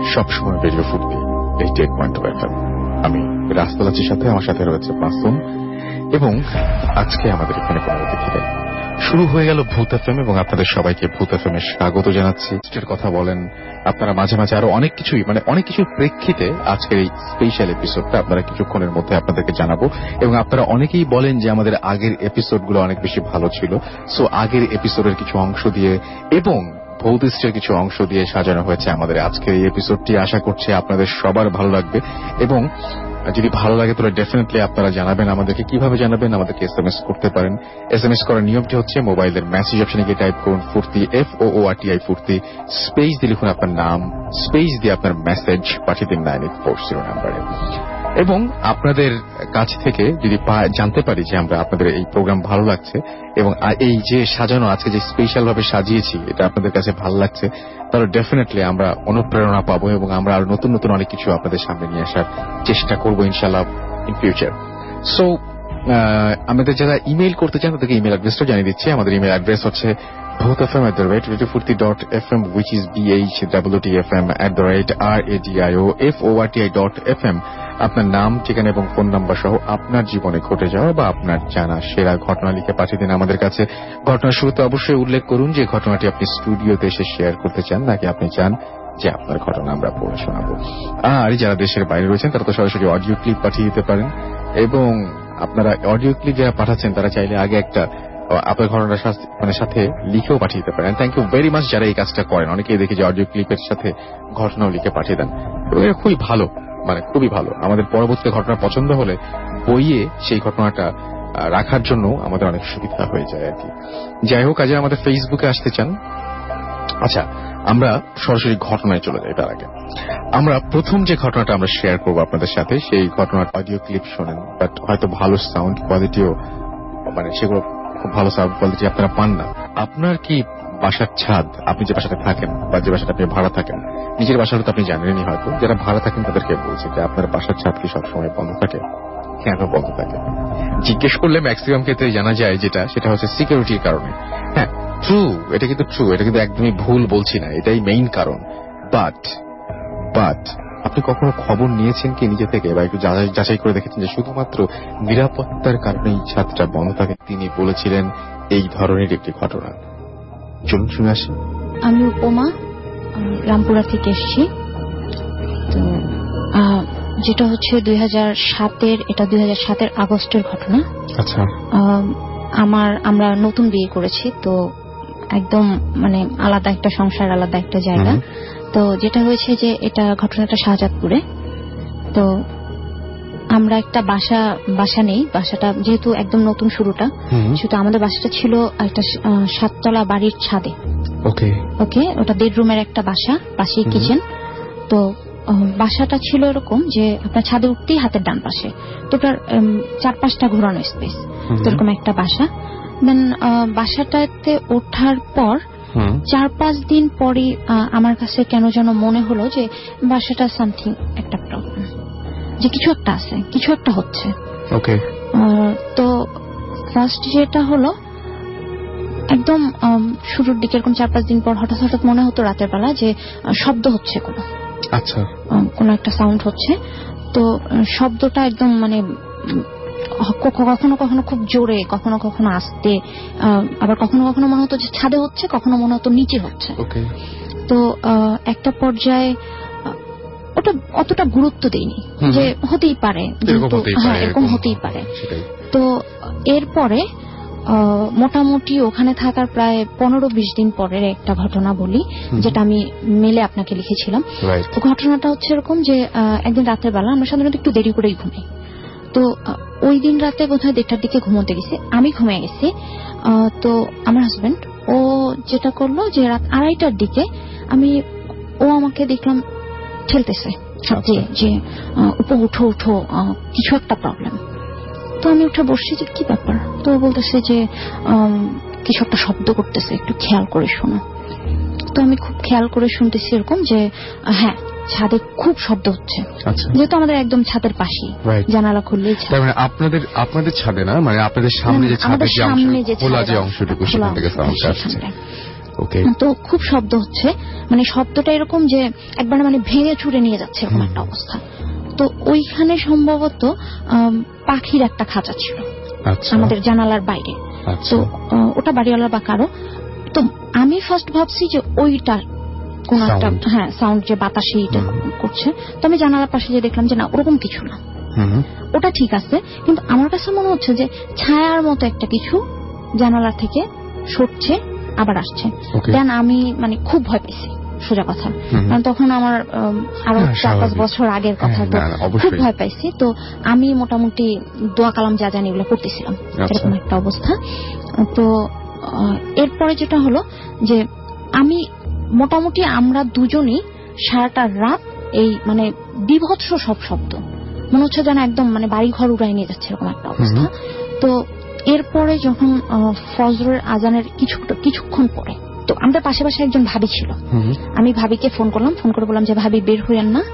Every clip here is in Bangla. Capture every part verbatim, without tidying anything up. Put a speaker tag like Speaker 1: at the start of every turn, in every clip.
Speaker 1: সবসময় radio Foorti eighty eight point two FM. আমি রাস্তালাচির সাথে, আমার সাথে রয়েছে মাসুম, এবং আজকে আমাদের এখানে কোনো অতিথি নেই। শুরু হয়ে গেল ভূত এফএম এবং আপনাদের সবাইকে ভূত এফএম এর স্বাগত জানাচ্ছি। কথা বলেন আপনারা মাঝে মাঝে, আরো অনেক কিছুই মানে অনেক কিছুর প্রেক্ষিতে আজকের এই স্পেশাল এপিসোডটা আপনারা কিছুক্ষণের মধ্যে আপনাদেরকে জানাবো। এবং আপনারা অনেকেই বলেন যে আমাদের আগের এপিসোডগুলো অনেক বেশি ভালো ছিল, সো আগের এপিসোডের কিছু অংশ দিয়ে এবং ভৌতিষ্টের কিছু অংশ দিয়ে সাজানো হয়েছে আমাদের আজকের এই এপিসোডটি। আশা করছি আপনাদের সবার ভালো লাগবে, এবং যদি ভালো লাগে তাহলে ডেফিনেটলি আপনারা জানাবেন। আমাদেরকে কিভাবে জানাবেন? আমাদেরকে এস এম এস করতে পারেন। এস এম এস করার নিয়মটি হচ্ছে মোবাইলের মেসেজ অপশনে গিয়ে টাইপ করুন Foorti, F O O R T I Foorti, space দিয়ে লিখুন আপনার নাম, স্পেস দিয়ে আপনার মেসেজ পাঠিয়ে দিন নাইন এইট ফোর জিরো নাম্বারে। এবং আপনাদের কাছ থেকে যদি জানতে পারি যে আমরা আপনাদের এই প্রোগ্রাম ভালো লাগছে এবং এই যে সাজানো আজকে যে স্পেশাল ভাবে সাজিয়েছি এটা আপনাদের কাছে ভালো লাগছে, তাহলে ডেফিনেটলি আমরা অনুপ্রেরণা পাবো এবং আমরা আরো নতুন নতুন অনেক কিছু আপনাদের সামনে নিয়ে আসার চেষ্টা করবো ইনশাআল্লাহ ইন ফিউচার। সো আমাদের যারা ইমেইল করতে চান তাদেরকে ইমেল অ্যাড্রেসটা জানিয়ে দিচ্ছি। আমাদের ইমেল অ্যাড্রেস হচ্ছে Bhoot FM at the rate radio Foorti dot F M, which is B H W T F M at the rate R A D I O F O R T I dot F M. আপনার নাম, ঠিকানা এবং ফোন নাম্বার সহ আপনার জীবনে ঘটে যাওয়া বা আপনার জানা সেরা ঘটনা লিখে পাঠিয়ে দিন আমাদের কাছে। ঘটনার শুরুতে অবশ্যই উল্লেখ করুন যে ঘটনাটি আপনি স্টুডিওতে এসে শেয়ার করতে চান, নাকি আপনি চান যে আপনার ঘটনা আমরা পড়ে শোনাবো। আর যারা দেশের বাইরে রয়েছেন তারা তো সরাসরি অডিও ক্লিপ পাঠিয়ে দিতে পারেন, এবং আপনারা অডিও ক্লিপ যারা পাঠাচ্ছেন তারা চাইলে আগে একটা আপনার ঘটনার মানে সাথে লিখেও পাঠিয়ে দিতে পারেন। থ্যাংক ইউ ভেরি মাচ যারা এই কাজটা করেন। অনেকেই দেখি যে অডিও ক্লিপের সাথে ঘটনাও লিখে পাঠিয়ে দেন, এটা খুবই ভালো, মানে খুবই ভালো। আমাদের পরবর্তী ঘটনা পছন্দ হলে বইয়ে সেই ঘটনাটা রাখার জন্য আমাদের অনেক সুবিধা হয়ে যায় আর কি। যাই হোক, আজ আমাদের ফেসবুকে আসতে চান। আচ্ছা, আমরা সরাসরি ঘটনায় চলে যাই। তার আগে আমরা প্রথম যে ঘটনাটা আমরা শেয়ার করবো আপনাদের সাথে, সেই ঘটনার অডিও ক্লিপ শোনেন, বাট হয়তো ভালো সাউন্ড কোয়ালিটিও, মানে সেগুলো খুব ভালো সাউন্ড কোয়ালিটি আপনারা পান না। আপনার কি বাসার ছাদ, আপনি যে বাসাতে থাকেন বা যে বাসাটা আপনি ভাড়া থাকেন, নিজের বাসাটা তো আপনি জানেনই হয়তো, যারা ভাড়া থাকেন তাদেরকে বলছি যে আপনার বাসার ছাদ কি সবসময় বন্ধ থাকে? কেন বন্ধ থাকে? জিজ্ঞেস করলে ম্যাক্সিমাম ক্ষেত্রে জানা যায় যেটা সেটা হচ্ছে সিকিউরিটির কারণে। হ্যাঁ, ট্রু, এটা কিন্তু ট্রু, এটা কিন্তু একদমই ভুল বলছি না, এটাই মেইন কারণ। বাট বাট আপনি কখনো খবর নিয়েছেন কি নিজে থেকে বা একটু যাচাই করে দেখেছেন যে শুধুমাত্র নিরাপত্তার কারণে এই ছাদটা বন্ধ থাকে? তিনি বলেছিলেন এই ধরনের একটি ঘটনা। চলুন শুনে আসি।
Speaker 2: আমি উপমা, রামপুরা থেকে এসেছি। তো যেটা হচ্ছে দুই হাজার সাতের এটা দুই হাজার সাতের আগস্টের ঘটনা।
Speaker 1: আচ্ছা।
Speaker 2: আমার আমরা নতুন বিয়ে করেছি, তো একদম মানে আলাদা একটা সংসার, আলাদা একটা জায়গা। তো যেটা হয়েছে যে এটা ঘটনাটা শাহজাদপুরে। তো আমরা একটা বাসা বাসা নেই, বাসাটা যেহেতু একদম নতুন শুরুটা, সেটা আমাদের বাসাটা ছিল একটা সাততলা বাড়ির ছাদে। ওকে ওকে ওটা বেডরুমের একটা বাসা, পাশেই কিচেন। তো বাসাটা ছিল এরকম যে আপনার ছাদে উঠতেই হাতের ডান পাশে, তো ওটার চার পাঁচটা ঘোরানো স্পেস, এরকম একটা বাসা। দেন বাসাটাতে ওঠার পর চার পাঁচ দিন পরে আমার কাছে কেন যেন মনে হলো যে বাসাটা সামথিং একটা প্রবলেম, যে কিছু একটা আছে, কিছু একটা হচ্ছে। ওকে। তো ফার্স্ট যেটা হলো, একদম শুরুর দিকে এরকম চার পাঁচ দিন পর হঠাৎ হঠাৎ মনে হতো রাতের বেলা যে শব্দ হচ্ছে, কোনো আচ্ছা কোনো একটা সাউন্ড হচ্ছে। তো শব্দটা একদম মানে কখনো কখনো খুব জোরে, কখনো কখনো আস্তে, আবার কখনো কখনো মনে হতো যে ছাদে হচ্ছে, কখনো মনে হতো নিচে হচ্ছে। তো একটা পর্যায়ে ওটা অতটা গুরুত্ব দেইনি, যে হতেই পারে, হ্যাঁ এরকম হতেই পারে। তো এরপরে মোটামুটি ওখানে থাকার প্রায় পনেরো বিশ দিন পরের একটা ঘটনা বলি, যেটা আমি মেলে আপনাকে লিখেছিলাম। তো ঘটনাটা হচ্ছে এরকম যে একদিন রাতের বেলা আমরা সাধারণত একটু দেরি করেই ঘুমাই। তো ওই দিন রাতে বোধহয় দেড়টার দিকে ঘুমোতে গেছি, আমি ঘুমিয়ে গেছি। তো আমার হাজবেন্ড ও যেটা করলো যে রাত আড়াইটার দিকে আমি ও আমাকে দেখলাম ঠেলতেছে যে উপর উঠো উঠো, কিছু একটা প্রবলেম। তো আমি উঠে বসছি যে কি ব্যাপার। তো বলতেছে যে কিছু একটা শব্দ করতেছে, একটু খেয়াল করে শোনো। তো আমি খুব খেয়াল করে শুনতেছি এরকম যে হ্যাঁ ছাদে খুব শব্দ হচ্ছে, যেহেতু আমাদের একদম ছাদের পাশেই, জানালা খুললেই ছাদ।
Speaker 1: মানে আপনাদের আপনাদের ছাদে না, মানে আপনাদের সামনে যে ছাদের যে অংশটুকু, খোলা যে অংশটুকু, সেখান থেকে সাউন্ড আসছে। ওকে।
Speaker 2: তো খুব শব্দ হচ্ছে, মানে শব্দটা এরকম যে একবার মানে ভেঙে চুরে নিয়ে যাচ্ছে এরকম একটা অবস্থা। তো ওইখানে সম্ভবত পাখির একটা খাঁচা ছিল আমাদের জানালার বাইরে। তো ওটা বাড়িওয়ালা বা কারো। তো আমি ফার্স্ট ভাবছি যে ওইটা কোন একটা হ্যাঁ সাউন্ড যে বাতাসে এটা করছে। তো আমি জানালার পাশে যে দেখলাম যে না ওরকম কিছু না, ওটা ঠিক আছে, কিন্তু আমার কাছে মনে হচ্ছে যে ছায়ার মতো একটা কিছু জানালা থেকে সরছে আবার আসছে। দেন আমি মানে খুব ভয় পেয়েছি সোজা কথা, কারণ তখন আমার আরো চার পাঁচ বছর আগের কথা, তো খুব ভয় পাইছি। তো আমি মোটামুটি দোয়া কালাম যা জানি এগুলো করতেছিলাম, এরকম একটা অবস্থা। তো এরপরে যেটা হলো যে আমি মোটামুটি আমরা দুজনই সারাটা রাত এই মানে বিভৎস সব শব্দ, মনে হচ্ছে যেন একদম মানে বাড়ি ঘর উড়াই নিয়ে যাচ্ছে এরকম একটা অবস্থা। তো এরপরে যখন ফজরের আজানের কিছু কিছুক্ষণ পরে, তো আমাদের পাশে পাশে একজন ভাবি ছিল, আমি ভাবিকে ফোন করলাম, ফোন করে বললাম যে ভাবি বের হইয়েন না,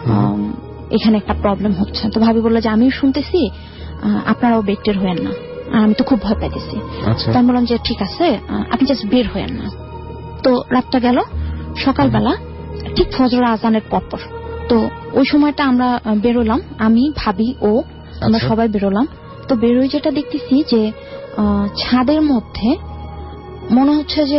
Speaker 2: এখানে একটা প্রবলেম হচ্ছে। তো ভাবি বললো যে আমিও শুনতেছি, আপনারাও বের টের হইয়েন না, আমি তো খুব ভয় পাইতেছি। তো আমি বললাম যে ঠিক আছে, আপনি জাস্ট বের হইয়েন না। তো রাতটা গেল, সকালবেলা ঠিক ফজরের আজানের পরপর তো ওই সময়টা আমরা বেরোলাম, আমি ভাবি ও আমরা সবাই বেরোলাম। তো বেরোই যেটা দেখতেছি যে ছাদের মধ্যে মনে হচ্ছে যে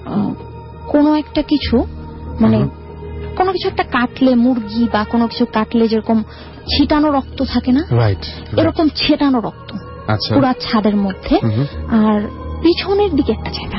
Speaker 2: কোনো একটা কিছু মানে কোনো কিছু একটা কাটলে, মুরগি বা কোনো কিছু কাটলে যেরকম ছিটানো রক্ত থাকে না, এরকম ছেটানো রক্ত পুরা ছাদের মধ্যে, আর পিছনের দিকে একটা জায়গা।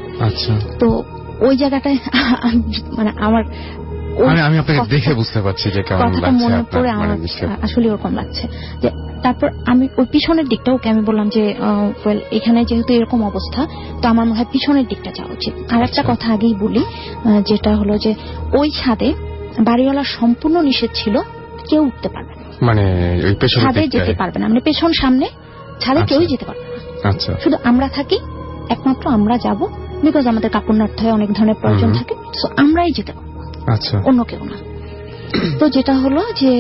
Speaker 2: তো ওই জায়গাটায় মানে আমার
Speaker 1: আমি আপনাকে দেখে বুঝতে পারছি যে কেমন লাগছে,
Speaker 2: কথাটা মনে পড়ে আমার আসলে ওরকম লাগছে। যে তারপর আমি ওই পিছনের দিকটা ওকে আমি বললাম যে এখানে যেহেতু এরকম অবস্থা, তো আমার মনে হয় পিছনের দিকটা যাওয়া উচিত। আর একটা কথা আগেই বলি, যেটা হলো যে ওই ছাদে বাড়িওয়ালা সম্পূর্ণ নিষেধ ছিল, কেউ উঠতে পারবে না, মানে ছাদে যেতে পারবে না, মানে পেছন সামনে ছাদে কেউই যেতে পারবে না, শুধু আমরা থাকি, একমাত্র আমরা যাব, বিকজ আমাদের কাপড় নাড়তে হয়, অনেক ধরনের প্রয়োজন থাকে, তো আমরাই যেতে পারবো, অন্য কেউ না। তো যেটা হলো যে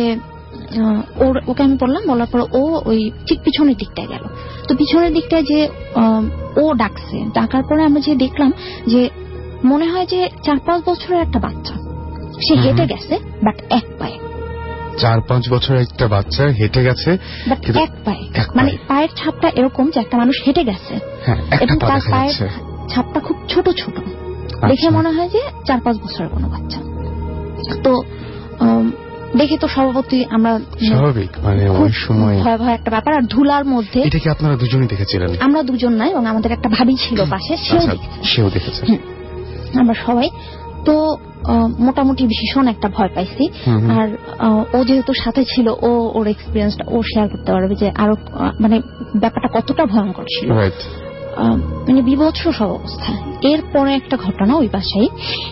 Speaker 2: ওকে আমি বললাম, বলার পর ও ওই ঠিক পিছনের দিকটায় গেল। তো পিছনের দিকটায় যে ও ডাকছে, ডাকার পরে আমরা যে দেখলাম যে মনে হয় যে চার পাঁচ বছরের একটা বাচ্চা, সে হেঁটে গেছে বাট এক পায়ে।
Speaker 1: চার পাঁচ বছরের একটা বাচ্চা হেঁটে গেছে
Speaker 2: বাট এক পায়ে, মানে পায়ের ছাপটা এরকম যে একটা মানুষ হেঁটে গেছে, এবং তার পায়ের ছাপটা খুব ছোট ছোট, দেখে মনে হয় যে চার পাঁচ বছরের কোনো বাচ্চা। তো দেখে তো স্বভাবতই আমরা
Speaker 1: স্বাভাবিক, মানে ওই সময়
Speaker 2: ভয়াবহ একটা ব্যাপার। আর ধুলার মধ্যে
Speaker 1: এটা কি আপনারা দুজনেই দেখেছিলেন?
Speaker 2: আমরা দুজন নাই, এবং আমাদের একটা ভাবি ছিল পাশে, সেও
Speaker 1: সেও দেখেছে,
Speaker 2: আমরা সবাই। তো মোটামুটি ভীষণ একটা ভয় পাইছি। আর ও যেহেতু সাথে ছিল, ও ওর এক্সপিরিয়েন্সটা ও শেয়ার করতে পারবে যে আরো মানে ব্যাপারটা কতটা ভয়ঙ্কর ছিল, মানে বিভৎস সব অবস্থা। এরপরে একটা ঘটনা ওই বাসায়,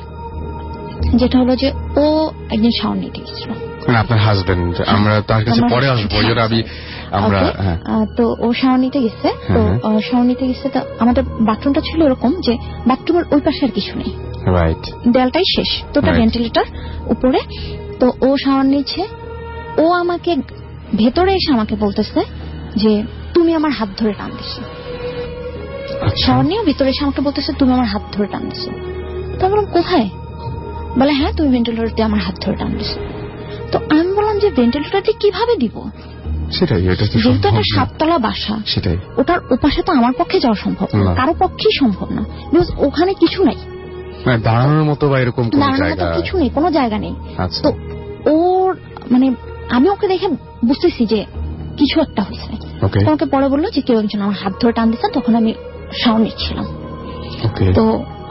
Speaker 2: যেটা হলো যে ও একদিন শাওয়ার নিতে গেছিল,
Speaker 1: আপনার হাজবেন্ড, আমরা তার কাছে পরে আসবো, আমি আমরা
Speaker 2: তো ও শাওয়ার নিতে গেছে। তো শাওয়ার নিতে গেছে, তো আমাদের বাথরুমটা ছিল এরকম যে বাথরুমের ওই পাশে আর কিছু নেই, দেয়ালটাই শেষ, তো ওটা ভেন্টিলেটর উপরে। তো ও শাওয়ার নিচ্ছে, ও আমাকে ভেতরে এসে আমাকে বলতেছে যে তুমি আমার হাত ধরে টান দিছো। শাওয়ার নিয়ে ভিতরে এসে আমাকে বলতেছে তুমি আমার হাত ধরে টান দিছো। তো বললাম কোথায়? বলে হ্যাঁ তুমি ভেন্টিলেটর দিয়ে আমার হাত ধরে টান দিছো। তো আমি বললাম যে ভেন্টিলেটর দিয়ে কিভাবে দিব,
Speaker 1: সেটাই,
Speaker 2: যেহেতু একটা সাততলা বাসা,
Speaker 1: সেটাই
Speaker 2: ওটার ওপাশে তো আমার পক্ষে যাওয়া সম্ভব না, কারো পক্ষেই সম্ভব না, বিকজ ওখানে কিছু নাই,
Speaker 1: দাঁড়ানোর মতো বা এরকম কোনো জায়গা
Speaker 2: কিছু নেই, কোনো জায়গা নেই। তো ওর মানে আমি ওকে দেখে বুঝতেছি যে কিছু একটা হয়েছে। তোমাকে পরে বললো যে কেউ একজন আমার হাত ধরে টান দিচ্ছে, তখন আমি শাওয়ার নিচ্ছিলাম। তো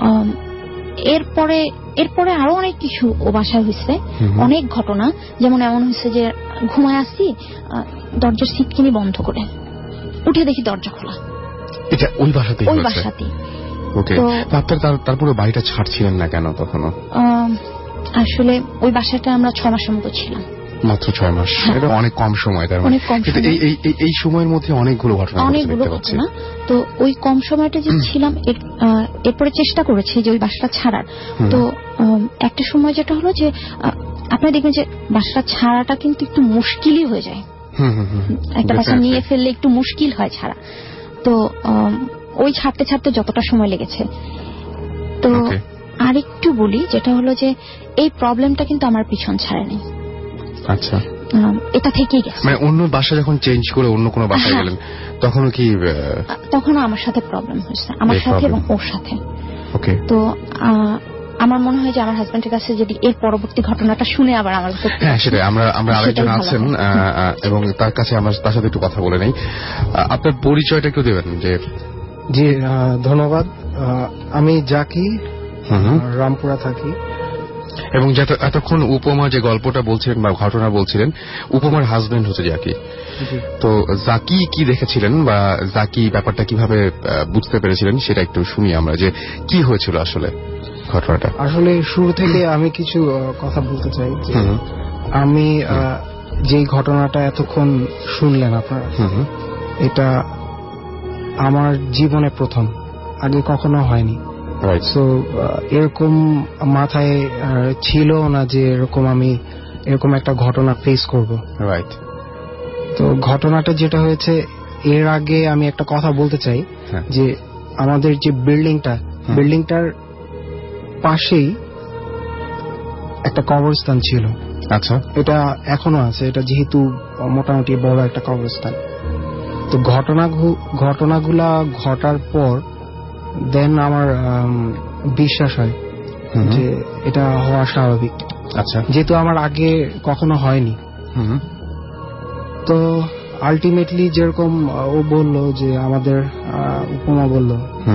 Speaker 2: এরপরে এরপরে আরো অনেক কিছু ও বাসায় হয়েছে, অনেক ঘটনা। যেমন এমন হয়েছে যে ঘুমায় আসছি, দরজার সিটকিনি বন্ধ করে উঠে দেখি দরজা খোলা,
Speaker 1: এটা ওই বাসাতেই,
Speaker 2: ওই বাসাতেই।
Speaker 1: তারপরে বাড়িটা ছাড়ছিলেন না কেন তখনও?
Speaker 2: আসলে ওই বাসাটা আমরা ছয় মাসের মতো ছিলাম,
Speaker 1: মাত্র ছয় মাস, এটা অনেক কম সময়। তার মানে এই সময়ের মধ্যে অনেকগুলো ঘটনা,
Speaker 2: অনেকগুলো ঘটনা। তো ওই কম সময়টা যে ছিলাম, এরপরে চেষ্টা করেছি যে ওই বাসাটা ছাড়ার। তো একটা সময় যেটা হলো যে আপনারা দেখবেন যে বাসাটা ছাড়াটা কিন্তু একটু মুশকিলই হয়ে যায়, একটা বাসা নিয়ে ফেললে একটু মুশকিল হয় ছাড়া। তো ওই ছাড়তে ছাড়তে যতটা সময় লেগেছে, তো আরেকটু বলি, যেটা হলো যে এই প্রবলেমটা কিন্তু আমার পিছন ছাড়েনি।
Speaker 1: আচ্ছা,
Speaker 2: এটা থেকেই গেছে।
Speaker 1: মানে অন্য বাসা যখন চেঞ্জ করে অন্য কোনো বাসায় গেলেন তখনও কি?
Speaker 2: তখনও আমার সাথে প্রবলেম হয়েছে, আমার সাথে এবং ওর সাথে।
Speaker 1: ওকে।
Speaker 2: তো আমার মনে হয় যে আমার হাজবেন্ডের কাছে যদি এর পরবর্তী ঘটনাটা শুনে আবার আমার,
Speaker 1: হ্যাঁ সেটাই, আমরা আমরা আরেকজন আছেন এবং তার কাছে আমরা তার সাথে একটু কথা বলে নেই। আপনার পরিচয়টা একটু দেবেন? যে
Speaker 3: জি ধন্যবাদ, আমি জাকি, রামপুরা থাকি।
Speaker 1: এবং এতক্ষণ উপমা যে গল্পটা বলছিলেন বা ঘটনা বলছিলেন, উপমার হাজবেন্ড হচ্ছে জাকি। তো জাকি কি দেখেছিলেন বা জাকি ব্যাপারটা কিভাবে বুঝতে পেরেছিলেন সেটা একটু শুনি আমরা, যে কি হয়েছিল আসলে ঘটনাটা।
Speaker 3: আসলে শুরু থেকে আমি কিছু কথা বলতে চাই। আমি যেই ঘটনাটা এতক্ষণ শুনলেন আপনারা, এটা আমার জীবনে প্রথম, আগে কখনো হয়নি। সো এরকম মাথায় ছিল না যে এরকম আমি এরকম একটা ঘটনা ফেস করব।
Speaker 1: রাইট।
Speaker 3: তো ঘটনাটা যেটা হয়েছে, এর আগে আমি একটা কথা বলতে চাই যে আমাদের যে বিল্ডিংটা, বিল্ডিংটার পাশেই একটা কবরস্থান ছিল।
Speaker 1: আচ্ছা।
Speaker 3: এটা এখনো আছে, এটা যেহেতু মোটামুটি বড় একটা কবরস্থান। তো ঘটনা ঘটনাগুলা ঘটার পর দেন আমার বিশ্বাস হয় যে এটা হওয়া স্বাভাবিক।
Speaker 1: আচ্ছা।
Speaker 3: যেহেতু আমার আগে কখনো হয়নি। তো আলটিমেটলি যেরকম ও বলল যে আমাদের উপমা বলল,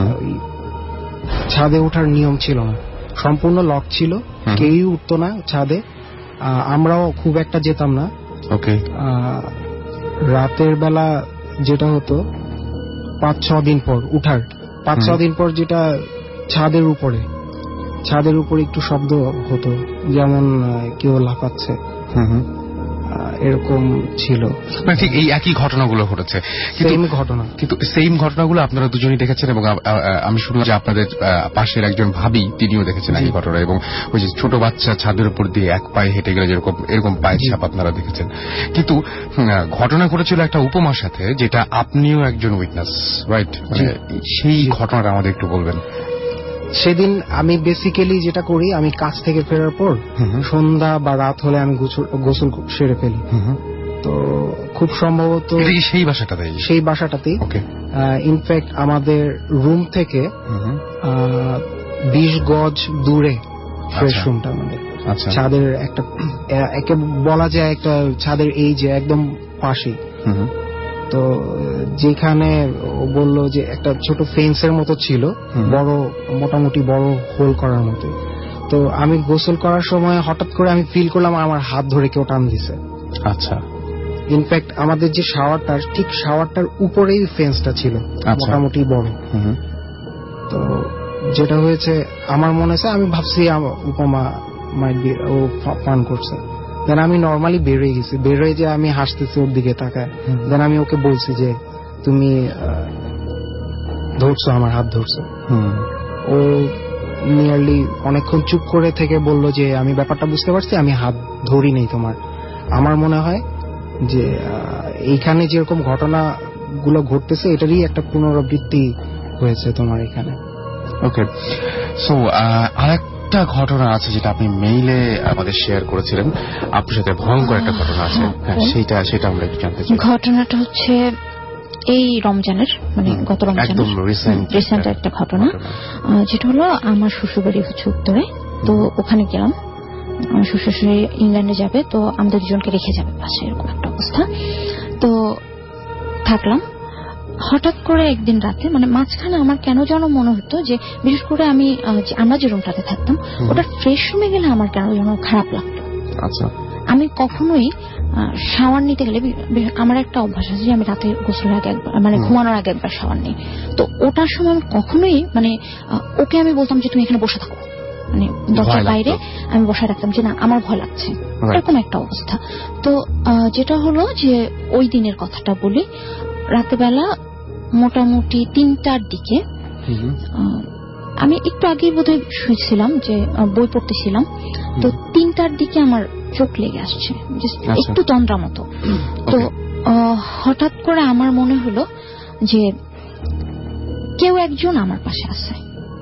Speaker 3: ছাদে ওঠার নিয়ম ছিল না, সম্পূর্ণ লক ছিল, কেউই উঠতো না ছাদে, আমরাও খুব একটা যেতাম না।
Speaker 1: ওকে।
Speaker 3: রাতের বেলা যেটা হতো পাঁচ ছ দিন পর উঠার, পাঁচ ছ দিন পর যেটা ছাদের উপরে ছাদের উপরে একটু শব্দ হতো, যেমন কেউ লাফাচ্ছে, এরকম ছিল।
Speaker 1: মানে ঠিক এই একই ঘটনাগুলো ঘটেছে,
Speaker 3: সেম ঘটনা,
Speaker 1: কিন্তু সেম ঘটনাগুলো আপনারা দুজনেই দেখেছেন এবং আমি শুনলাম যে আপনাদের পাশের একজন ভাবি তিনিও দেখেছেন এই ঘটনা, এবং ওই যে ছোট বাচ্চা ছাদের উপর দিয়ে এক পায়ে হেঁটে গেলে যেরকম এরকম পায়ের ছাপ আপনারা দেখেছেন। কিন্তু ঘটনা ঘটেছিল একটা উপমার সাথে, যেটা আপনিও একজন উইটনেস, রাইট? সেই ঘটনাটা আমাদের একটু বলবেন।
Speaker 3: সেদিন আমি বেসিক্যালি যেটা করি, আমি কাজ থেকে ফেরার পর সন্ধ্যা বা রাত হলে আমি গোসল সেরে ফেলি। তো খুব সম্ভবত
Speaker 1: সেই বাসাটাতেই
Speaker 3: সেই বাসাটাতেই ইনফ্যাক্ট আমাদের রুম থেকে বিশ গজ দূরে ফ্রেশ রুমটা আমাদের। ছাদের একটা একে বলা যায় একটা ছাদের এই যে একদম পাশেই। তো যেখানে ও বলল যে একটা ছোট ফেন্সের মতো ছিল, বড় মোটামুটি বড় হোল করার মতো। তো আমি গোসল করার সময় হঠাৎ করে আমি ফিল করলাম আমার হাত ধরে কেউ টান দিছে।
Speaker 1: আচ্ছা।
Speaker 3: ইনফ্যাক্ট আমাদের যে শাওয়ারটার ঠিক শাওয়ারটার উপরেই ফেন্সটা ছিল, মোটামুটি বড়। তো যেটা হয়েছে আমার মনে হয়েছে, আমি ভাবছি উপমা মাইট বি ও ফান করছে। দেন আমি নর্মালি বেরোয় গেছি, বেরোয় যে আমি হাসতেছি ওর দিকে তাকায়। দেন আমি ওকে বলছি যে তুমি ধরছো, আমার হাত ধরছো। ও নিয়ারলি অনেকক্ষণ চুপ করে থেকে বলল যে আমি ব্যাপারটা বুঝতে পারছি, আমি হাত ধরি নেই তোমার। আমার মনে হয় যে এইখানে যেরকম ঘটনাগুলো ঘটতেছে এটারই একটা পুনরাবৃত্তি হয়েছে তোমার এখানে।
Speaker 1: ওকে। সো আরেক একটা ঘটনা আছে যেটা আপনি মেইলে আমাদের শেয়ার করেছিলেন, আপনার সাথে ভয়ঙ্কর একটা ঘটনা আছে, সেটা সেটা আমরা একটু জানতে চাই।
Speaker 2: ঘটনাটা হচ্ছে এই রমজানের, মানে গত রমজানের রিসেন্ট একটা ঘটনা, যেটা হলো আমার শ্বশুরবাড়ি হচ্ছে উত্তরে। তো ওখানে গেলাম, আমার শ্বশুর ইংল্যান্ডে যাবে, তো আমাদের দুজনকে রেখে যাবে পাশে, এরকম একটা অবস্থা। তো থাকলাম। হঠাৎ করে একদিন রাতে, মানে মাঝখানে আমার কেন যেন মনে হতো যে বিশেষ করে আমি আমরা যে রুমটাতে থাকতাম ওটা ফ্রেশ রুমে গেলে আমার কেন যেন খারাপ লাগতো।
Speaker 1: আচ্ছা।
Speaker 2: আমি কখনোই শাওয়ার নিতে গেলে, আমার একটা অভ্যাস আছে যে আমি রাতে গোসলের আগে একবার, মানে ঘুমানোর আগে একবার শাওয়ার নিই। তো ওটার সময় আমি কখনোই, মানে ওকে আমি বলতাম যে তুমি এখানে বসে থাকো, মানে দরজার বাইরে আমি বসায় রাখতাম যে না আমার ভয় লাগছে, এরকম একটা অবস্থা। তো যেটা হলো যে ওই দিনের কথাটা বলি, রাতেবেলা মোটামুটি তিনটার দিকে, আমি একটু আগে বোধহয় শুয়েছিলাম, যে বই পড়তেছিলাম। তো তিনটার দিকে আমার চোখ লেগে আসছে, একটু তন্দ্রা মতো। তো হঠাৎ করে আমার মনে হলো যে কেউ একজন আমার পাশে আছে।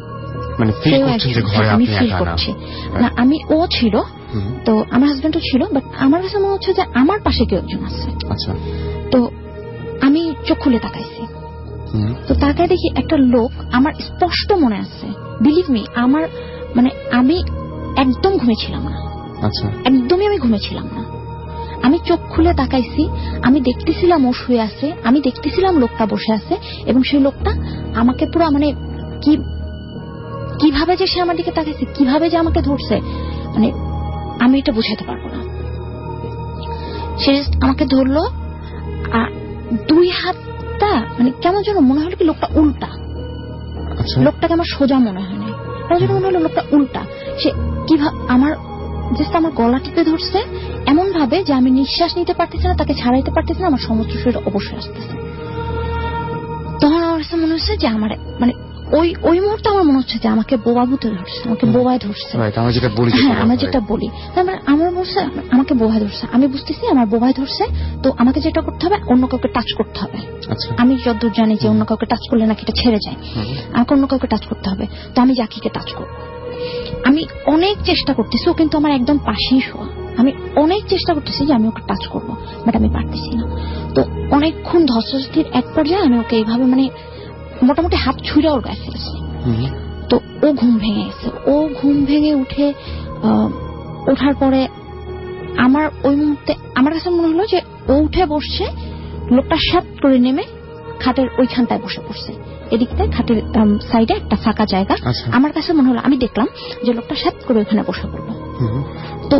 Speaker 1: মানে ফিল করছেন যে ঘরে
Speaker 2: আমি
Speaker 1: আপনি
Speaker 2: ফিল
Speaker 1: একা না?
Speaker 2: করছি না, আমি ও ছিল, তো আমার হাজবেন্ডও ছিল, বাট আমার কাছে মনে হচ্ছে যে আমার পাশে কেউ একজন আছে।
Speaker 1: আচ্ছা।
Speaker 2: তো আমি চোখ খুলে তাকাইছি, তো তাকায় দেখি একটা লোক, আমার স্পষ্ট মনে আছে, বিলিভ মি, আমার মানে আমি একদম ঘুমেছিলাম না।
Speaker 1: আচ্ছা।
Speaker 2: একদমই আমি ঘুমেছিলাম না। আমি চোখ খুলে তাকাইছি, আমি দেখতেছিলাম ও শুয়ে আছে, আমি দেখতেছিলাম লোকটা বসে আছে, এবং সেই লোকটা আমাকে পুরো মানে কি কিভাবে যে সে আমার দিকে তাকাইছে, কিভাবে যে আমাকে ধরছে, মানে আমি এটা বুঝাতে পারবো না। সে আমাকে ধরলো, আর দুই হাতটা মানে কেমন যেন মনে হলো কি লোকটা উল্টা। লোকটাকে আমার সোজা মনে হয় না, কেমন যেন মনে হলো লোকটা উল্টা। সে কিভাবে আমার জাস্ট আমার গলা টিপে ধরছে এমন ভাবে যে আমি নিঃশ্বাস নিতে পারতেছি না, তাকে ছাড়াইতে পারতেছি না, আমার সমস্ত শরীর অবশ্যই আসতেছে। তখন আমার কাছে মনে হচ্ছে যে আমার মানে ওই ওই মুহূর্তে আমার মনে হচ্ছে যে আমাকে বোবা ভূতে ধরছে, আমাকে বোবায় ধরছে।
Speaker 1: আমরা যেটা বলি,
Speaker 2: হ্যাঁ আমরা যেটা বলি, তারপরে আমার বলছে আমাকে বোবায় ধরছে। আমি বুঝতেছি আমার বোবায় ধরছে, তো আমাকে যেটা করতে হবে অন্য কাউকে টাচ করতে হবে। আমি যতদূর জানি যে অন্য কাউকে টাচ করলে নাকি এটা ছেড়ে যায়, আমাকে অন্য কাউকে টাচ করতে হবে। তো আমি জাকিকে টাচ করবো। আমি অনেক চেষ্টা করতেছি, ও কিন্তু আমার একদম পাশেই শোয়া। আমি অনেক চেষ্টা করতেছি যে আমি ওকে টাচ করবো, বাট আমি পারতেছি না। তো অনেকক্ষণ ধস্তাধস্তির এক পর্যায়ে আমি ওকে এইভাবে মানে মোটামুটি হাত ছুঁড়ে ওর গায়ে ফেলেছি। তো ও ঘুম ভেঙে গেছে। ও ঘুম ভেঙে উঠে ওঠার পরে আমার ওই মুহূর্তে আমার কাছে মনে হলো যে ও উঠে বসছে, লোকটা সাপ করে নেমে খাটের ওইখানটায় বসে পড়ছে। এদিকতে খাটের সাইডে একটা ফাঁকা জায়গা। আমার কাছে মনে হলো, আমি দেখলাম যে লোকটা সাপ করে ওখানে বসে পড়লো। তো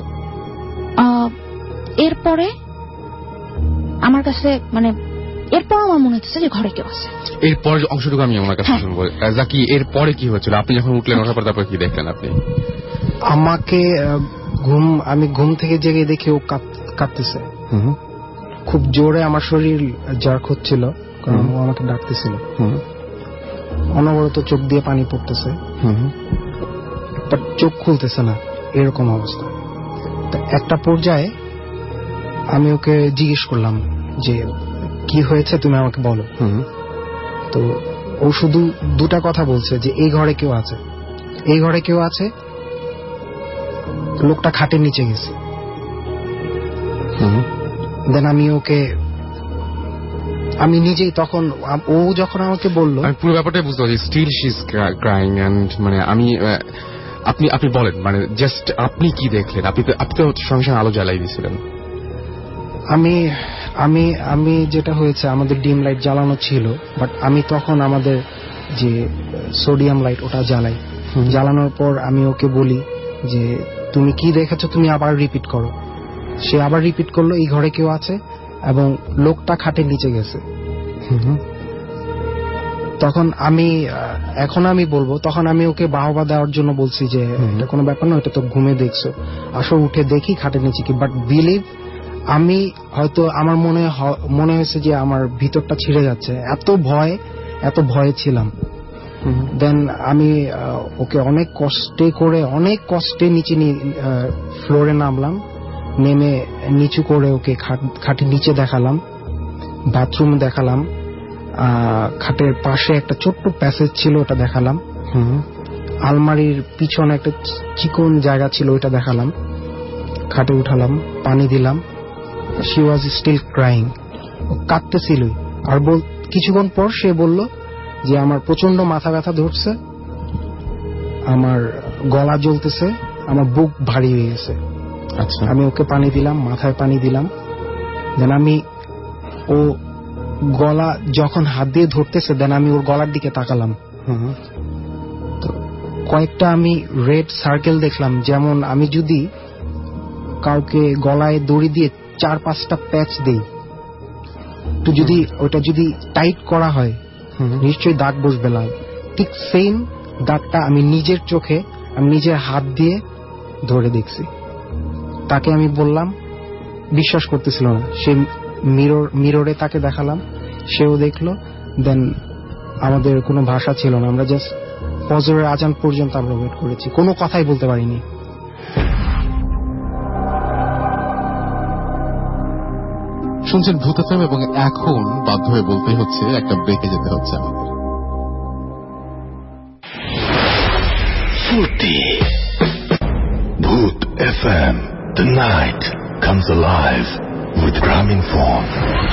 Speaker 2: এরপরে আমার কাছে মানে এরপর আমার মনে হচ্ছে যে ঘরে কেউ আছে।
Speaker 1: এরপর অংশটুকু আমি আমার কাছে শুনবো। জাকি, এরপরে কি হয়েছিল? আপনি যখন উঠলেন, ওঠার পর তারপর কি দেখলেন আপনি?
Speaker 3: আমাকে ঘুম আমি ঘুম থেকে জেগে দেখি ও কাঁদতেছে খুব জোরে। আমার শরীর জার্ক হচ্ছিল কারণ ও আমাকে ডাকতেছিল। অনবরত চোখ দিয়ে পানি পড়তেছে, বাট চোখ খুলতেছে না, এরকম অবস্থা। একটা পর্যায়ে আমি ওকে জিজ্ঞেস করলাম যে কি হয়েছে, তুমি আমাকে বলো। তো ও শুধু দুটা কথা বলছে যে এই ঘরে কেউ আছে, এই ঘরে কেউ আছে, লোকটা খাটের নিচে গেছে। দেন আমি ওকে আমি নিজেই তখন ও যখন আমাকে বললো,
Speaker 1: আমি পুরো ব্যাপারটাই বুঝতে পারছি। Still she is crying and মানে আমি আপনি আপনি বলেন মানে জাস্ট আপনি কি দেখলেন? আপনি তো আপনি তো সঙ্গে সঙ্গে আলো জ্বালাই দিয়েছিলেন।
Speaker 3: আমি আমি আমি যেটা হয়েছে, আমাদের ডিম লাইট জ্বালানো ছিল, বাট আমি তখন আমাদের যে সোডিয়াম লাইট ওটা জ্বালাই। জ্বালানোর পর আমি ওকে বলি যে তুমি কি দেখেছো, তুমি আবার রিপিট করো। সে আবার রিপিট করলো, এই ঘরে কেউ আছে এবং লোকটা খাটের নিচে গেছে। তখন আমি এখন আমি বলবো তখন আমি ওকে বাহবা দেওয়ার জন্য বলছি যে এটা কোনো ব্যাপার না, এটা তো ঘুমে দেখছো, আসো উঠে দেখি খাটের নিচে কি। বাট বিলিভ আমি হয়তো আমার মনে মনে হয়েছে যে আমার ভিতরটা ছিঁড়ে যাচ্ছে, এত ভয় এত ভয়ে ছিলাম। দেন আমি ওকে অনেক কষ্টে করে অনেক কষ্টে নিচে ফ্লোরে নামলাম, নেমে নিচু করে ওকে খাটের নিচে দেখালাম, বাথরুম দেখালাম, খাটের পাশে একটা ছোট্ট প্যাসেজ ছিল ওটা দেখালাম, আলমারির পিছনে একটা চিকন জায়গা ছিল ওইটা দেখালাম, খাটে উঠালাম, পানি দিলাম। শি ওয়াজ স্টিল ক্রাইং, ও কাঁদতেছিল। আর কিছুক্ষণ পর সে বলল যে আমার প্রচন্ড মাথা ব্যথা ধরছে, আমার গলা জ্বলতেছে, আমার বুক ভারী হয়ে গেছে। আচ্ছা, আমি ওকে পানি দিলাম, মাথায় পানি দিলাম। দেন আমি ও গলা যখন হাত দিয়ে ধরতেছে, দেন আমি ওর গলার দিকে তাকালাম। তো কয়েকটা আমি রেড সার্কেল দেখলাম, যেমন আমি যদি কাউকে গলায় দড়ি দিয়ে চার পাঁচটা প্যাচ দেই, তো যদি ওটা যদি টাইট করা হয় নিশ্চয়ই দাগ বসবে না। ঠিক সেম দাগটা আমি নিজের চোখে আমি নিজের হাত দিয়ে ধরে দেখছি। তাকে আমি বললাম, বিশ্বাস করতেছিল না। সে মিরর মিররে তাকে দেখালাম, সেও দেখলো। দেন আমাদের কোনো ভাষা ছিল না, আমরা জাস্ট ফজরের আজান পর্যন্ত আমরা ওয়েট করেছি, কোনো কথাই বলতে পারিনি।
Speaker 1: শুনছেন ভূত এফএম, এবং এখন বাধ্য হয়ে বলতেই হচ্ছে একটা ব্রেকে যেতে হচ্ছে আমাদের।
Speaker 4: Bhuti. Bhoot F M. The night comes alive with Grameenphone.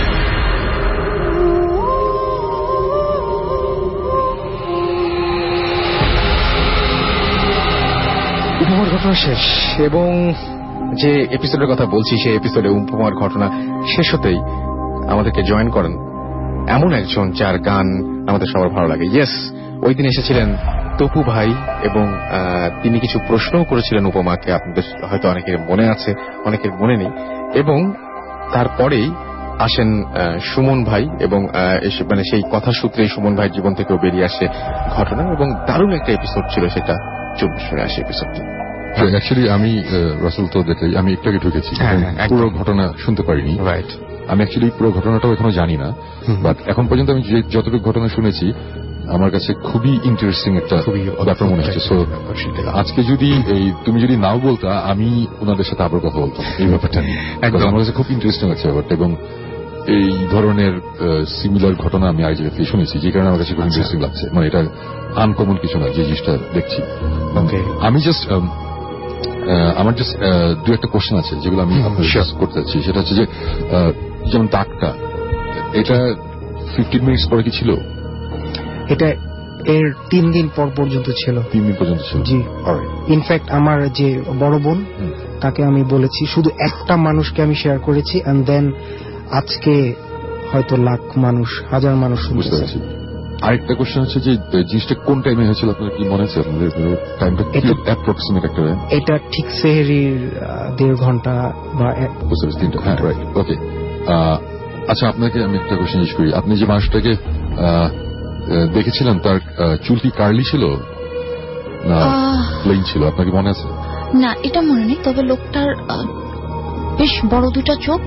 Speaker 1: উপমার ঘটনা শেষ এবং যে এপিসোডের কথা বলছি সেই এপিসোডে উপমার ঘটনা শেষ হতেই আমাদেরকে জয়েন করেন এমন একজন যার গান আমাদের সবার ভালো লাগে। ইয়েস, ওই দিন এসেছিলেন তপু ভাই এবং তিনি কিছু প্রশ্নও করেছিলেন উপমাকে, আপনাদের হয়তো অনেকের মনে আছে অনেকের মনে নেই। এবং তারপরেই আসেন সুমন ভাই এবং মানে সেই কথা সূত্রে সুমন ভাইয়ের জীবন থেকেও বেরিয়ে আসে ঘটনা এবং দারুণ একটা এপিসোড ছিল সেটা চব্বিশশো আশি এপিসোডটি।
Speaker 5: অ্যাকচুয়ালি আমি রাসেল তো যেটাই আমি একটু আগে ঢুকেছি, পুরো ঘটনা শুনতে পারিনি।
Speaker 1: রাইট,
Speaker 5: আমি অ্যাকচুয়ালি পুরো ঘটনাটাও এখনো জানি না, বাট এখন পর্যন্ত আমি যতটুকু ঘটনা শুনেছি আমার কাছে খুবই ইন্টারেস্টিং একটা ব্যাপার মনে হচ্ছে। সো আজকে যদি এই তুমি যদি নাও বলতা আমি ওনাদের সাথে আবার কথা বলতাম এই ব্যাপারটা নিয়ে, আমার কাছে খুব ইন্টারেস্টিং আছে ব্যাপারটা এবং এই ধরনের সিমিলার ঘটনা আমি আগে জায়গা থেকে শুনেছি, যে কারণে আমার কাছে খুব ইন্টারেস্টিং লাগছে। মানে এটা আনকমন কিছু না যে জিনিসটা দেখছি। আমি জাস্ট আমার জাস্ট দু একটা কোশ্চেন আছে যেগুলো আমি করতে চাচ্ছি। সেটা হচ্ছে যে যেমন দাগটা, এটা ফিফটিন মিনিটস পরে কি ছিল?
Speaker 3: এটা এর তিন দিন পর পর্যন্ত ছিল।
Speaker 5: তিন দিন পর্যন্ত ছিল,
Speaker 3: জি। ইনফ্যাক্ট আমার যে বড় বোন তাকে আমি বলেছি, শুধু একটা মানুষকে আমি শেয়ার করেছি, এন্ড দেন আজকে হয়তো লাখ মানুষ হাজার মানুষ শুনতেছে।
Speaker 5: আরেকটা কোশ্চেন হচ্ছে যে জিনিসটা কোন টাইমে হয়েছিল, আপনার কি মনে আছে? আপনাদের টাইমটা অ্যাপ্রক্সিমেট একটা টাইম?
Speaker 3: এটা ঠিক সেহরির দেড় ঘন্টা বা
Speaker 5: তিনটা। হ্যাঁ, রাইট, ওকে। আচ্ছা, আপনাকে আমি একটা কোশ্চেন জিজ্ঞেস করি। আপনি যে মানুষটাকে দেখেছিলেন তার চুল কি কার্লি ছিল না প্লেন ছিল, আপনার কি মনে আছে?
Speaker 2: না, এটা মনে নেই, তবে লোকটার বেশ বড় দুটা চোখ,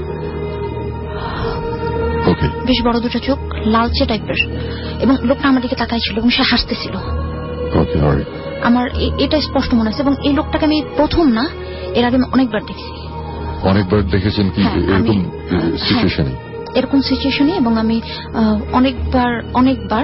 Speaker 2: বেশ বড় দুটা চোখ, লালচে টাইপের, এবং লোকটা আমার দিকে তাকাই ছিল এবং সে হাসতেছিল। আমার এটা স্পষ্ট মনে আছে এবং এই লোকটাকে আমি প্রথম না, এর আগে অনেকবার দেখছি।
Speaker 5: অনেকবার দেখেছেন কি এরকম সিচুয়েশনে?
Speaker 2: এরকম সিচুয়েশনে এবং আমি অনেকবার অনেকবার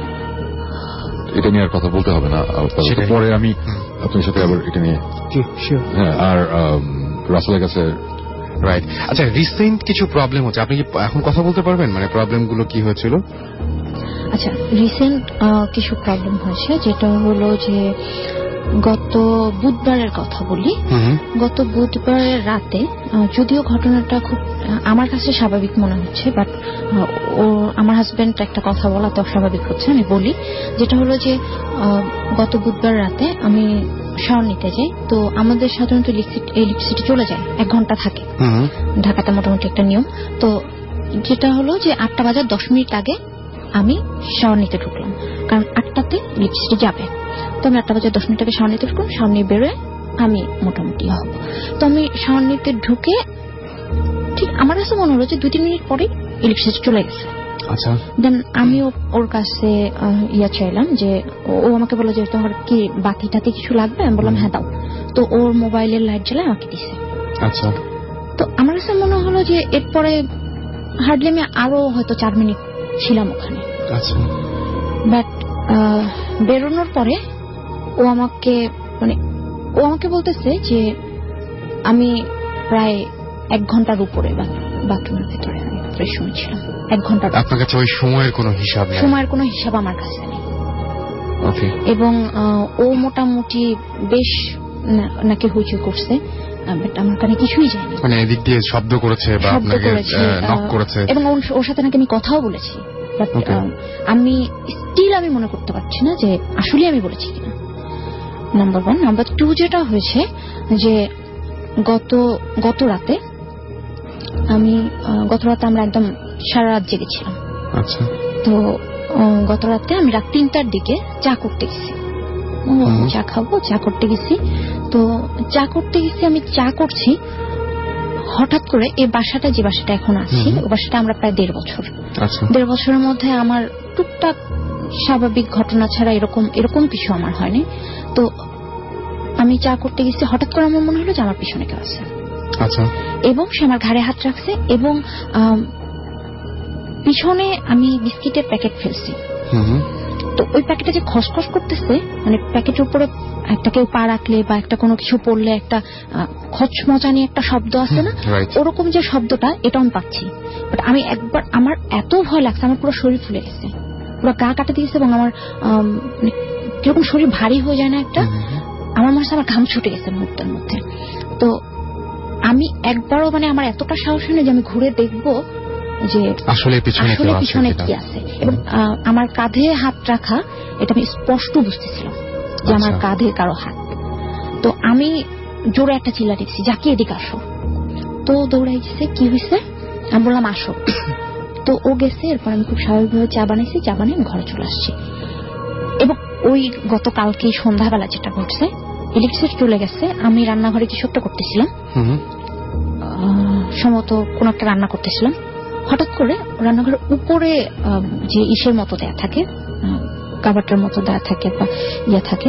Speaker 5: এটা নিয়ে আর কথা বলতে হবে না, পরে আমি আপনার সাথে আবার এটা নিয়ে। হ্যাঁ, আর রাসেলের কাছে।
Speaker 1: রাইট। আচ্ছা, রিসেন্ট কিছু প্রবলেম হচ্ছে, আপনি কি এখন কথা বলতে পারবেন? মানে প্রবলেমগুলো কি হয়েছিল?
Speaker 2: আচ্ছা, রিসেন্ট কিছু প্রবলেম হয়েছে, যেটা হলো যে গত বুধবারের কথা বলি। গত বুধবারের রাতে, যদিও ঘটনাটা খুব আমার কাছে স্বাভাবিক মনে হচ্ছে, বাট ও আমার হাজবেন্ড একটা কথা বলা তো অস্বাভাবিক হচ্ছে, আমি বলি। যেটা হলো যে গত বুধবার রাতে আমি শাওয়ার নিতে যাই, তো আমাদের সাধারণত ইলেকট্রিসিটি চলে যায়, এক ঘন্টা থাকে ঢাকাতে, মোটামুটি একটা নিয়ম। তো যেটা হলো যে আটটা বাজার দশ মিনিট আগে আমি শাওয়ার নিতে ঢুকলাম, কারণ আটটাতে ইলেকট্রিসিটি যাবে। তো আমি আটটা বাজার দশ মিনিট আগে শাওয়ার নিতে ঢুকলাম, শাওয়ার নিয়ে বেরোয় আমি মোটামুটি হব। তো আমি শাওয়ার নিতে ঢুকে ঠিক আমার কাছে মনে হলো যে দুই তিন মিনিট পরে ইলেকট্রিসিটি চলে গেছে।
Speaker 1: আচ্ছা,
Speaker 2: দেন আমি ওর কাছে ইয়া চাইলাম, যে ও আমাকে বললো যে তোমার কি বাতিটাতে কিছু লাগবে? আমি বললাম হ্যাঁ দাও। তো ওর মোবাইলের লাইট জ্বালায় আমাকে দিছে।
Speaker 1: আচ্ছা,
Speaker 2: তো আমার কাছে মনে হলো যে এরপরে হার্ডলি আমি আরো হয়তো চার মিনিট ছিলাম ওখানে।
Speaker 1: আচ্ছা,
Speaker 2: বাট বেরোনোর পরে ও আমাকে মানে ও আমাকে বলতেছে যে আমি প্রায় এক ঘন্টার উপরে বাথরুমের ভেতরে শুনেছিলাম। এক ঘন্টা।
Speaker 1: আপনার কাছে ওই সময়ের কোনো হিসাব নেই?
Speaker 2: সময়ের কোনো হিসাব আমার কাছে নেই।
Speaker 1: ওকে।
Speaker 2: এবং ও মোটামুটি বেশ নাকি হইচই করছে, বাট আমার কানে কিছুই যায়নি।
Speaker 1: মানে এদিক দিয়ে শব্দ করেছে বা আপনাকে নক করেছে,
Speaker 2: এবং ওর সাথে নাকি আমি কথাও বলেছি, বাট আমি স্টিল আমি মনে করতে পারছি না যে আসলে আমি বলেছি কিনা। Number one. নাম্বার টু, যেটা হয়েছে যে গত গত রাতে আমি গত রাতে আমরা একদম সারা রাত জেগেছিলাম।
Speaker 1: আচ্ছা।
Speaker 2: তো গত রাতে আমি রাত তিনটার দিকে চা করতে গেছি, চা খাবো, চা করতে গেছি। তো চা করতে গেছি, আমি চা করছি, হঠাৎ করে এই বাসাটা, যে বাসাটা এখন আছি, ও বাসাটা আমরা প্রায় দেড় বছর দেড় বছরের মধ্যে আমার টুকটাক স্বাভাবিক ঘটনা ছাড়া এরকম এরকম কিছু আমার হয়নি। তো আমি চা করতে গেছি, হঠাৎ করে আমার মনে হলো যে আমার পিছনে কেউ আছে।
Speaker 1: আচ্ছা।
Speaker 2: এবং সে আমার ঘাড়ে হাত রাখছে এবং পিছনে আমি বিস্কিটের প্যাকেট ফেলছি। তো ওই প্যাকেটে যে খসখস করতেছে, মানে প্যাকেটের উপরে একটা কেউ পা রাখলে বা একটা কোনো কিছু পড়লে একটা খচমচানি একটা শব্দ আছে না, ওরকম যে শব্দটা এটা আমি পাচ্ছি। বাট আমি একবার আমার এত ভয় লাগছে, আমার পুরো শরীর ফুলে গেছে, পুরো গা কাটা দিয়েছে এবং আমার কিরকম শরীর ভারী হয়ে যায় না একটা, আমার মনে হচ্ছে আমার ঘাম ছুটে গেছে মুহূর্তের মধ্যে। তো আমি একবারও মানে আমার এতটা সাহস নেই যে আমি ঘুরে দেখবো যে আসলে পিছনে কি আছে। এবং আমার কাঁধে হাত রাখা এটা আমি স্পষ্ট বুঝতেছিলাম যে আমার কাঁধে কারো হাত। তো আমি জোরে একটা চিল্লা দিচ্ছি, যাকে এদিকে আসো। তো দৌড়াই গেছে, কি হয়েছে আমি বললাম আসো। তো ও গেছে, এরপর আমি খুব স্বাভাবিকভাবে চা বানাইছি, চা বানিয়ে আমি ঘরে চলে আসছি। এবং ওই গতকালকে সন্ধ্যাবেলা যেটা ঘটছে, ইলেকট্রিসিটি চলে গেছে, আমি রান্নাঘরে কিছু একটা করতেছিলাম, সম্ভবত কোন একটা রান্না করতেছিলাম। হঠাৎ করে রান্নাঘরের উপরে যে ইসের মতো দেয়া থাকে, কাবাটার মতো দেয়া থাকে বা ইয়ে থাকে,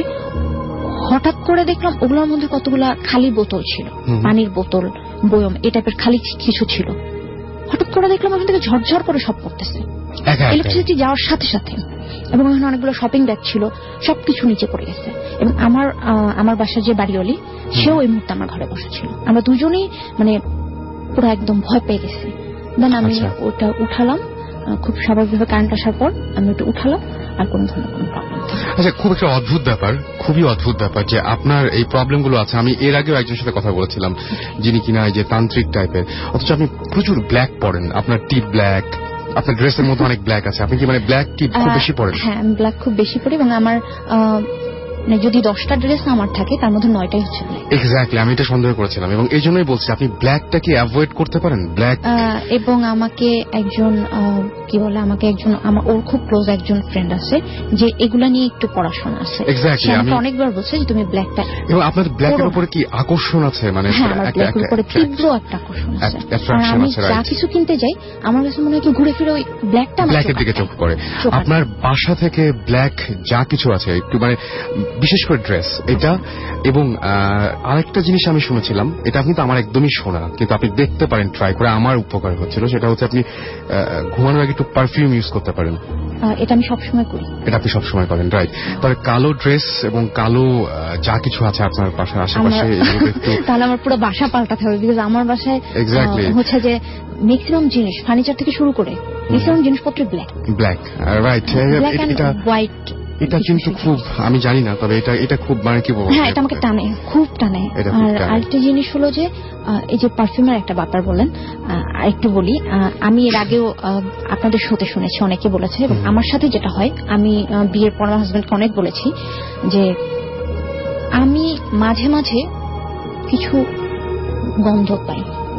Speaker 2: হঠাৎ করে দেখলাম ওগুলোর মধ্যে কতগুলা খালি বোতল ছিল, পানির বোতল, বয়ম, এই টাইপের খালি কিছু ছিল। হঠাৎ করে দেখলাম ওখান থেকে ঝরঝর করে সব পড়তেছে ইলেকট্রিসিটি যাওয়ার সাথে সাথে। এবং ওখানে অনেকগুলো শপিং ব্যাগ ছিল, সবকিছু নিচে পড়ে গেছে। এবং আমার আমার বাসার যে বাড়িওয়ালি, সেও এই মুহূর্তে আমার ঘরে বসা ছিল। আমরা দুজনেই মানে পুরো একদম ভয় পেয়ে গেছি। দেন আমি ওটা উঠালাম, খুব স্বাভাবিকভাবে কারেন্ট আসার পর আমি ওটা উঠালাম, আর কোন ধরনের কোনো প্রবলেম।
Speaker 1: আচ্ছা, খুব একটা অদ্ভুত ব্যাপার, খুবই অদ্ভুত ব্যাপার যে আপনার এই প্রবলেমগুলো আছে। আমি এর আগেও একজনের সাথে কথা বলেছিলাম যিনি কিনা এই যে তান্ত্রিক টাইপের, অথচ আপনি প্রচুর ব্ল্যাক পরেন, আপনার টিপ ব্ল্যাক, আপনার ড্রেসের মধ্যে অনেক ব্ল্যাক আছে। আপনি কি মানে ব্ল্যাক টিপ খুব বেশি পরেন?
Speaker 2: হ্যাঁ, আমি ব্ল্যাক খুব বেশি পরি এবং আমার মানে যদি দশটা ড্রেস আমার থাকে তার মধ্যে নয়টাই হচ্ছে ব্ল্যাক।
Speaker 1: এক্স্যাক্টলি, আমি এটা সন্দেহ করেছিলাম এবং এই জন্যই বলছি আপনি ব্ল্যাকটা কি অ্যাভয়েড করতে পারেন? ব্ল্যাক
Speaker 2: এবং আমাকে একজন কি বলে, আমাকে একজন আমার ওর খুব ক্লোজ একজন ফ্রেন্ড আছে যে এগুলা নিয়ে একটু পড়াশোনা আছে।
Speaker 1: এক্স্যাক্টলি,
Speaker 2: আমি অনেকবার বলছি যে তুমি ব্ল্যাকটা।
Speaker 1: এবং আপনার ব্ল্যাকের উপরে কি আকর্ষণ আছে? মানে
Speaker 2: ব্ল্যাকের উপরে তীব্র একটা আকর্ষণ আছে। আমি যা কিছু কিনতে যাই আমার কাছে মনে হয় কি ঘুরে ফিরে ওই ব্ল্যাকটা
Speaker 1: ব্ল্যাকের দিকে চোখ পড়ে। আপনার বাসা থেকে ব্ল্যাক যা কিছু আছে একটু মানে বিশেষ করে ড্রেস এটা। এবং আরেকটা জিনিস আমি শুনেছিলাম, এটা কিন্তু আমার একদমই শোনা, কিন্তু আপনি দেখতে পারেন ট্রাই করে, আমার উপকার হচ্ছিল, সেটা হচ্ছে আপনি ঘুমানোর আগে একটু পারফিউম ইউজ করতে পারেন।
Speaker 2: এটা আমি সবসময় করি।
Speaker 1: এটা আপনি সবসময় করেন, রাইট। তবে কালো ড্রেস এবং কালো যা কিছু আছে আপনার বাসার আশেপাশে,
Speaker 2: তাহলে আমার পুরো বাসা পাল্টাতে হবে, বিকজ আমার বাসায় হচ্ছে যে ম্যাক্সিমাম জিনিস ফার্নিচার থেকে শুরু করে ম্যাক্সিমাম জিনিসপত্র ব্ল্যাক
Speaker 1: ব্ল্যাক রাইট।
Speaker 2: এটা হোয়াইট,
Speaker 1: এটা কিন্তু খুব, আমি জানি না, তবে এটা এটা খুব মানে কি বলবো,
Speaker 2: হ্যাঁ এটা আমাকে টানে, খুব টানে। আর আরেকটা জিনিস হলো যে এই যে পারফিউমের একটা ব্যাপার বলেন, আরেকটু বলি, আমি এর আগেও আপনাদের শোতে শুনেছি, অনেকে বলেছে এবং আমার সাথে যেটা হয়, আমি বিয়ের পর আমার হাজবেন্ডকে অনেক বলেছি যে আমি মাঝে মাঝে কিছু গন্ধ পাই,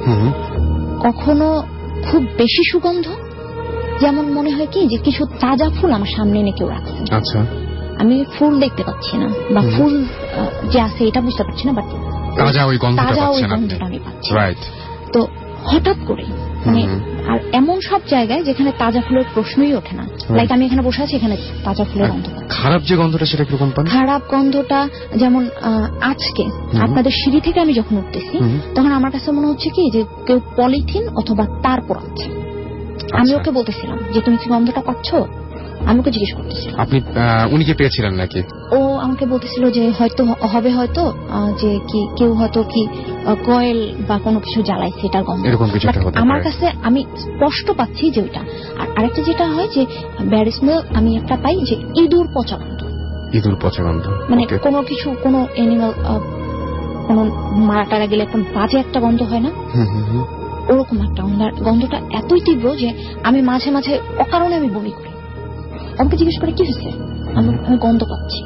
Speaker 2: কখনো খুব বেশি সুগন্ধ, যেমন মনে হয় কি যে কিছু তাজা ফুল আমার সামনে এনে কেউ রাখছে।
Speaker 1: আচ্ছা,
Speaker 2: আমি ফুল দেখতে পাচ্ছি না বা ফুল যে আছে এটা বুঝতে পারছি না, বাট
Speaker 1: তাজা ওই গন্ধটা
Speaker 2: আমি পাচ্ছি। তো হঠাৎ করে মানে, আর এমন সব জায়গায় যেখানে তাজা ফুলের প্রশ্নই ওঠে না, লাইক আমি এখানে বসে আছি, এখানে তাজা ফুলের গন্ধ।
Speaker 1: খারাপ যে গন্ধটা সেটা কিরকম পান?
Speaker 2: খারাপ গন্ধটা যেমন আজকে আপনাদের সিঁড়ি থেকে আমি যখন উঠতেছি তখন আমার কাছে মনে হচ্ছে কি যে কেউ পলিথিন অথবা তার পোড়াচ্ছে। আমি ওকে বলতেছিলাম যে তুমি কি গন্ধটা পাচ্ছ, আমি ওকে জিজ্ঞেস করতেছি।
Speaker 1: আপনি উনি কি পেয়েছিলেন নাকি?
Speaker 2: ও আমাকে বলতেছিল যে হয়তো হবে, হয়তো যে কি কেউ হয়তো কি কয়েল বা কোনো কিছু জ্বালাইছে এটার গন্ধ,
Speaker 1: এরকম কিছু একটা হতে পারে।
Speaker 2: আমার কাছে আমি স্পষ্ট পাচ্ছি যে ওইটা। আর আরেকটা যেটা হয় যে ব্যাড স্মেল আমি একটা পাই যে ইঁদুর পচা গন্ধ।
Speaker 1: ইঁদুর পচা গন্ধ
Speaker 2: মানে কোনো কিছু, কোনো এনিম্যাল, কোনো মারা টারা গেলে একটা বাজে একটা গন্ধ হয় না, ওরকম একটা গন্ধটা এতই তীব্র যে আমি মাঝে মাঝে অকারণে আমি বমি করি। আমাকে জিজ্ঞেস করে কি হয়েছে, আমি গন্ধ পাচ্ছি,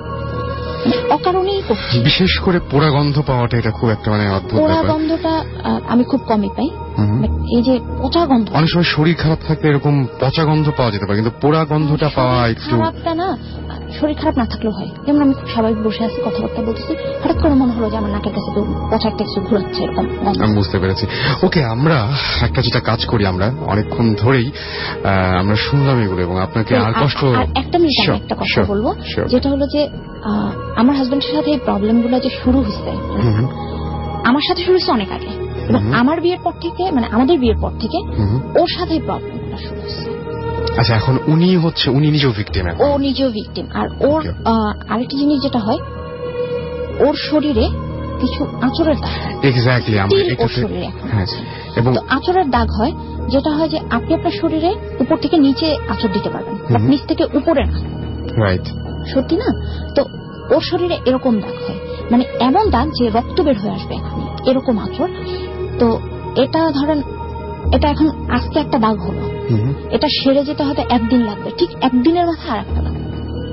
Speaker 2: অকারণেই করছি।
Speaker 1: বিশেষ করে পোড়া গন্ধ পাওয়াটা এটা খুব একটা মানে অদ্ভুত ব্যাপার।
Speaker 2: পোড়া গন্ধটা আমি খুব কমই পাই, এই যে পচা গন্ধ,
Speaker 1: অনেক সময় শরীর খারাপ থাকলে এরকম পচা গন্ধ পাওয়া যেতে পারে, কিন্তু পোড়া গন্ধটা পাওয়া একটু
Speaker 2: খারাপটা না, শরীর খারাপ না থাকলেও হয়। যেমন আমি খুব স্বাভাবিক বসে আছি, কথাবার্তা বলতেছি, হঠাৎ করে মনে হলো যে আমার নাকের কাছে পচা একটা কিছু ঘুরাচ্ছে, এরকম।
Speaker 1: আমি বুঝতে পেরেছি। ওকে, আমরা একটা যেটা কাজ করি, আমরা অনেকক্ষণ ধরেই আমরা শুনলাম এগুলো এবং আপনাকে আর কষ্ট।
Speaker 2: একটা মিনিট আমি একটা কথা বলবো, যেটা হলো যে আমার হাজবেন্ডের সাথে এই প্রবলেম গুলো যে শুরু হয়েছে, আমার সাথে শুরু হয়েছে অনেক আগে, এবং আমার বিয়ের পর থেকে, মানে আমাদের বিয়ের পর থেকে ওর সাথে প্রবলেম গুলো শুরু হয়েছে।
Speaker 1: আচ্ছা, এখন উনি হচ্ছে, উনি নিজেও ভিকটিম,
Speaker 2: ও নিজেও ভিকটিম। আর ওর আরেকটি জিনিস যেটা হয়, ওর শরীরে কিছু আঁচড়ের দাগ।
Speaker 1: এক্স্যাক্টলি
Speaker 2: ওর শরীরে এবং আঁচড়ের দাগ হয়, যেটা হয় যে আপনি আপনার শরীরে উপর থেকে নিচে আঁচড় দিতে পারবেন, নিচ থেকে উপরে না।
Speaker 1: রাইট,
Speaker 2: সত্যি না? তো ওর শরীরে এরকম দাগ হয়, মানে এমন দাগ যে রক্ত বের হয়ে আসবে এখন, এরকম আঁচড়। তো এটা ধরেন এটা এখন আজকে একটা দাগ হলো, এটা সেরে যেতে হয়তো একদিন লাগবে, ঠিক একদিনের মাথায় আর একটা দাগ,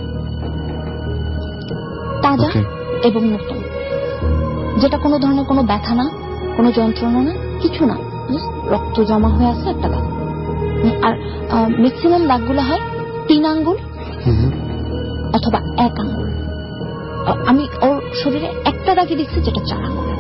Speaker 2: তাজা এবং নতুন, যেটা কোনো ধরনের কোনো ব্যথা না, কোনো যন্ত্রণা না, কিছু না, রক্ত জমা হয়ে আছে একটা দাগ। আর ম্যাক্সিমাম দাগগুলো হয় তিন আঙ্গুল অথবা এক আঙ্গুল। আমি ওর শরীরে একটা দাগই দেখছি যেটা চার আঙ্গুল।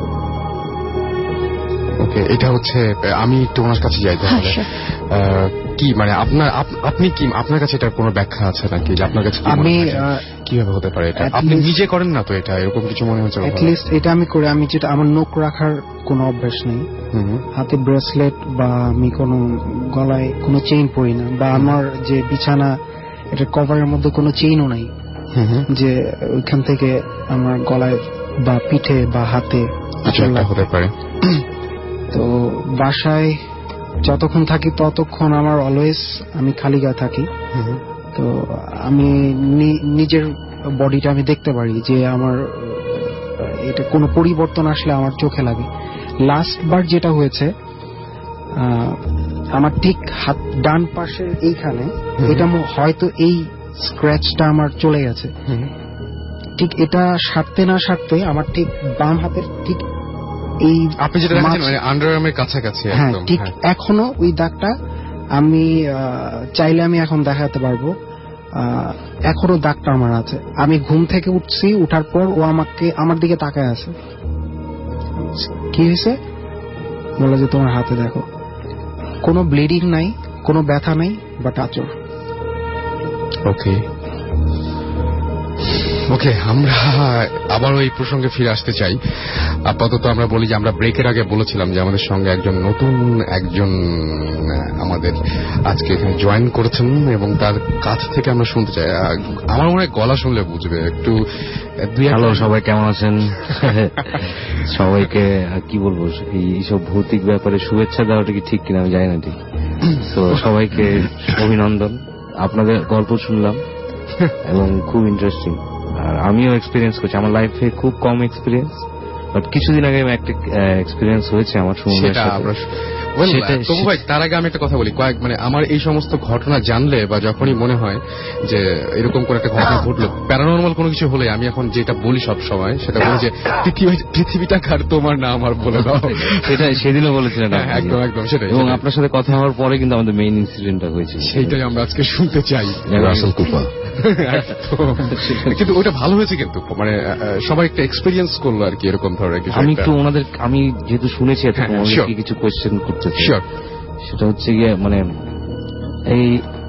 Speaker 1: ওকে, এটা হচ্ছে আমি একটু ওনার কাছে যাই তাহলে। কি মানে আপনার আপনি কি আপনার কাছে এটার কোনো ব্যাখ্যা আছে নাকি, যে আপনার কাছে আমি কিভাবে হতে পারে এটা? আপনি নিজে করেন না তো এটা, এরকম কিছু মনে হচ্ছে?
Speaker 3: অ্যাটলিস্ট এটা আমি করি, আমি যেটা আমার নখ রাখার কোনো অভ্যাস নেই, হাতে ব্রেসলেট বা আমি কোনো গলায় কোনো চেইন পরি না, বা আমার যে বিছানা এটা কভারের মধ্যে কোনো চেইনও নাই যে ওইখান থেকে আমার গলায় বা পিঠে বা হাতে
Speaker 1: হতে পারে।
Speaker 3: তো বাসায় যতক্ষণ থাকি ততক্ষণ আমার অলওয়েজ আমি খালি গায়ে থাকি। তো আমি নিজের বডিটা আমি দেখতে পারি যে আমার এটা কোনো পরিবর্তন আসলে আমার চোখে লাগে। লাস্ট বার যেটা হয়েছে, আমার ঠিক হাত ডান পাশের এইখানে এটা হয়তো এই স্ক্র্যাচটা আমার চলে গেছে, ঠিক এটা সারতে না সারতে আমার ঠিক বাম হাতের ঠিক এই
Speaker 1: আপনি যেটা দেখেছেন মানে আন্ডারআর্মের কাছাকাছি,
Speaker 3: হ্যাঁ ঠিক এখনো ওই দাগটা আমি চাইলে আমি এখন দেখাতে পারবো, এখনো দাগটা আমার আছে। আমি ঘুম থেকে উঠছি, উঠার পর ও আমাকে আমার দিকে তাকায় আছে, কি হয়েছে বলে যে তোমার হাতে দেখো, কোনো ব্লিডিং নাই, কোনো ব্যথা নাই, বাট আচর।
Speaker 1: ওকে ওকে আমরা আবার ওই প্রসঙ্গে ফিরে আসতে চাই। আপাতত আমরা বলি যে আমরা ব্রেকের আগে বলেছিলাম যে আমাদের সঙ্গে একজন নতুন একজন আমাদের আজকে এখানে জয়েন করেছেন এবং তার কাছ থেকে আমরা শুনতে চাই। আমার মনে হয় গলা শুনলে বুঝবে একটু।
Speaker 6: হ্যালো, সবাই কেমন আছেন? সবাইকে কি বলবো, এইসব ভৌতিক ব্যাপারে শুভেচ্ছা দেওয়াটা কি ঠিক কিনা আমি জানি না ঠিক। তো সবাইকে অভিনন্দন, আপনাদের গল্প শুনলাম এবং খুব ইন্টারেস্টিং। আর আমিও এক্সপিরিয়েন্স করছি, আমার লাইফে খুব কম এক্সপিরিয়েন্স, বাট কিছুদিন আগে একটা এক্সপিরিয়েন্স হয়েছে আমার সুমনের সাথে।
Speaker 1: তার আগে আমি একটা কথা বলি, কয়েক মানে আমার এই সমস্ত ঘটনা জানলে বা যখনই মনে হয় যে এরকম করে একটা ঘটনা ঘটলো, প্যারানর্মাল কোনো কিছু হলে আমি এখন যেটা বলি সব সময় সেটা বলি যে পৃথিবীটা কার তোমার না আমার বলে দাও।
Speaker 6: সেটা সেদিনও বলেছিলেন
Speaker 1: একদম একদম সেটাই।
Speaker 6: এবং আপনার সাথে কথা হওয়ার পরে কিন্তু আমাদের মেইন ইনসিডেন্টটা হয়েছে,
Speaker 1: সেইটাই আমরা আজকে শুনতে চাই।
Speaker 5: রাসেল কুপার
Speaker 1: কিন্তু ওটা ভালো হয়েছে, কিন্তু মানে সবাই একটা এক্সপেরিয়েন্স করলো আর কি এরকম ধরনের কিছু।
Speaker 6: আমি একটু ওনাদের, আমি যেহেতু শুনেছি কিছু কোয়েশ্চেন করতে, সেটা হচ্ছে গিয়ে মানে এই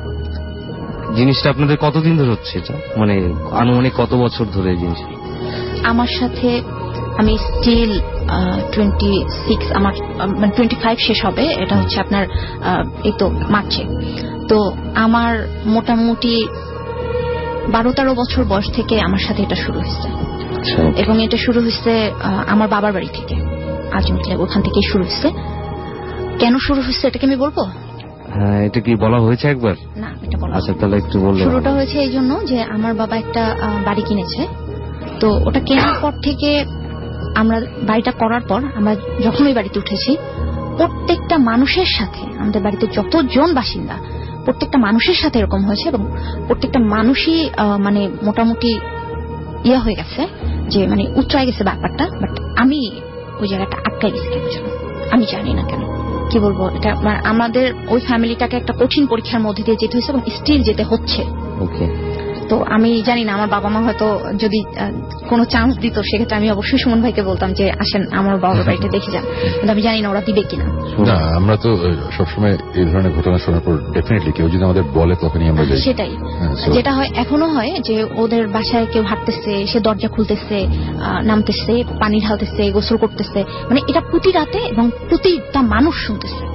Speaker 6: জিনিসটা আপনাদের কতদিন ধরে হচ্ছে, এটা মানে আনুমানিক কত বছর ধরে এই জিনিস?
Speaker 2: আমার সাথে আমি স্টিল টোয়েন্টি সিক্স আমার মানে টোয়েন্টি ফাইভ শেষ হবে, এটা হচ্ছে আপনার এই তো মার্চে। তো আমার মোটামুটি বারো তেরো বছর বয়স থেকে আমার সাথে এটা শুরু হয়েছে, এবং এটা শুরু হয়েছে আমার বাবার বাড়ি থেকে, আলটিমেটলি ওখান থেকেই শুরু হয়েছে। কেন শুরু হয়েছে এটা কি আমি বলবো?
Speaker 6: হ্যাঁ, এটা কি বলা হয়েছে একবার?
Speaker 2: না, এটা বলা।
Speaker 6: আচ্ছা, তাহলে একটু বলুন।
Speaker 2: শুরুটা হয়েছে এই জন্য যে আমার বাবা একটা বাড়ি কিনেছে, তো ওটা কেনার পর থেকে আমরা বাড়িটা করার পর আমরা যখন ওই বাড়িতে উঠেছি, প্রত্যেকটা মানুষের সাথে, আমাদের বাড়িতে যতজন বাসিন্দা প্রত্যেকটা মানুষের সাথে এরকম হয়েছে, এবং প্রত্যেকটা মানুষই মানে মোটামুটি ইয়ে হয়ে গেছে যে মানে উচ্চায় গেছে ব্যাপারটা। বাট আমি ওই জায়গাটা আটকাই গেছি কেন জানো, আমি জানি না কেন, কি বলবো, এটা আমাদের ওই ফ্যামিলিটাকে একটা কঠিন পরীক্ষার মধ্যে দিয়ে যেতে হয়েছে এবং স্টিল যেতে হচ্ছে।
Speaker 6: ওকে,
Speaker 2: তো আমি জানি না, আমার বাবা মা হয়তো যদি কোনো চান্স দিত সেক্ষেত্রে আমি অবশ্যই সুমন ভাইকে বলতাম যে আসেন আমার বাবার বাড়িটা দেখে যান, কিন্তু আমি জানি না ওরা দিবে কিনা।
Speaker 5: না, আমরা তো সবসময় এই ধরনের ঘটনা শোনার পর ডেফিনেটলি কেউ যদি আমাদের বলে তখনই আমরা যাই।
Speaker 2: সেটাই যেটা হয়, এখনো হয় যে ওদের বাসায় কেউ হাঁটতেছে, সে দরজা খুলতেছে, নামতেছে, পানি ঢালতেছে, গোসল করতেছে, মানে এটা প্রতি রাতে এবং প্রতিটা মানুষ শুনতেছে।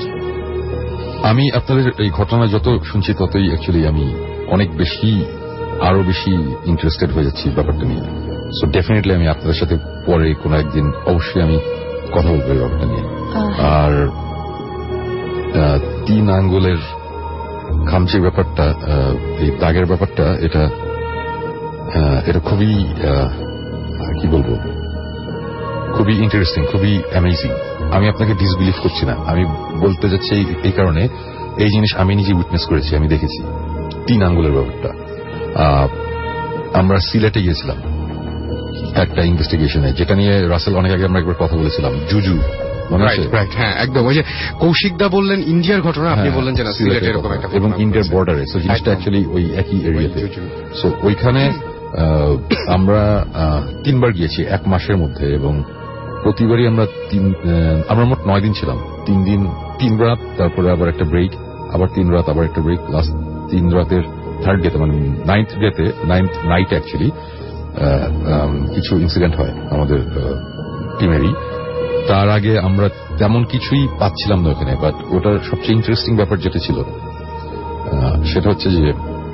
Speaker 5: আমি আপনাদের এই ঘটনা যত শুনছি ততই অ্যাকচুয়ালি আমি অনেক বেশি আরো বেশি ইন্টারেস্টেড হয়ে যাচ্ছি ব্যাপারটা নিয়ে। সো ডেফিনেটলি আমি আপনাদের সাথে পরে কোনো একদিন অবশ্যই আমি কথা বলবো এই ব্যাপারটা নিয়ে। আর তিন আঙ্গুলের খামচির ব্যাপারটা, এই দাগের ব্যাপারটা, এটা এটা খুবই কি বলবো, খুবই ইন্টারেস্টিং, খুবই অ্যামেজিং। আমি আপনাকে ডিসবিলিভ করছি না, আমি বলতে যাচ্ছি এই কারণে এই জিনিস আমি নিজে উইটনেস করেছি, আমি দেখেছি তিন আঙ্গুলের ব্যাপারটা। আমরা সিলেটে গিয়েছিলাম একটা ইনভেস্টিগেশনে, যেটা নিয়ে রাসেল অনেক আগে আমরা একবার কথা বলেছিলাম, জুজু
Speaker 7: হ্যাঁ একদম। ওই যে কৌশিকদা বললেন ইন্ডিয়ার ঘটনা, আপনি বললেন যে সিলেটে এরকম একটা,
Speaker 5: এবং ইন্ডিয়ার বর্ডারে, সো জিনিসটা অ্যাকচুয়ালি ওই একই এরিয়াতে। সো ওইখানে আমরা তিনবার গিয়েছি এক মাসের মধ্যে, এবং প্রতিবারই আমরা তিন আমরা মোট নয় দিন ছিলাম। তিন দিন তিন রাত, তারপরে আবার একটা ব্রেক, আবার তিন রাত, আবার একটা ব্রেক, লাস্ট তিন রাতের থার্ড ডেতে মানে নাইন্থ ডেতে নাইন্থ নাইট অ্যাকচুয়ালি কিছু ইনসিডেন্ট হয় আমাদের টিমেরই। তার আগে আমরা তেমন কিছুই পাচ্ছিলাম না ওখানে, বাট ওটার সবচেয়ে ইন্টারেস্টিং ব্যাপার যেটা ছিল সেটা হচ্ছে যে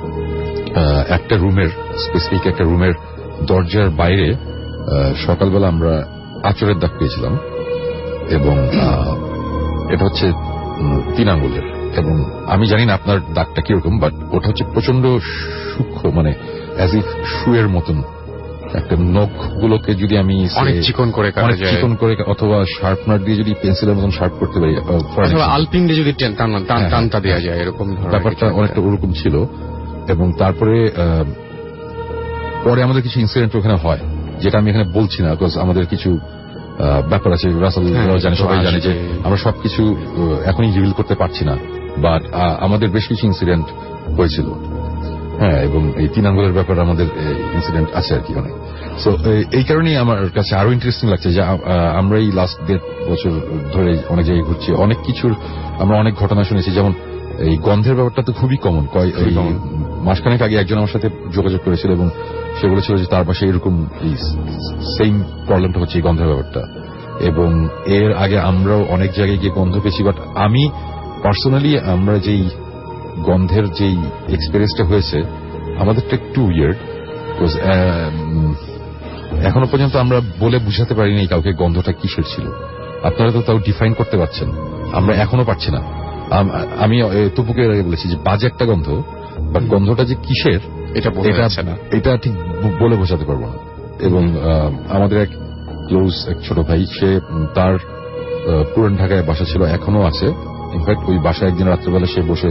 Speaker 5: একটা রুমের, স্পেসিফিক একটা রুমের দরজার বাইরে সকালবেলা আমরা আঁচড়ের দাগ পেয়েছিলাম, এবং এটা হচ্ছে তিন আঙ্গুলের। এবং আমি জানি না আপনার দাগটা কিরকম, বাট ওটা হচ্ছে প্রচন্ড সূক্ষ্ম, মানে অ্যাজ ইফ শুয়ের মতন। একটা নখ গুলোকে যদি আমি
Speaker 7: অনেক চিকন করে
Speaker 5: অনেক চিকন করে অথবা শার্পনার দিয়ে যদি পেন্সিলের মতন শার্প করতে পারি,
Speaker 7: অথবা আলপিং দিয়ে যদি টানটা দেওয়া যায়, এরকম
Speaker 5: ব্যাপারটা অনেকটা ওরকম ছিল। এবং তারপরে পরে আমাদের কিছু ইনসিডেন্ট ওখানে হয়, যেটা আমি এখানে বলছি না, বিকজ আমাদের কিছু ব্যাপার আছে, রাসেল জানে, সবাই জানে যে আমরা সবকিছু এখনই রিভিল করতে পারছি না, বাট আমাদের বেশ কিছু ইনসিডেন্ট হয়েছিল। হ্যাঁ, এবং এই তিন আঙ্গুলের ব্যাপারে আমাদের ইনসিডেন্ট আছে আর কি অনেক। সো এই কারণেই আমার কাছে আরো ইন্টারেস্টিং লাগছে যে আমরা এই লাস্ট দেড় বছর ধরে অনেক জায়গায় ঘুরছি, অনেক কিছুর আমরা অনেক ঘটনা শুনেছি। যেমন এই গন্ধের ব্যাপারটা তো খুবই কমন। মাসখানেক আগে একজন আমার সাথে যোগাযোগ করেছিল এবং সে বলেছিল যে তার পাশে এরকম সেম প্রবলেমটা হচ্ছে এই গন্ধের ব্যাপারটা। এবং এর আগে আমরাও অনেক জায়গায় গিয়ে গন্ধ পেয়েছি, বাট আমি পার্সোনালি আমরা যেই গন্ধের যেই এক্সপেরিয়েন্সটা হয়েছে আমাদেরটা একটু উইয়ার্ড, বিকজ এখনো পর্যন্ত আমরা বলে বুঝাতে পারিনি কাউকে গন্ধটা কিসের ছিল। আপনারা তো তাও ডিফাইন করতে পারছেন, আমরা এখনো পারছি না। আমি তপুকে বলেছি যে বাজে একটা গন্ধ, বাট গন্ধটা যে কিসের
Speaker 7: এটা
Speaker 5: এটা ঠিক বলে বোঝাতে পারবো না। এবং আমাদের এক ক্লোজ এক ছোট ভাই, সে তার পুরান ঢাকায় বাসা ছিল, এখনো আছে। ইনফ্যাক্ট ওই বাসায় একদিন রাত্রেবেলা সে বসে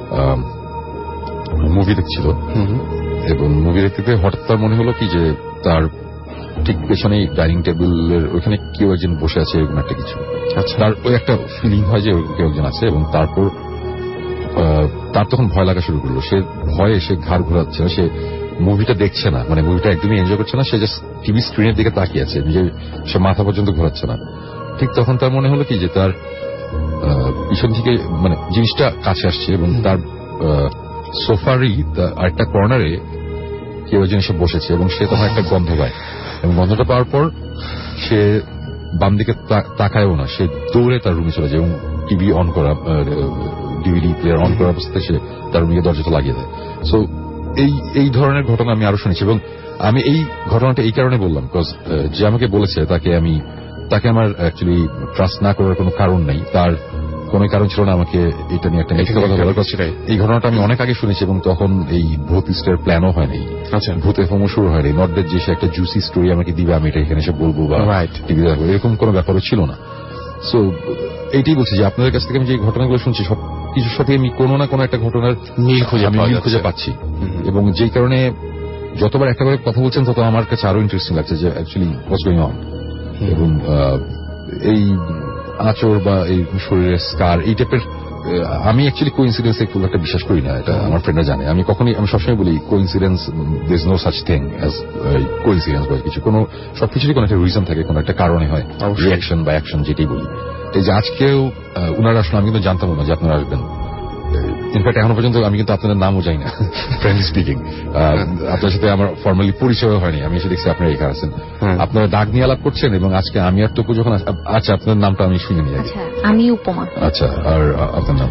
Speaker 5: মুভি দেখছিল, এবং মুভি দেখতে হঠাৎ তার মনে হলো কি যে তার ঠিক পেছনেই ডাইনিং টেবিলের ওইখানে কেউ একজন বসে আছে, এরকম একটা কিছু। তার ওই একটা ফিলিং হয় যে কেউ একজন আছে, এবং তারপর তার তখন ভয় লাগা শুরু করলো। সে ভয়ে সে ঘাড় ঘোরাচ্ছে না, সে মুভিটা দেখছে না, মানে মুভিটা একদমই এনজয় করছে না, সে জাস্ট টিভি স্ক্রিনের দিকে তাকিয়ে আছে, নিজের সে মাথা পর্যন্ত ঘোরাচ্ছে না। ঠিক তখন তার মনে হলো কি যে তার পিছন থেকে মানে জিনিসটা কাছে আসছে, এবং তার সোফারই আরেকটা কর্নারে কেউ একজন এসে বসেছে, এবং সে তখন একটা গন্ধ পায়। এবং গন্ধটা পাওয়ার পর সে বাম দিকে তাকায়ও না, সে দৌড়ে তার রুমে চলে যায়, এবং টিভি অন করা, ডিভিডি প্লেয়ার অন করা অবস্থায় সে তার রুমে দরজাটা লাগিয়ে দেয়। সো এই এই ধরনের ঘটনা আমি আরো শুনেছি, এবং আমি এই ঘটনাটা এই কারণে বললাম, বিকজ যে আমাকে বলেছে তাকে আমি তাকে আমার অ্যাকচুয়ালি ট্রাস্ট না করার কোনো কারণ নেই, তার কোন কারণ ছিল না আমাকে এটা নিয়ে একটা মিথ্যা কথা বলার। এই ঘটনাটা আমি অনেক আগে শুনেছি, এবং তখন এই ভূত স্টার প্ল্যানও হয়নি, ভূত এফএমও শুরু হয়নি, নট দ্যাট যে সে একটা জুসি স্টোরি আমাকে দিবে আমি এটা এখানে এসে বলবো বা টিভি দেখবো, এরকম কোনো ব্যাপারও ছিল না। সো এইটাই বলছি যে আপনাদের কাছ থেকে আমি যে ঘটনাগুলো শুনছি সব কিছুর সাথে আমি কোনো না কোনো একটা ঘটনার মিল খুঁজে মিল খুঁজে পাচ্ছি, এবং যেই কারণে যতবার একটা করে কথা বলছেন তত আমার কাছে আরো ইন্টারেস্টিং লাগছে যে অ্যাকচুয়ালি হোয়াটস গোয়িং অন। এবং এই আঁচড় বা এই শরীরের স্কার এই টাইপের আমি অ্যাকচুয়ালি কোইন্সিডেন্সে খুব একটা বিশ্বাস করি না, এটা আমার ফ্রেন্ডরা জানে। আমি কখনই আমি সবসময় বলি coincidence, there is no such thing as coincidence বা কিছু, কোনো সবকিছুরই কোনো একটা রিজন থাকে, কোনো একটা কারণে হয়, রিয়াকশন বা অ্যাকশন যেটাই বলি। এই যে আজকেও উনারা আসলে আমি কিন্তু জানতাম না যে আপনারা আসবেন। ইনফ্যাক্ট এখনো পর্যন্ত আমি কিন্তু আপনাদের নামও জানি না, ফ্রেন্ডলি স্পিকিং। আপনার সাথে আমার ফর্মালি পরিচয় হয়নি, আমি এসে দেখছি আপনারা এখানে আছেন, আপনারা দাগ নিয়ে আলাপ করছেন, এবং আজকে আমি আর তপু যখন, আচ্ছা আপনার নামটা আমি শুনে নিই।
Speaker 2: আমি উপমা।
Speaker 5: আচ্ছা, আর আপনার নাম?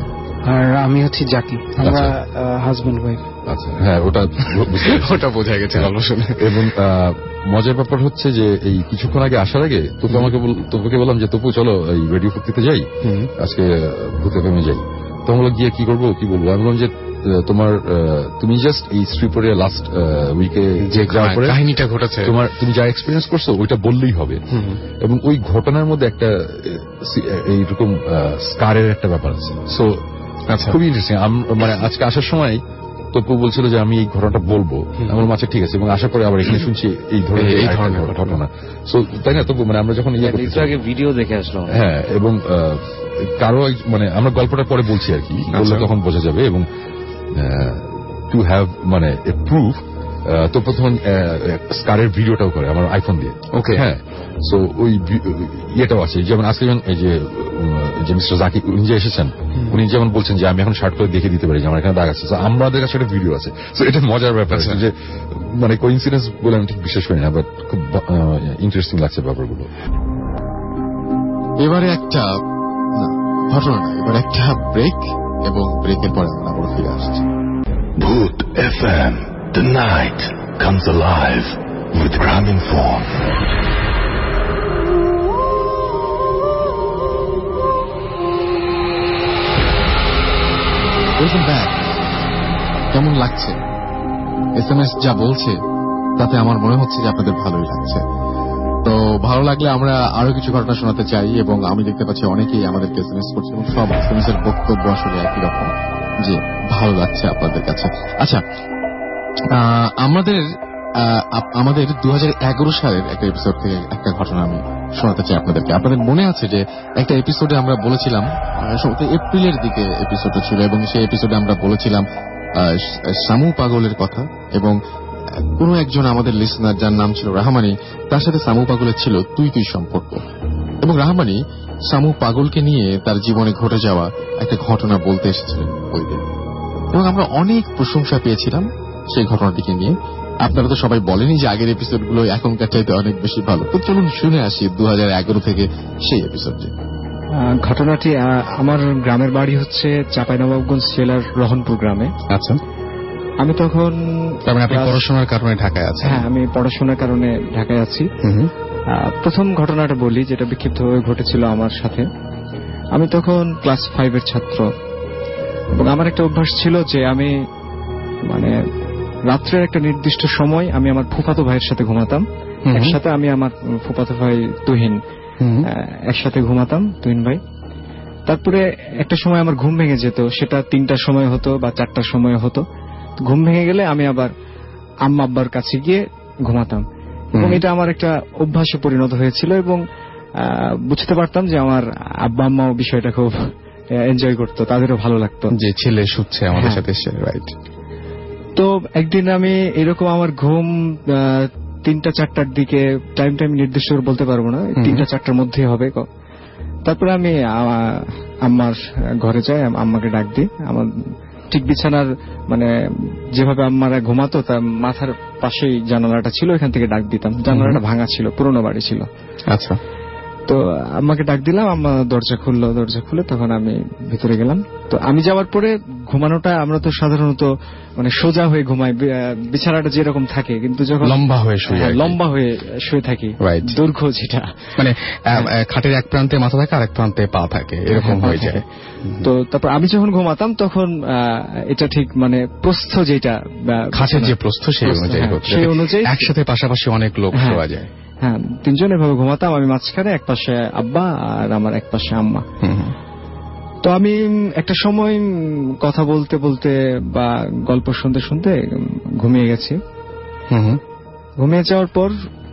Speaker 3: আর আমি হচ্ছি জাকি, আমরা হাজবেন্ড ওয়াইফ।
Speaker 5: আচ্ছা, হ্যাঁ, ওটা
Speaker 7: ওটা বোঝা গেছে গল্প শুনে।
Speaker 5: এবং মজার ব্যাপার হচ্ছে যে এই কিছুক্ষণ আগে আসার আগে তপু আমাকে তপুকে বললাম যে তপু চলো এই রেডিও ফুর্তিতে যাই, আজকে ভূত এফএমে যাই। তো আমরা গিয়ে কি করবো কি বলবো, আমি বললাম যে তোমার তুমি জাস্ট এই শ্রীপুরে লাস্ট উইকে যে যাওয়ার পরে
Speaker 7: কাহিনীটা ঘটেছে, তোমার
Speaker 5: তুমি যা এক্সপিরিয়েন্স করছো ওইটা বললেই হবে। এবং ওই ঘটনার মধ্যে একটা এইরকম স্কারের একটা ব্যাপার আছে। সো খুবই ইন্টারেস্টিং। মানে আজকে আসার সময় তপু বলছিল যে আমি এই ঘটনাটা বলবো, আমার মাঝে ঠিক আছে, এবং আসার পরে আবার এখানে শুনছি এই ধরনের ঘটনা। সো তাই না তপু, মানে আমরা যখন
Speaker 6: আগে ভিডিও দেখে আসলাম,
Speaker 5: হ্যাঁ, এবং কারো মানে আমরা গল্পটা পরে বলছি আর কি, বললে তখন বোঝা যাবে। এবং টু হ্যাভ মানে প্রুফ, তো প্রথম স্কারের ভিডিওটাও করে আমার আইফোন দিয়ে। ওকে, হ্যাঁ, সো ওই ইয়েটাও আছে। যেমন আজকে যেমন এই যে যে মিস্টার জাকির উনি যে এসেছেন, উনি যেমন বলছেন যে আমি এখন শার্ট করে দেখে দিতে পারি যে আমার এখানে দাগ আছে, আমাদের কাছে একটা ভিডিও আছে। সো এটা মজার ব্যাপার যে মানে কোইন্সিডেন্স বলে আমি ঠিক বিশ্বাস করি না, বাট খুব ইন্টারেস্টিং লাগছে ব্যাপারগুলো।
Speaker 1: এবারে একটা ঘটনা না, এবার একটা ব্রেক, এবং ব্রেকের পরে আমরা আবার ফিরে আসছি।
Speaker 4: Bhoot F M, the night comes alive with Graminphone.
Speaker 1: Welcome back. কেমন লাগছে? এস এম এস যা বলছে তাতে আমার মনে হচ্ছে যে আপনাদের ভালোই লাগছে। তো ভালো লাগলে আমরা আরো কিছু ঘটনা শোনাতে চাই, এবং আমি দেখতে পাচ্ছি অনেকেই আমাদেরকে এস এম এস করছে, এবং সব এস এম এস এর বক্তব্য আসলে একই রকম, যে ভালো লাগছে আপনাদের কাছে। আচ্ছা, আমাদের আমাদের দু হাজার এগারো সালের একটা এপিসোড থেকে একটা ঘটনা আমি শোনাতে চাই আপনাদেরকে। আপনাদের মনে আছে যে একটা এপিসোডে আমরা বলেছিলাম, এপ্রিলের দিকে এপিসোডটা ছিল, এবং সেই এপিসোডে আমরা বলেছিলাম শামু পাগলের কথা, এবং কোন একজন আমাদের লিসনার যার নাম ছিল রাহমানি, তার সাথে শামু পাগলের ছিল তুই তুই সম্পর্ক, এবং রাহমানি শামু পাগলকে নিয়ে তার জীবনে ঘটে যাওয়া একটা ঘটনা বলতে এসেছিলেন ওই দিন, এবং আমরা অনেক প্রশংসা পেয়েছিলাম সেই ঘটনাটিকে নিয়ে। আপনারা তো সবাই বলেনি যে আগের এপিসোডগুলো এখনকার চাইতে অনেক বেশি ভালো। তো চলুন শুনে আসি দু হাজার এগারো থেকে সেই এপিসোডটি।
Speaker 3: ঘটনাটি আমার গ্রামের বাড়ি হচ্ছে চাঁপাইনবাবগঞ্জ জেলার রহনপুর গ্রামে।
Speaker 1: আচ্ছা,
Speaker 3: আমি তখন
Speaker 1: আপনি পড়াশোনার কারণে ঢাকায় আছেন?
Speaker 3: হ্যাঁ, আমি পড়াশোনার কারণে ঢাকায় আছি। প্রথম ঘটনাটা বলি, যেটা বিক্ষিপ্তভাবে ঘটেছিল আমার সাথে। আমি তখন ক্লাস ফাইভের ছাত্র, এবং আমার একটা অভ্যাস ছিল যে আমি মানে রাত্রের একটা নির্দিষ্ট সময় আমি আমার ফুফাতো ভাইয়ের সাথে ঘুমাতাম একসাথে। আমি আমার ফুফাতো ভাই তুহিন একসাথে ঘুমাতাম, তুহিন ভাই। তারপরে একটা সময় আমার ঘুম ভেঙে যেত, সেটা তিনটার সময় হতো বা চারটার সময় হতো। ঘুম ভেঙে গেলে আমি আবার আম্মা আব্বার কাছে গিয়ে ঘুমাতাম, এবং এটা আমার একটা অভ্যাসে পরিণত হয়েছিল, এবং বুঝতে পারতাম যে আমার আব্বা আম্মাও বিষয়টা খুব এনজয় করতো, তাদেরও ভালো লাগতো
Speaker 1: যে ছেলে শুচ্ছে আমাদের সাথে। রাইট।
Speaker 3: তো একদিন আমি এরকম আমার ঘুম তিনটা চারটার দিকে, টাইম টাইম নির্দিষ্ট করে বলতে পারবো না, তিনটা চারটার মধ্যে হবে। তারপরে আমি আম্মার ঘরে যাই, আম্মাকে ডাক দিই। আমার ঠিক বিছানার মানে যেভাবে আম্মারা ঘুমাতো তার মাথার পাশেই জানালাটা ছিল, এখান থেকে ডাক দিতাম। জানালাটা ভাঙা ছিল, পুরোনো বাড়ি ছিল।
Speaker 1: আচ্ছা,
Speaker 3: তো আম্মাকে ডাক দিলাম, আম্মা দরজা খুললো। দরজা খুলে তখন আমি ভিতরে গেলাম। তো আমি যাওয়ার পরে ঘুমানোটা আমরা তো সাধারণত মানে সোজা হয়ে ঘুমাই, বিছানাটা যেরকম থাকে, কিন্তু যখন
Speaker 1: লম্বা হয়ে শুয়ে
Speaker 3: লম্বা হয়ে শুয়ে থাকি, দৈর্ঘ্য যেটা মানে
Speaker 1: খাটের এক প্রান্তে মাথা থাকে আর এক প্রান্তে পা থাকে, এরকম হয়ে যায়।
Speaker 3: তো তারপর আমি যখন ঘুমাতাম তখন এটা ঠিক মানে প্রস্থ যেটা
Speaker 1: খাটের যে প্রস্থ সেই অনুযায়ী
Speaker 3: সেই অনুযায়ী
Speaker 1: একসাথে পাশাপাশি অনেক লোক শোয়া যায়।
Speaker 3: হ্যাঁ, তিনজন এভাবে ঘুমাতাম। আমি মাঝখানে, এক পাশে আব্বা আর আমার এক পাশে আম্মা। তো আমি একটা সময় কথা বলতে বলতে বা গল্প শুনতে শুনতে ঘুমিয়ে গেছি। ঘুমিয়ে যাওয়ার পর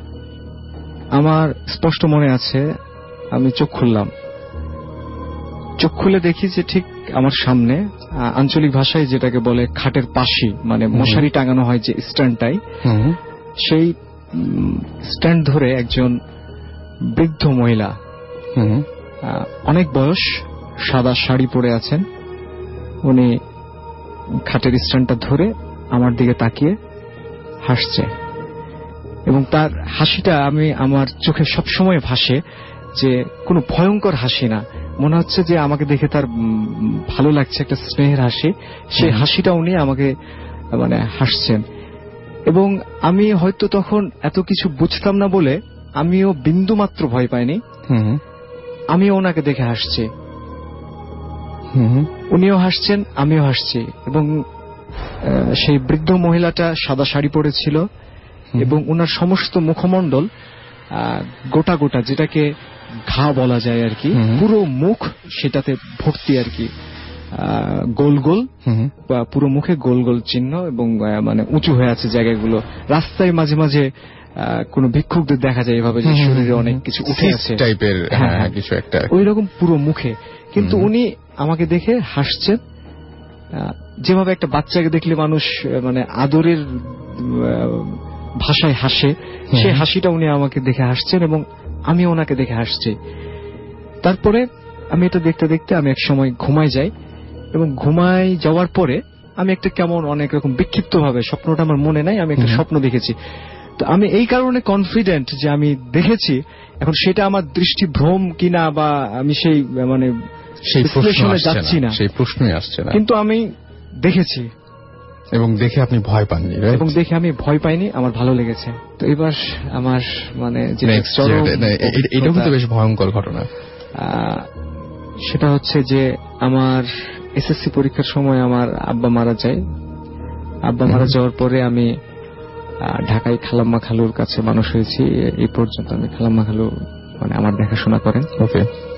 Speaker 3: আমার স্পষ্ট মনে আছে আমি চোখ খুললাম। চোখ খুলে দেখি যে ঠিক আমার সামনে, আঞ্চলিক ভাষায় যেটাকে বলে খাটের পাশে, মানে মশারি টাঙানো হয় যে স্ট্যান্ডটাই, সেই স্ট্যান্ড ধরে একজন বৃদ্ধ মহিলা, অনেক বয়স, সাদা শাড়ি পরে আছেন। উনি খাটের স্ট্যান্ডটা ধরে আমার দিকে তাকিয়ে হাসছে, এবং তার হাসিটা আমি আমার চোখে সবসময় ভাসে
Speaker 8: যে কোনো ভয়ঙ্কর হাসি না, মনে হচ্ছে যে আমাকে দেখে তার ভালো লাগছে, একটা স্নেহের হাসি। সেই হাসিটা উনি আমাকে মানে হাসছেন। এবং আমি হয়তো তখন এত কিছু বুঝতাম না বলে আমিও বিন্দু মাত্র ভয় পাইনি, আমিও ওনাকে দেখে হাসছি, উনিও হাসছেন, আমিও হাসছি। এবং সেই বৃদ্ধ মহিলাটা সাদা শাড়ি পরেছিল এবং ওনার সমস্ত মুখমণ্ডল গোটা গোটা, যেটাকে ঘা বলা যায় আর কি, পুরো মুখ সেটাতে ভর্তি আর কি, গোল গোল, পুরো মুখে গোল গোল চিহ্ন এবং মানে উঁচু হয়ে আছে জায়গাগুলো। রাস্তায় মাঝে মাঝে কোন ভিক্ষুকদের দেখা যায় এভাবে যে শরীরে অনেক কিছু উঠে আছে
Speaker 1: টাইপের কিছু একটা,
Speaker 8: ওই রকম পুরো মুখে। কিন্তু উনি আমাকে দেখে হাসছেন, যেভাবে একটা বাচ্চাকে দেখলে মানুষ মানে আদরের ভাষায় হাসে, সেই হাসিটা উনি আমাকে দেখে হাসছেন এবং আমি ওনাকে দেখে হাসছি। তারপরে আমি এটা দেখতে দেখতে আমি এক সময় ঘুমাই যাই এবং ঘুমাই যাওয়ার পরে আমি একটা কেমন অনেক রকম বিক্ষিপ্ত ভাবে, স্বপ্নটা আমার মনে নাই, আমি একটা স্বপ্ন দেখেছি। তো আমি এই কারণে কনফিডেন্ট যে আমি দেখেছি। এখন সেটা আমার দৃষ্টিভ্রম কিনা বা আমি সেই মানে
Speaker 1: সেই প্রশ্নে
Speaker 8: যাচ্ছি না,
Speaker 1: সেই প্রশ্নই আসছে না,
Speaker 8: কিন্তু আমি দেখেছি
Speaker 1: এবং দেখে আপনি ভয় পাননি,
Speaker 8: এবং দেখে আমি ভয় পাইনি, আমার ভালো লেগেছে। তো এবার আমার মানে
Speaker 1: এটা কিন্তু বেশ ভয়ঙ্কর ঘটনা,
Speaker 8: সেটা হচ্ছে যে আমার এসএসসি পরীক্ষার সময় আমার আব্বা মারা যায়। আব্বা মারা যাওয়ার পরে আমি ঢাকায় খালাম্মা খালুর কাছে মানুষ হয়েছি। এই পর্যন্ত আমি খালাম্মা খালু মানে আমার দেখাশোনা করেন।
Speaker 1: ওকে।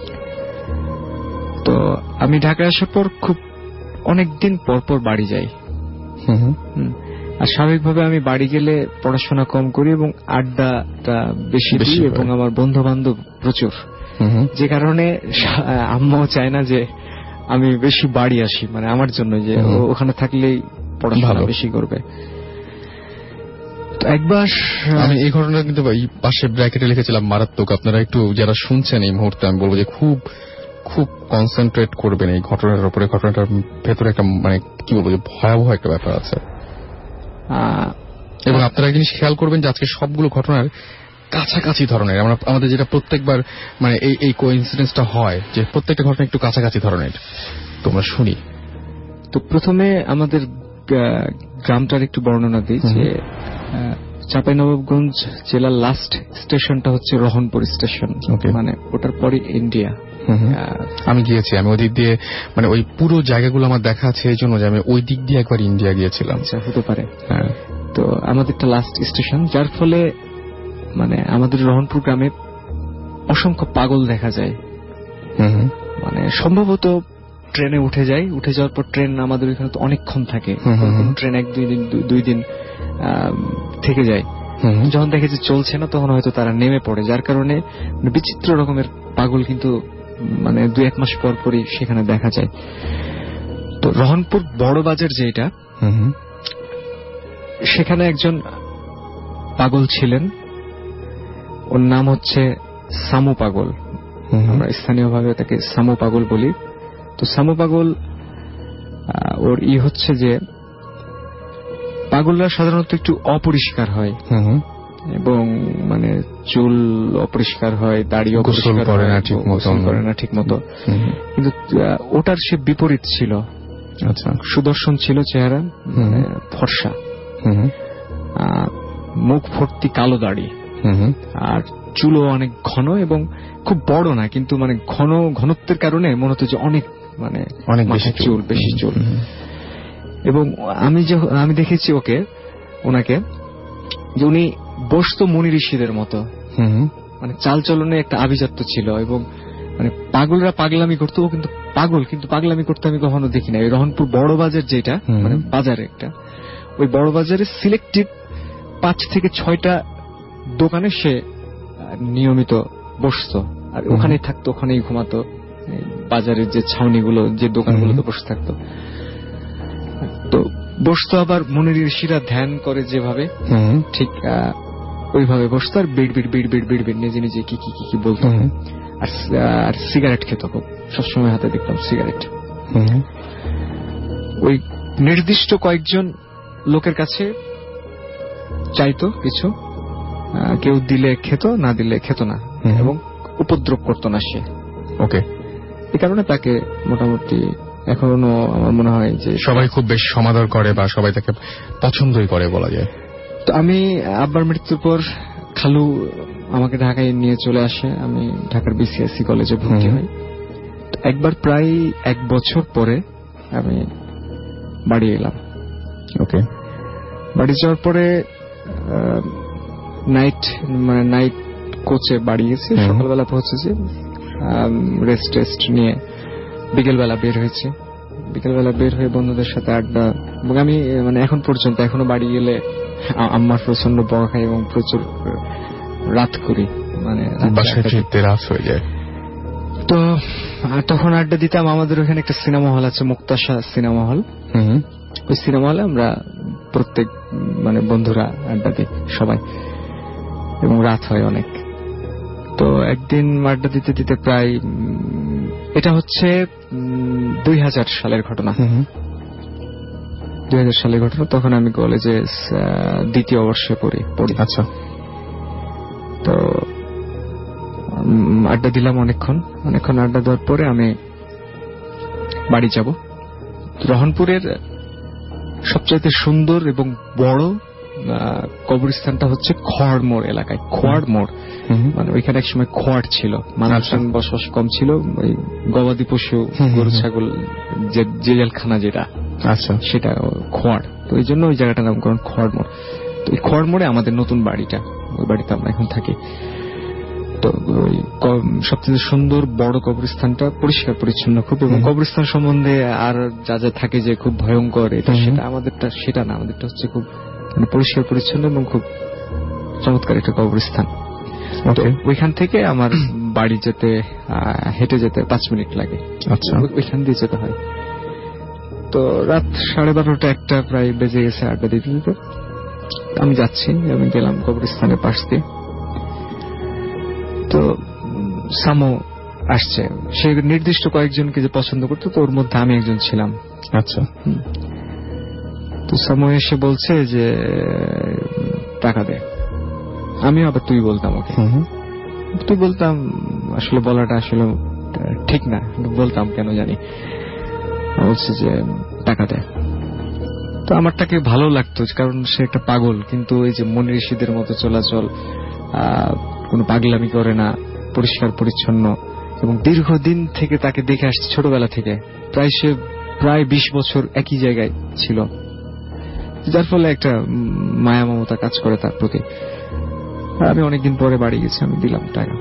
Speaker 8: তো আমি ঢাকায় আসার পর খুব অনেকদিন পর পর বাড়ি যাই। আর স্বাভাবিকভাবে আমি বাড়ি গেলে পড়াশোনা কম করি এবং আড্ডাটা বেশি দিই এবং আমার বন্ধু বান্ধব প্রচুর, যে কারণে আম্মাও চায় না যে আমি বেশি বাড়ি আসি, মানে আমার জন্য যে ওখানে থাকলেই পড়াশোনা বেশি করবে। তো একবার
Speaker 1: আমি এই ঘটনা কিন্তু পাশে ব্র্যাকেটে লিখেছিলাম মারাত্মক। আপনারা একটু যারা শুনছেন এই মুহূর্তে আমি বলবো যে খুব খুব কনসেন্ট্রেট করবেন এই ঘটনাটার উপরে। ঘটনাটার ভেতরে একটা মানে কি বলবো যে ভয়াবহ একটা ব্যাপার আছে। এবং আপনারা জিনিস খেয়াল করবেন যে আজকে সবগুলো ঘটনার কাছাকাছি ধরনের, আমরা আমাদের যেটা প্রত্যেকবার মানে এই এই কোইন্সিডেন্সটা হয় যে প্রত্যেকটা ঘটনা একটু কাছাকাছি ধরনের। তোমরা শুনি।
Speaker 8: তো প্রথমে আমাদের গ্রামটার একটু বর্ণনা দিই যে চাঁপাইনবাবগঞ্জ জেলার লাস্ট স্টেশনটা হচ্ছে রহনপুর স্টেশন, মানে ওটার পরে ইন্ডিয়া।
Speaker 1: আমি গিয়েছি, আমি ওই দিক দিয়ে মানে ওই পুরো জায়গাগুলো আমার দেখা আছে এই জন্য যে আমি ওই দিক দিয়ে একবার ইন্ডিয়া গিয়েছিলাম।
Speaker 8: আচ্ছা, হতে পারে। হ্যাঁ, তো আমাদেরটা লাস্ট স্টেশন, যার ফলে মানে আমাদের রহনপুর গ্রামে অসংখ্য পাগল দেখা যায়। মানে সম্ভবত ট্রেনে উঠে যায়, উঠে যাওয়ার পর ট্রেন আমাদের ওইখানে তো অনেকক্ষণ থাকে, ট্রেন এক দুই দিন দুই দিন থেকে যায়। যখন দেখে যে চলছে না তখন হয়তো তারা নেমে পড়ে, যার কারণে বিচিত্র রকমের পাগল কিন্তু মানে দুই এক মাস পর পরই সেখানে দেখা যায়। তো রহনপুর বড় বাজার যেটা, সেখানে একজন পাগল ছিলেন, ওর নাম হচ্ছে সামু পাগল, আমরা স্থানীয়ভাবে তাকে সামু পাগল বলি। তো সামু পাগল ওর ই হচ্ছে যে পাগলরা সাধারণত একটু অপরিষ্কার হয় এবং মানে চুল অপরিষ্কার হয়, দাড়ি অপরিষ্কার করে না ঠিক মতো করে না ঠিক মতো কিন্তু ওটার সে বিপরীত ছিল। আচ্ছা, সুদর্শন ছিল চেহারা, মানে ফর্সা, মুখ ভর্তি কালো দাড়ি, আর চুলও অনেক ঘন এবং খুব বড় না, কিন্তু মানে ঘন ঘনত্বের কারণে মনে হতো যে অনেক মানে অনেক বেশি চুল, বেশি চুল। এবং আমি যে আমি দেখেছি ওকে ওনাকে যে উনি বসতো মুনি ঋষিদের মতো, মানে চাল চলনে একটা আভিজাত্য ছিল এবং মানে পাগলরা পাগলামি করতো, ও কিন্তু পাগল কিন্তু পাগলামি করতে আমি কখনো দেখি না। এই রহনপুর বড় বাজার যেটা মানে বাজারে একটা, ওই বড় বাজারে সিলেক্টিভ পাঁচ থেকে ছয়টা দোকানে সে নিয়মিত বসতো আর ওখানেই থাকতো, ওখানেই ঘুমাতো, বাজারের যে ছাউনিগুলো যে দোকানগুলোতে বসে থাকতো। তো বসতো, আবার মুনি ঋষিরা ধ্যান করে যেভাবে ঠিক ওইভাবে বসতো আর বিড় বিড় বিড় বিড় বিড় বিড় নিজে নিজে কি কি কি কি বলতো। আর সিগারেট খেত খুব, সবসময় হাতে দেখতাম সিগারেট। ওই নির্দিষ্ট কয়েকজন লোকের কাছে চাইতো কিছু, কেউ দিলে খেত, না দিলে খেত না। এবং উপদ্রব করতো না সে।
Speaker 1: ওকে,
Speaker 8: এই কারণে তাকে মোটামুটি এখনো আমার মনে হয় যে
Speaker 1: সবাই খুব বেশ সমাদর করে বা সবাই তাকে পছন্দই করে বলা যায়।
Speaker 8: তো আমি আব্বার মৃত্যুর পর খালু আমাকে ঢাকায় নিয়ে চলে আসে, আমি ঢাকার বিসিএসসি কলেজে ভর্তি হই। একবার প্রায় এক বছর পরে আমি বাড়ি এলাম।
Speaker 1: ওকে,
Speaker 8: বাড়ি যাওয়ার পরে নাইট মানে নাইট কোচে বাড়ি গেছি, সকালবেলা পৌঁছেছি, রেস্ট টেস্ট নিয়ে বিকেলবেলা বের হয়েছে। বিকেলবেলা বের হয়ে বন্ধুদের সাথে আড্ডা, এবং আমি মানে এখন পর্যন্ত এখনো বাড়ি গেলে আম্মার প্রচন্ড বকা খাই এবং প্রচুর রাত করি, মানে
Speaker 1: বাসায় ফিরতে রাত হয়ে যায়।
Speaker 8: তো তখন আড্ডা দিতাম। আমাদের ওখানে একটা সিনেমা হল আছে, মুক্তাশা সিনেমা হল। ওই সিনেমা হলে আমরা প্রত্যেক মানে বন্ধুরা আড্ডা দিই সবাই, এবং রাত হয় অনেক। তো একদিন আড্ডা দিতে দিতে প্রায়, এটা হচ্ছে দুই হাজার সালের ঘটনা, দুই হাজার সালের ঘটনা। তখন আমি কলেজে দ্বিতীয় বর্ষে পড়ি পড়ি
Speaker 1: আচ্ছা।
Speaker 8: তো আড্ডা দিলাম অনেকক্ষণ অনেকক্ষণ আড্ডা দেওয়ার পরে আমি বাড়ি যাব। রহনপুরের সবচাইতে সুন্দর এবং বড় কবরস্থানটা হচ্ছে খোয়াড় মোড় এলাকায়। খোয়াড় মোড় মানে ওইখানে এক সময় খোয়াড় ছিল, মানুষজন বসবাস কম ছিল, ওই গবাদি পশু গরু ছাগল যে জেলখানা যেটা
Speaker 1: আচ্ছা
Speaker 8: সেটা খোয়াড়। তো এই জন্য ওই জায়গাটার নামকরণ খোয়াড় মোড়। তো এই খোয়াড় মোড়ে আমাদের নতুন বাড়িটা, ওই বাড়িতে আমরা এখন থাকি। তো ওই সবচেয়ে সুন্দর বড় কবরস্থানটা পরিষ্কার পরিচ্ছন্ন খুব, এবং কবরস্থান সম্বন্ধে আর যা যা থাকে যে খুব ভয়ঙ্কর এটা সেটা আমাদেরটা সেটা না, আমাদেরটা হচ্ছে খুব মানে পরিষ্কার পরিচ্ছন্ন এবং খুব চমৎকার একটা কবরস্থান। ওইখান থেকে আমার বাড়ি যেতে হেঁটে যেতে পাঁচ মিনিট লাগে।
Speaker 1: আচ্ছা,
Speaker 8: ওইখান দিয়ে যেতে হয়। তো রাত সাড়ে বারোটা একটা প্রায় বেজে গেছে আড্ডা দিতে দিতে। আমি যাচ্ছি, আমি গেলাম কবরস্থানের পাশ দিয়ে। তো সামো আসছে, সে নির্দিষ্ট কয়েকজনকে যে পছন্দ করতো, তো ওর মধ্যে আমি একজন ছিলাম।
Speaker 1: আচ্ছা,
Speaker 8: তো সামো এসে বলছে যে টাকা দে। আমি আবার তুই বলতাম ওকে, তুই বলতাম, আসলে বলাটা আসলে ঠিক না, বলতাম কেন জানি। বলছে যে টাকা দে। তো আমার তাকে ভালো লাগতো, কারণ সে একটা পাগল, কিন্তু ওই যে মনির ঋষিদের মতো চলাচল, কোন পাগলামি করে না, পরিষ্কার পরিচ্ছন্ন, এবং দীর্ঘদিন থেকে তাকে দেখে আসছে ছোটবেলা থেকে, প্রায় সে প্রায় বিশ বছর একই জায়গায় ছিল, যার ফলে একটা মায়া মমতা কাজ করে তার প্রতি। আমি অনেকদিন পরে বাড়ি গেছি, আমি দিলাম টাকা।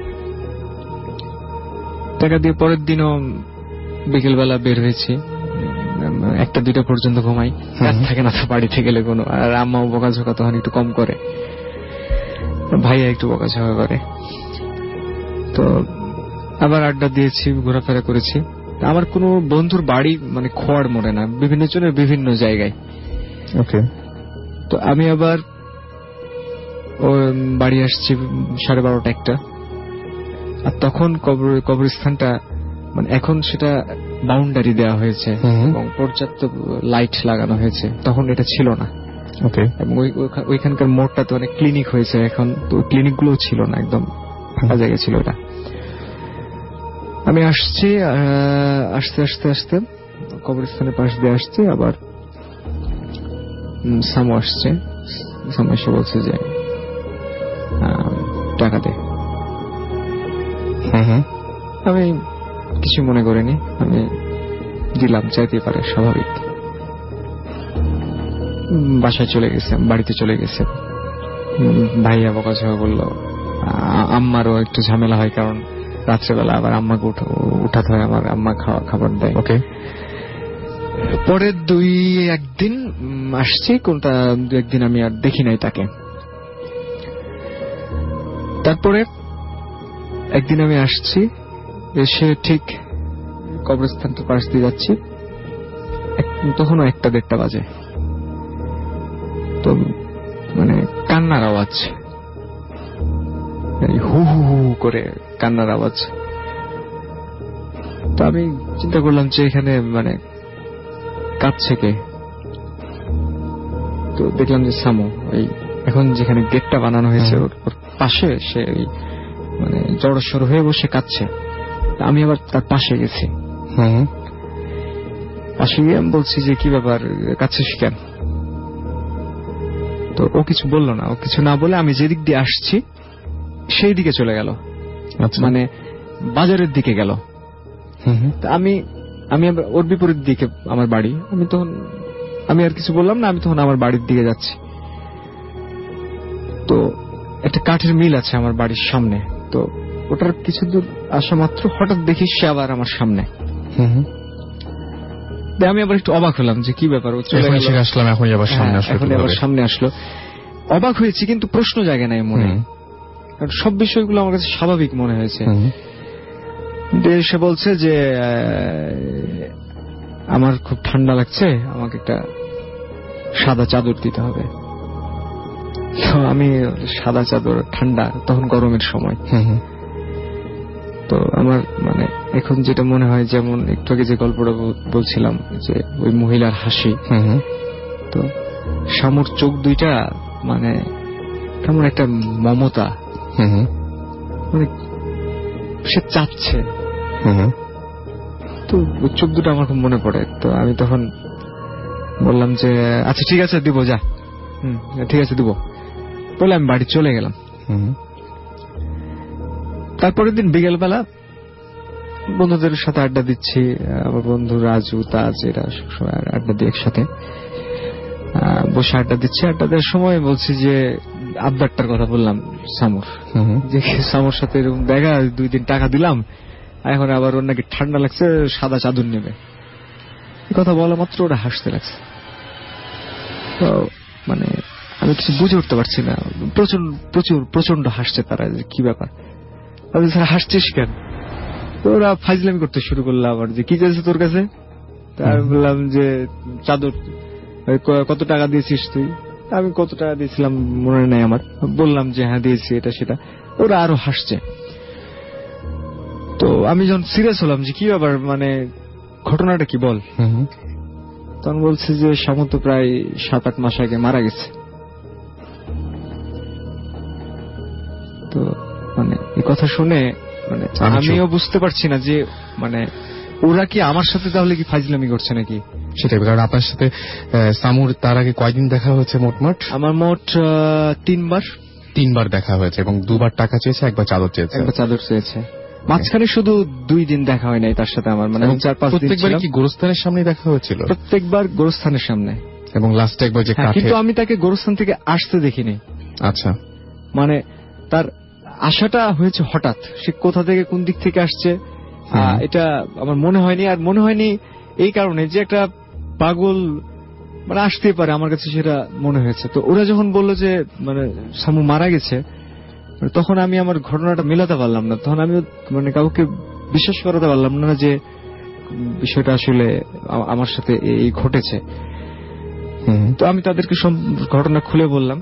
Speaker 8: টাকা দিয়ে পরের দিনও বিকেলবেলা বের হয়েছি, একটা দুইটা পর্যন্ত ঘুমাই, রাত থাকে না তো বাড়িতে গেলে কোনো। আর আম্মাও বকাঝকা তখন একটু কম করে, ভাইয়া একটু বকাঝকা করে। তো আবার আড্ডা দিয়েছি, ঘোরাফেরা করেছি। আমার কোনো বন্ধুর বাড়ি মানে খোয়াড় মোড়ে না, বিভিন্ন জনের বিভিন্ন জায়গায়।
Speaker 1: ওকে,
Speaker 8: তো আমি আবার বাড়ি আসছি সাড়ে বারোটা একটা। আর তখন কবরস্থানটা মানে এখন সেটা বাউন্ডারি দেওয়া হয়েছে এবং পর্যাপ্ত লাইট লাগানো হয়েছে, তখন এটা ছিল না।
Speaker 1: ওকে,
Speaker 8: এবং ওইখানকার মোড়টা তো অনেক ক্লিনিক হয়েছে এখন, তো ক্লিনিক গুলো ছিল না, একদম ফাঁকা জায়গা ছিল এটা। আমি আসছি, আসতে আসতে আসতে কবরস্থানের পাশ দিয়ে আসছি, আবার সামো আসছে। সামো এসে বলছে যে টাকা দে। আমি কিছু মনে করিনি, আমি দিলাম, চাইতে পারে, স্বাভাবিক। বাসায় চলে গেছে, বাড়িতে চলে গেছে। ভাইয়া বকাঝকা বললো, আম্মারও একটু ঝামেলা হয়, কারণ রাত্রেবেলা আবার আম্মাকে উঠাতে হয়, আমার আম্মা খাবার দেয়।
Speaker 1: ওকে,
Speaker 8: পরের দুই একদিন আসছি, কোনটা দু একদিন আমি আর দেখি নাই তাকে। তারপরে একদিন আমি আসছি, এসে ঠিক কবরস্থানটার পাশ দিয়ে যাচ্ছি, তখনও একটা দেড়টা বাজে। তো মানে কান্নার আওয়াজ, হু হু হু করে কান্নার আওয়াজ। তো আমি চিন্তা করলাম যে এখানে মানে কাঁদছে কে। তো দেখলাম যে সামু, এই এখন যেখানে গেটটা বানানো হয়েছে ওর পাশে সে মানে জড়সড় হয়ে বসে কাঁদছে। আমি আবার তার পাশে গেছি, পাশে গিয়ে আমি বলছি যে কি ব্যাপার, কাঁদছিস কেন? তো ও কিছু বললো না, ও কিছু না বলে আমি যেদিক দিয়ে আসছি সেই দিকে চলে গেল, মানে বাজারের দিকে গেল। আমি আমি ওর বিপরীত দিকে আমার বাড়ি। আমি তখন আমি আর কিছু বললাম না, আমি তখন আমার বাড়ির দিকে যাচ্ছি। তো একটা কাঠের মিল আছে আমার বাড়ির সামনে, তো ওটার কিছু দূর আসা মাত্র হঠাৎ দেখি সে আবার আমার সামনে। আমি আবার একটু অবাক হলাম যে কি ব্যাপার,
Speaker 1: আসলাম এখন আবার সামনে আসলো,
Speaker 8: এখন আবার সামনে আসলো। অবাক হয়েছি কিন্তু প্রশ্ন জাগে নাই মনে, কারণ সব বিষয়গুলো আমার কাছে স্বাভাবিক মনে হয়েছে। সে বলছে যে আমার খুব ঠান্ডা লাগছে, আমাকে একটা সাদা চাদর দিতে হবে। আমি সাদা চাদর, ঠান্ডা, তখন গরমের সময়। তো আমার মানে এখন যেটা মনে হয়, যেমন একটু আগে যে গল্পটা বলছিলাম যে ওই মহিলার হাসি, তো শামুর চোখ দুইটা মানে কেমন একটা মমতা, মানে সে চাচ্ছে। তো চোখ দুটো আমার খুব মনে পড়ে। তো আমি তখন বললাম যে আচ্ছা ঠিক আছে দিব, যা, হম ঠিক আছে দিব বলে আমি বাড়ি চলে গেলাম। তারপরের দিন বিকেলবেলা বন্ধুদের সাথে আড্ডা দিচ্ছি, আমার বন্ধু রাজু, তাজ, এরা সবসময় আড্ডা দিই একসাথে, বসে আড্ডা দিচ্ছি। আড্ডা দেওয়ার সময় বলছি যে আবদারটার কথা বললাম সামুর, যে সামুর সাথে এরকম দেখা, দুই দিন টাকা দিলাম, এখন আবার ওর নাকি ঠান্ডা লাগছে, সাদা চাদর নেবে। এই কথা বলা মাত্র ওরা হাসতে লাগছে। তো মানে আমি কিছু বুঝে উঠতে পারছি না, প্রচুর প্রচুর প্রচন্ড হাসছে তারা, যে কি ব্যাপার, হাসছিস কেন? তো ওরা ফাইজলামি করতে শুরু করলো আবার, যে কি চাইছে তোর কাছে? আমি বললাম যে চাদর, কত টাকা দিয়েছিস তুই? আমি কত টাকা দিয়েছিলাম মনে নেই আমার, বললাম যে হ্যাঁ দিয়েছি, এটা সেটা। ওরা আরো হাসছে। তো আমি যখন সিরিয়াস হলাম যে কি ব্যাপার, মানে ঘটনাটা কি বল, তখন বলছে যে শামু তো প্রায় সাত আট মাস আগে মারা গেছে। তো মানে এই কথা শুনে মানে আমিও বুঝতে পারছি না যে মানে ওরা কি আমার সাথে তাহলে কি ফাইজলামি করছে নাকি।
Speaker 1: সেটাই, কারণ আপনার সাথে সামুর তার আগে কয়দিন দেখা হয়েছে? মোটমাট
Speaker 8: আমার মোট তিনবার
Speaker 1: তিনবার দেখা হয়েছে, এবং দুবার টাকা চেয়েছে, একবার চাদর চেয়েছে।
Speaker 8: একবার চাদর চেয়েছে। মাঝখানে শুধু দুই দিন দেখা হয় নাই তার সাথে আমার, মানে চার পাঁচ দিন।
Speaker 1: প্রত্যেকবার কি গোরস্থানের সামনে দেখা হয়েছিল?
Speaker 8: প্রত্যেকবার গোরস্থানের সামনে, এবং
Speaker 1: লাস্টে একবার যে কাঠে।
Speaker 8: কিন্তু আমি তাকে গোরস্থান থেকে আসতে দেখিনি।
Speaker 1: আচ্ছা,
Speaker 8: মানে তার আশাটা হয়েছে হঠাৎ, সে কোথা থেকে কোন দিক থেকে আসছে এটা আমার মনে হয়নি। আর মনে হয়নি এই কারণে যে একটা পাগল মানে আসতে পারে, আমার কাছে সেটা মনে হয়েছে। তো ওরা যখন বললো যে মানে সামু মারা গেছে, তখন আমি আমার ঘটনাটা মেলাতে পারলাম না। তখন আমি মানে কাউকে বিশ্বাস করাতে পারলাম না যে বিষয়টা আসলে আমার সাথে এই ঘটেছে। তো আমি তাদেরকে সব ঘটনা খুলে বললাম।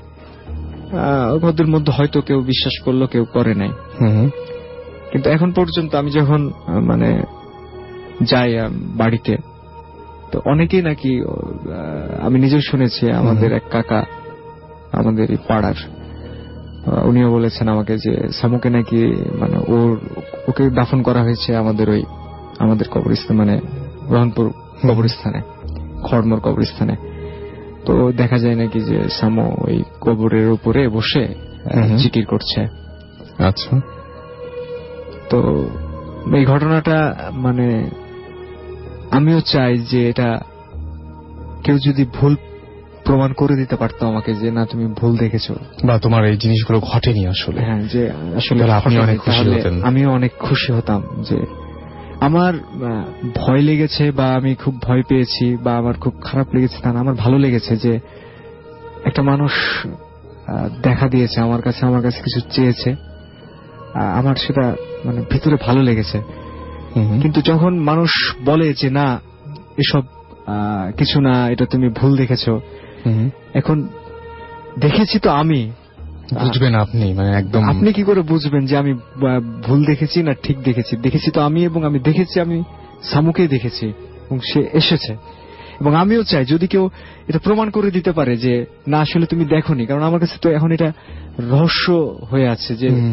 Speaker 8: ওদের মধ্যে হয়তো কেউ বিশ্বাস করলো, কেউ করে নাই। কিন্তু এখন পর্যন্ত আমি যখন মানে যাই বাড়িতে, তো অনেকেই নাকি, আমি নিজেও শুনেছি, আমাদের এক কাকা আমাদের এই পাড়ার, উনিও বলেছেন আমাকে যে সামুকে নাকি মানে ওর ওকে দাফন করা হয়েছে আমাদের ওই আমাদের কবরস্থান, মানে রহনপুর কবরস্থানে, খড়মোর কবরস্থানে। তো দেখা যায় নাকি যে সামু ওই কবরের উপরে বসে জিকির করছে।
Speaker 1: আচ্ছা,
Speaker 8: তো এই ঘটনাটা মানে আমিও চাই যে এটা কেউ যদি ভুল প্রমাণ করে দিতে পারতো আমাকে, যে না তুমি ভুল দেখেছো,
Speaker 1: বা তোমার এই জিনিসগুলো ঘটেনি আসলে,
Speaker 8: হ্যাঁ, যে আসলে
Speaker 1: আপনি অনেক খুশি হতেন।
Speaker 8: আমিও অনেক খুশি হতাম যে আমার ভয় লেগেছে বা আমি খুব ভয় পেয়েছি বা আমার খুব খারাপ লেগেছে তা না, আমার ভালো লেগেছে যে একটা মানুষ দেখা দিয়েছে আমার কাছে, আমার কাছে কিছু চেয়েছে, আমার সেটা মানে ভিতরে ভালো লেগেছে। কিন্তু যখন মানুষ বলে যে না এসব কিছু না, এটা তুমি ভুল দেখেছো, এখন দেখেছি তো আমি,
Speaker 1: বুঝবেন আপনি, মানে একদম
Speaker 8: আপনি কি করে বুঝবেন যে আমি ভুল দেখেছি না ঠিক দেখেছি? দেখেছি তো আমি, এবং আমি দেখেছি, আমি সামুকেই দেখেছি এবং সে এসেছে। এবং আমিও চাই যদি কেউ এটা প্রমাণ করে দিতে পারে যে না আসলে তুমি দেখোনি, কারণ আমার কাছে তো এখন এটা রহস্য হয়ে আছে যে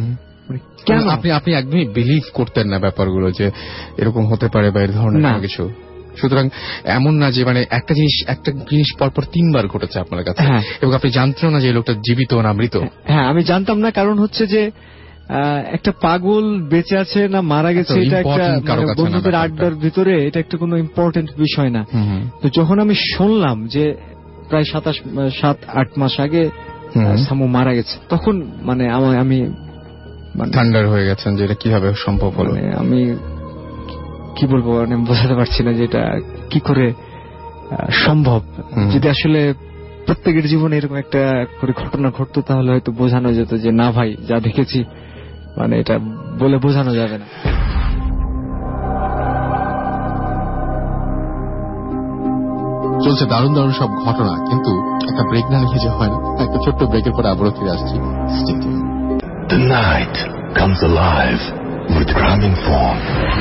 Speaker 7: কেন আপনি আপনি একদমই বিলিভ করতেন না ব্যাপারগুলো যে এরকম হতে পারে বা এর ধরনের কিছু? সুতরাং এমন না যে মানে একটা জিনিস একটা জিনিস পরপর তিনবার ঘটেছে আপনার কাছে এবং আপনি জানতেন না যে এই লোকটা জীবিত না মৃত?
Speaker 8: হ্যাঁ, আমি জানতাম না, কারণ হচ্ছে যে একটা পাগল বেঁচে আছে না মারা গেছে এটা একটা বন্ধুদের আড্ডার ভিতরে এটা একটা কোনো ইম্পর্টেন্ট বিষয় না। তো যখন আমি শুনলাম যে প্রায় সাতাশ সাত আট মাস আগে সামু মারা গেছে, তখন মানে আমি
Speaker 7: ঠান্ডার হয়ে গেছেন যে এটা কিভাবে সম্ভব হলো।
Speaker 8: আমি কি বলবো, মানে বোঝাতে পারছি না যে এটা কি করে সম্ভব। যদি আসলে প্রত্যেকের জীবনে এরকম একটা করে ঘটনা ঘটতো তাহলে হয়তো বোঝানো যেত যে না ভাই যা দেখেছি, মানে এটা বলে বোঝানো যাবে না।
Speaker 1: চলছে দারুণ দারুণ সব ঘটনা, কিন্তু একটা ব্রেক না নিয়ে যে হয় না। একটা ছোট্ট ব্রেকের পরে আবারও ফিরে আসছি।
Speaker 4: The night comes alive with Graminphone.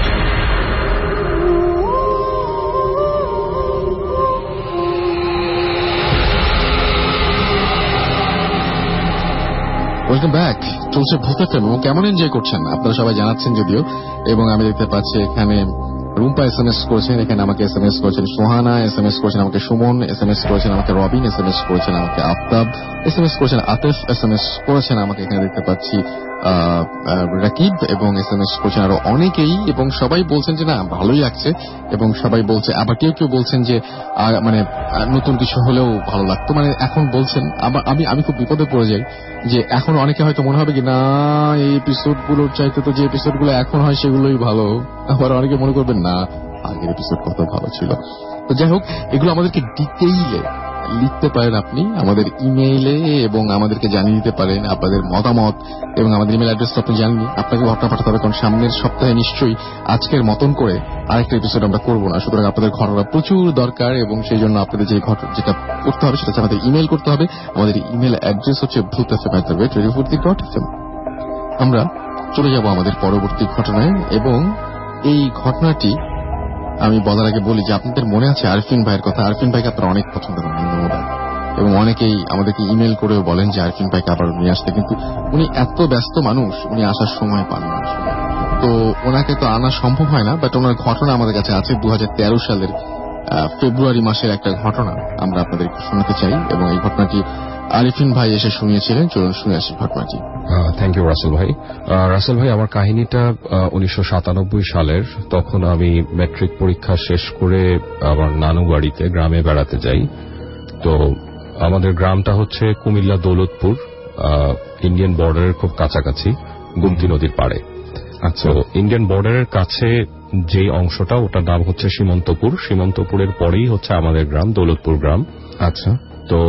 Speaker 1: Welcome back. চলছে ভূত এফএম এবং কেমন এনজয় করছেন আপনারা সবাই জানাচ্ছেন যদিও, এবং আমি দেখতে পাচ্ছি এখানে রুম্পা এস এম এস করেছেন, এখানে আমাকে এস এম এস করেছেন সোহানা, এস এম এস করেছেন আমাকে সুমন, এস এম এস করেছেন আমাকে রবিন, এস এম এস করেছেন আমাকে আফতাব, এস এম এস করেছেন আতিফ, এস এম এস করেছেন আমাকে এখানে দেখতে পাচ্ছি রাকিব, এবং এস এম এস করেছেন আরো অনেকেই, এবং সবাই বলছেন যে না ভালোই লাগছে, এবং সবাই বলছে, আবার কেউ কেউ বলছেন যে মানে নতুন কিছু হলেও ভালো লাগতো। মানে এখন বলছেন, আবার আমি আমি খুব বিপদে পড়ে যাই যে এখন অনেকে হয়তো মনে হবে কি না এই এপিসোড গুলোর চাইতে তো যে এপিসোড গুলো এখন হয় সেগুলোই ভালো, আবার অনেকে মনে করবেন না আগের এপিসোড কত ভালো ছিল। তো যাই হোক, এগুলো আমাদেরকে ডিটেইলে লিখতে পারেন আপনি আমাদের ইমেইলে, এবং আমাদেরকে জানিয়ে দিতে পারেন আপনাদের মতামত, এবং আমাদের ইমেল অ্যাড্রেস তো আপনি জানেননি, আপনাকে ঘটনা পাঠাতে হবে, কারণ সামনের সপ্তাহে নিশ্চয়ই আজকের মতন করে আরেকটা এপিসোড আমরা করবো না। সুতরাং আপনাদের ঘটনা প্রচুর দরকার, এবং সেই জন্য আপনাদের যে ঘটনা যেটা করতে হবে সেটা হচ্ছে আমাদের ইমেল করতে হবে। আমাদের ইমেল অ্যাড্রেস হচ্ছে Bhoot F M at the rate radio Foorti dot F M. আমরা চলে যাব আমাদের পরবর্তী ঘটনায়, এবং এই ঘটনাটি আমি বলার আগে বলি যে আপনাদের মনে আছে আরফিন ভাইয়ের কথা। আরফিন ভাইকে আপনারা অনেক পছন্দ করেন এবং অনেকেই আমাদেরকে ইমেল করেও বলেন যে আরফিন ভাইকে আবার নিয়ে আসতে, কিন্তু উনি এত ব্যস্ত মানুষ, উনি আসার সময় পান না, তো ওনাকে তো আনা সম্ভব হয় না। বাট ওনার ঘটনা আমাদের কাছে আছে দু হাজার তেরো সালের ফেব্রুয়ারি মাসের একটা ঘটনা আমরা আপনাদের শোনাতে চাই, এবং এই ঘটনাটি আরিফিন ভাই এসে শুনিয়েছিলেন। চলুন শুনে আসি ঘটনাটি।
Speaker 5: থ্যাংক ইউ রাসেল ভাই। রাসেল ভাই, আমার কাহিনীটা উনিশশো সাতানব্বই সালের। তখন আমি ম্যাট্রিক পরীক্ষা শেষ করে আমার নানু বাড়িতে গ্রামে বেড়াতে যাই। তো আমাদের গ্রামটা হচ্ছে কুমিল্লা দৌলতপুর, ইন্ডিয়ান বর্ডারের খুব কাছাকাছি, গুমতি নদীর পাড়ে। আচ্ছা, ইন্ডিয়ান বর্ডারের কাছে যে অংশটা ওটার নাম হচ্ছে সীমন্তপুর। সীমন্তপুরের পরেই হচ্ছে আমাদের গ্রাম, দৌলতপুর গ্রাম। আচ্ছা, তো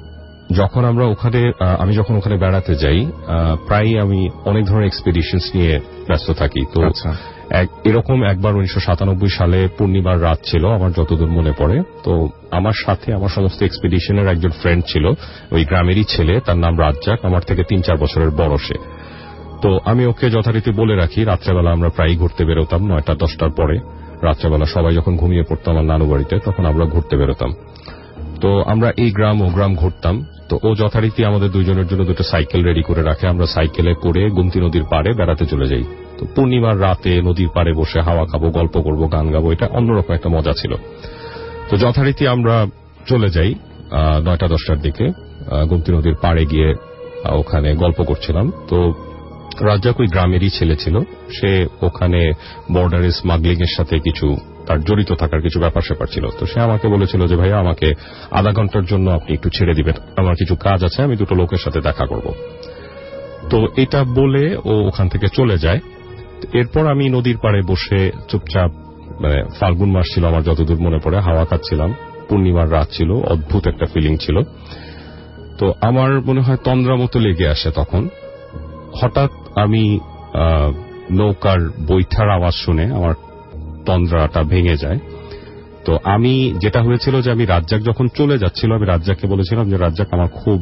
Speaker 5: যখন আমরা ওখানে আমি যখন ওখানে বেড়াতে যাই, প্রায় আমি অনেক ধরনের এক্সপেডিশনস নিয়ে ব্যস্ত থাকি। তো এরকম একবার উনিশশো সাতানব্বই সালে পূর্ণিমার রাত ছিল, আমার যতদূর মনে পড়ে। তো আমার সাথে আমার সমস্ত এক্সপেডিশনের একজন ফ্রেন্ড ছিল, ওই গ্রামেরই ছেলে, তার নাম রাজ্জাক, আমার থেকে তিন চার বছরের বড় সে। তো আমি ওকে যথারীতি বলে রাখি, রাত্রেবেলা আমরা প্রায়ই ঘুরতে বেরোতাম, নয়টা দশটার পরে রাত্রেবেলা সবাই যখন ঘুমিয়ে পড়তো আমার নানু বাড়িতে, তখন আমরা ঘুরতে বেরোতাম। তো আমরা এই গ্রাম ও গ্রাম ঘুরতাম। তো ও যথারীতি আমাদের দুইজনের জন্য দুটো সাইকেল রেডি করে রাখে, আমরা সাইকেলে করে গুমতি নদীর পাড়ে বেড়াতে চলে যাই। তো পূর্ণিমার রাতে নদীর পাড়ে বসে হাওয়া খাবো, গল্প করবো, গান গাবো, এটা অন্যরকম একটা মজা ছিল। তো যথারীতি আমরা চলে যাই নয়টা দশটার দিকে গুমতি নদীর পাড়ে গিয়ে ওখানে গল্প করছিলাম। তো রাজ্জাক ওই গ্রামেরই ছেলে ছিল, সে ওখানে বর্ডারে স্মাগলিং এর সাথে কিছু তার জড়িত থাকার কিছু ব্যাপার স্যাপার ছিল। তো সে আমাকে বলেছিল যে ভাইয়া আমাকে আধা ঘন্টার জন্য আপনি একটু ছেড়ে দিবেন, আমার কিছু কাজ আছে, আমি দুটো লোকের সাথে দেখা করব। তো এটা বলে ও ওখান থেকে চলে যায়। এরপর আমি নদীর পাড়ে বসে চুপচাপ, মানে ফাল্গুন মাস ছিল আমার যতদূর মনে পড়ে, হাওয়া খাচ্ছিলাম, পূর্ণিমার রাত ছিল, অদ্ভুত একটা ফিলিং ছিল। তো আমার মনে হয় তন্দ্রা মতো লেগে আসে। তখন হঠাৎ আমি নৌকার বৈঠার আওয়াজ শুনে আমার তন্দ্রাটা ভেঙে যায়। তো আমি যেটা হয়েছিল যে আমি রাজ্জাক যখন চলে যাচ্ছিল, আমি রাজ্জাককে বলেছিলাম যে রাজ্জাক আমার খুব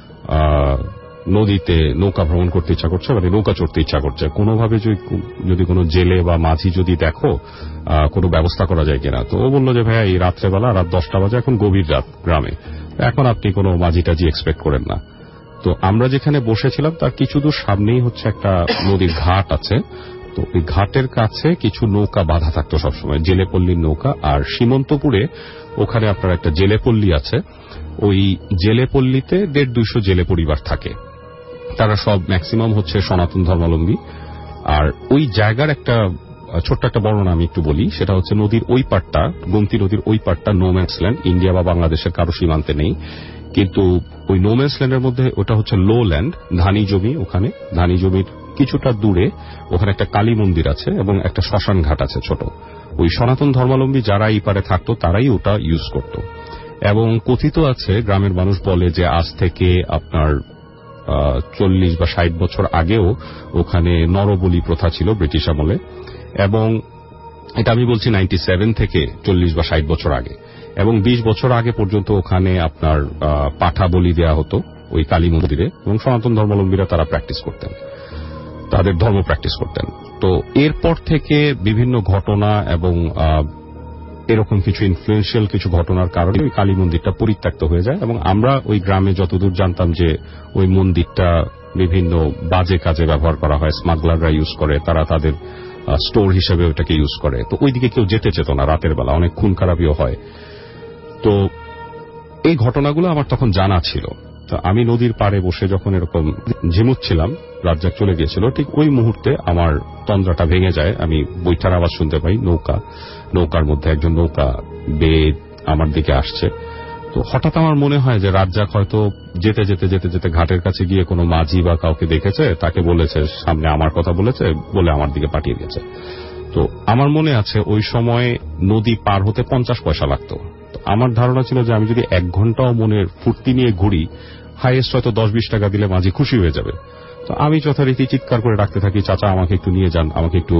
Speaker 5: নদীতে নৌকা ভ্রমণ করতে ইচ্ছা করছে, মানে নৌকা চড়তে ইচ্ছা করছে, কোনোভাবে যদি কোনো জেলে বা মাঝি যদি দেখো কোনো ব্যবস্থা করা যায় কিনা। তো ও বললো যে ভাইয়া এই রাত্রেবেলা রাত দশটা বাজে, এখন গভীর রাত গ্রামে, এখন আপনি কোনো মাঝি টাঝি এক্সপেক্ট করেন না।
Speaker 9: তো আমরা যেখানে বসেছিলাম তার কিছু দূর সামনেই হচ্ছে একটা নদীর ঘাট আছে। তো ওই ঘাটের কাছে কিছু নৌকা বাঁধা থাকতো সবসময়, জেলেপল্লীর নৌকা। আর সীমন্তপুরে ওখানে আপনার একটা জেলেপল্লী আছে, ওই জেলেপল্লীতে দেড় দুইশো জেলে পরিবার থাকে। তারা সব ম্যাক্সিমাম হচ্ছে সনাতন ধর্মাবলম্বী। আর ওই জায়গার একটা ছোট্ট একটা বর্ণনা আমি একটু বলি, সেটা হচ্ছে নদীর ওই পাড়টা, গোমতী নদীর ওই পাড়টা নোম্যান্স ল্যান্ড, ইন্ডিয়া বা বাংলাদেশের কারো সীমান্তে নেই, কিন্তু ওই নোম্যান্স ল্যান্ডের মধ্যে ওটা হচ্ছে লো ল্যান্ড, ধানি জমি। ওখানে ধানি জমির কিছুটা দূরে ওখানে একটা কালী মন্দির আছে এবং একটা শ্মশান ঘাট আছে ছোট। ওই সনাতন ধর্মাবলম্বী যারা এই পারে থাকতো তারাই ওটা ইউজ করত। এবং কথিত আছে, গ্রামের মানুষ বলে যে আজ থেকে আপনার চল্লিশ বা ষাট বছর আগেও ওখানে নরবলি প্রথা ছিল ব্রিটিশ আমলে। এবং এটা আমি বলছি নাইনটি সেভেন থেকে চল্লিশ বা ষাট বছর আগে। এবং বিশ বছর আগে পর্যন্ত ওখানে আপনার পাঠা বলি দেওয়া হতো ওই কালী মন্দিরে, এবং সনাতন ধর্মাবলম্বীরা তারা প্র্যাকটিস করতেন, তাদের ধর্ম প্র্যাকটিস করতেন। তো এরপর থেকে বিভিন্ন ঘটনা এবং এরকম কিছু ইনফ্লুয়েন্সিয়াল কিছু ঘটনার কারণে ওই কালী মন্দিরটা পরিত্যক্ত হয়ে যায়। এবং আমরা ওই গ্রামে যতদূর জানতাম যে ওই মন্দিরটা বিভিন্ন বাজে কাজে ব্যবহার করা হয়, স্মাগলাররা ইউজ করে, তারা তাদের স্টোর হিসেবে ওটাকে ইউজ করে। তো ওইদিকে কেউ যেতে চেত না রাতের বেলা, অনেক খুন খারাপিও হয়। তো এই ঘটনাগুলো আমার তখন জানা ছিল। তো আমি নদীর পাড়ে বসে যখন এরকম ঝিমুচ্ছিলাম, রাজ্জাক চলে গিয়েছিল, ঠিক ওই মুহূর্তে আমার তন্দ্রাটা ভেঙে যায়। আমি বৈঠার আওয়াজ শুনতে পাই, নৌকা নৌকার মধ্যে একজন নৌকা বেয়ে আমার দিকে আসছে। তো হঠাৎ আমার মনে হয় যে রাজ্জাক হয়তো যেতে যেতে যেতে যেতে ঘাটের কাছে গিয়ে কোনো মাঝি বা কাউকে দেখেছে, তাকে বলেছে, সামনে আমার কথা বলেছে, বলে আমার দিকে পাঠিয়ে দিয়েছে। তো আমার মনে আছে ওই সময় নদী পার হতে পঞ্চাশ পয়সা লাগতো। আমার ধারণা ছিল যে আমি যদি এক ঘন্টাও মনের ফুর্তি নিয়ে ঘুরি, হাইয়েস্ট হয়তো দশ বিশ টাকা দিলে মাঝি খুশি হয়ে যাবে। তো আমি যথারীতি চিৎকার করে ডাকতে থাকি, চাচা আমাকে একটু নিয়ে যান, আমাকে একটু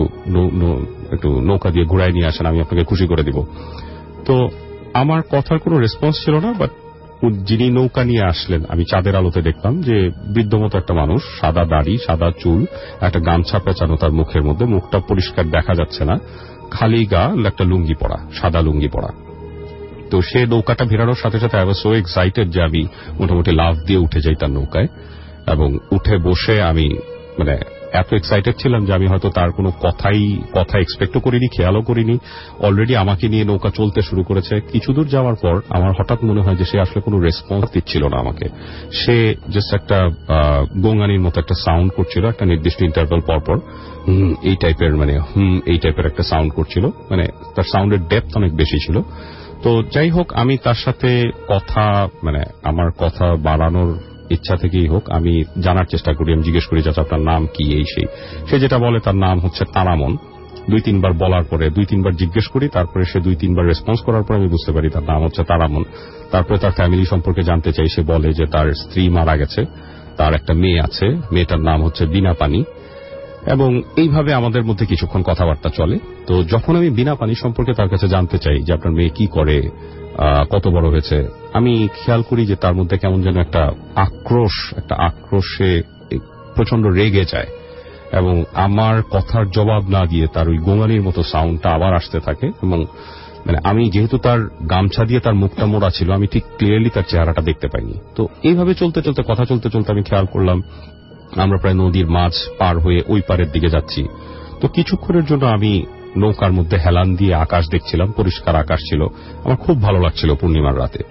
Speaker 9: একটু নৌকা দিয়ে ঘুরায় নিয়ে আসেন, আমি আপনাকে খুশি করে দিব। তো আমার কথার কোনো রেসপন্স ছিল না। বাট যিনি নৌকা নিয়ে আসলেন, আমি চাঁদের আলোতে দেখলাম যে বৃদ্ধ মতো একটা মানুষ, সাদা দাড়ি, সাদা চুল, একটা গামছা পেঁচানো তার মুখের মধ্যে, মুখটা পরিষ্কার দেখা যাচ্ছে না, খালি গা, একটা লুঙ্গি পরা, সাদা লুঙ্গি পরা। তো সে নৌকাটা ভেড়ানোর সাথে সাথে আই ওয়াজ সো এক্সাইটেড যে আমি মোটামুটি লাফ দিয়ে উঠে যাই তার নৌকায়, এবং উঠে বসে আমি মানে এত এক্সাইটেড ছিলাম যে আমি হয়তো তার কোনো কথাই কথা এক্সপেক্টও করিনি, খেয়ালও করিনি। অলরেডি আমাকে নিয়ে নৌকা চলতে শুরু করেছে। কিছু দূর যাওয়ার পর আমার হঠাৎ মনে হয় যে সে আসলে কোনো রেসপন্স দিচ্ছিল না আমাকে। সে জাস্ট একটা গোঙানির মতো একটা সাউন্ড করছিল, একটা নির্দিষ্ট ইন্টারভাল পরপর হুম এই টাইপের, মানে হুম এই টাইপের একটা সাউন্ড করছিল। মানে তার সাউন্ডের ডেপথ অনেক বেশি ছিল। তো যাই হোক, আমি তার সাথে কথা, মানে আমার কথা বাড়ানোর ইচ্ছা থেকেই হোক, আমি জানার চেষ্টা করি। আমি জিজ্ঞেস করি, চাচা আপনার নাম কি, এই সেই। সে যেটা বলে তার নাম হচ্ছে তারামন। দুই তিনবার বলার পরে, দুই তিনবার জিজ্ঞেস করি, তারপরে সে দুই তিনবার রেসপন্স করার পরে আমি বুঝতে পারি তার নাম হচ্ছে তারামন। তারপরে তার ফ্যামিলি সম্পর্কে জানতে চাই। সে বলে যে তার স্ত্রী মারা গেছে, তার একটা মেয়ে আছে, মেয়েটার নাম হচ্ছে বিনা পানি। এবং এইভাবে আমাদের মধ্যে কিছুক্ষণ কথাবার্তা চলে। তো যখন আমি বিনা পানি সম্পর্কে তার কাছে জানতে চাই যে আপনার মেয়ে কি করে, কত বড় হয়েছে, আমি খেয়াল করি যে তার মধ্যে কেমন যেন একটা আক্রোশ, একটা আক্রোশে প্রচন্ড রেগে যায়, এবং আমার কথার জবাব না দিয়ে তার ওই গোঙানির মতো সাউন্ডটা আবার আসতে থাকে। এবং মানে আমি যেহেতু তার গামছা দিয়ে তার মুখটা মোড়া ছিল, আমি ঠিক ক্লিয়ারলি তার চেহারাটা দেখতে পাইনি। তো এইভাবে চলতে চলতে, কথা চলতে চলতে আমি খেয়াল করলাম আমরা প্রায় নদীর মাঝ পার হয়ে ওই পারের দিকে যাচ্ছি। তো কিছুক্ষণের জন্য আমি নৌকার মধ্যে হেলান দিয়ে আকাশ দেখছিলাম, পরিষ্কার আকাশ ছিল, আমার খুব ভালো লাগছিল পূর্ণিমার রাতে।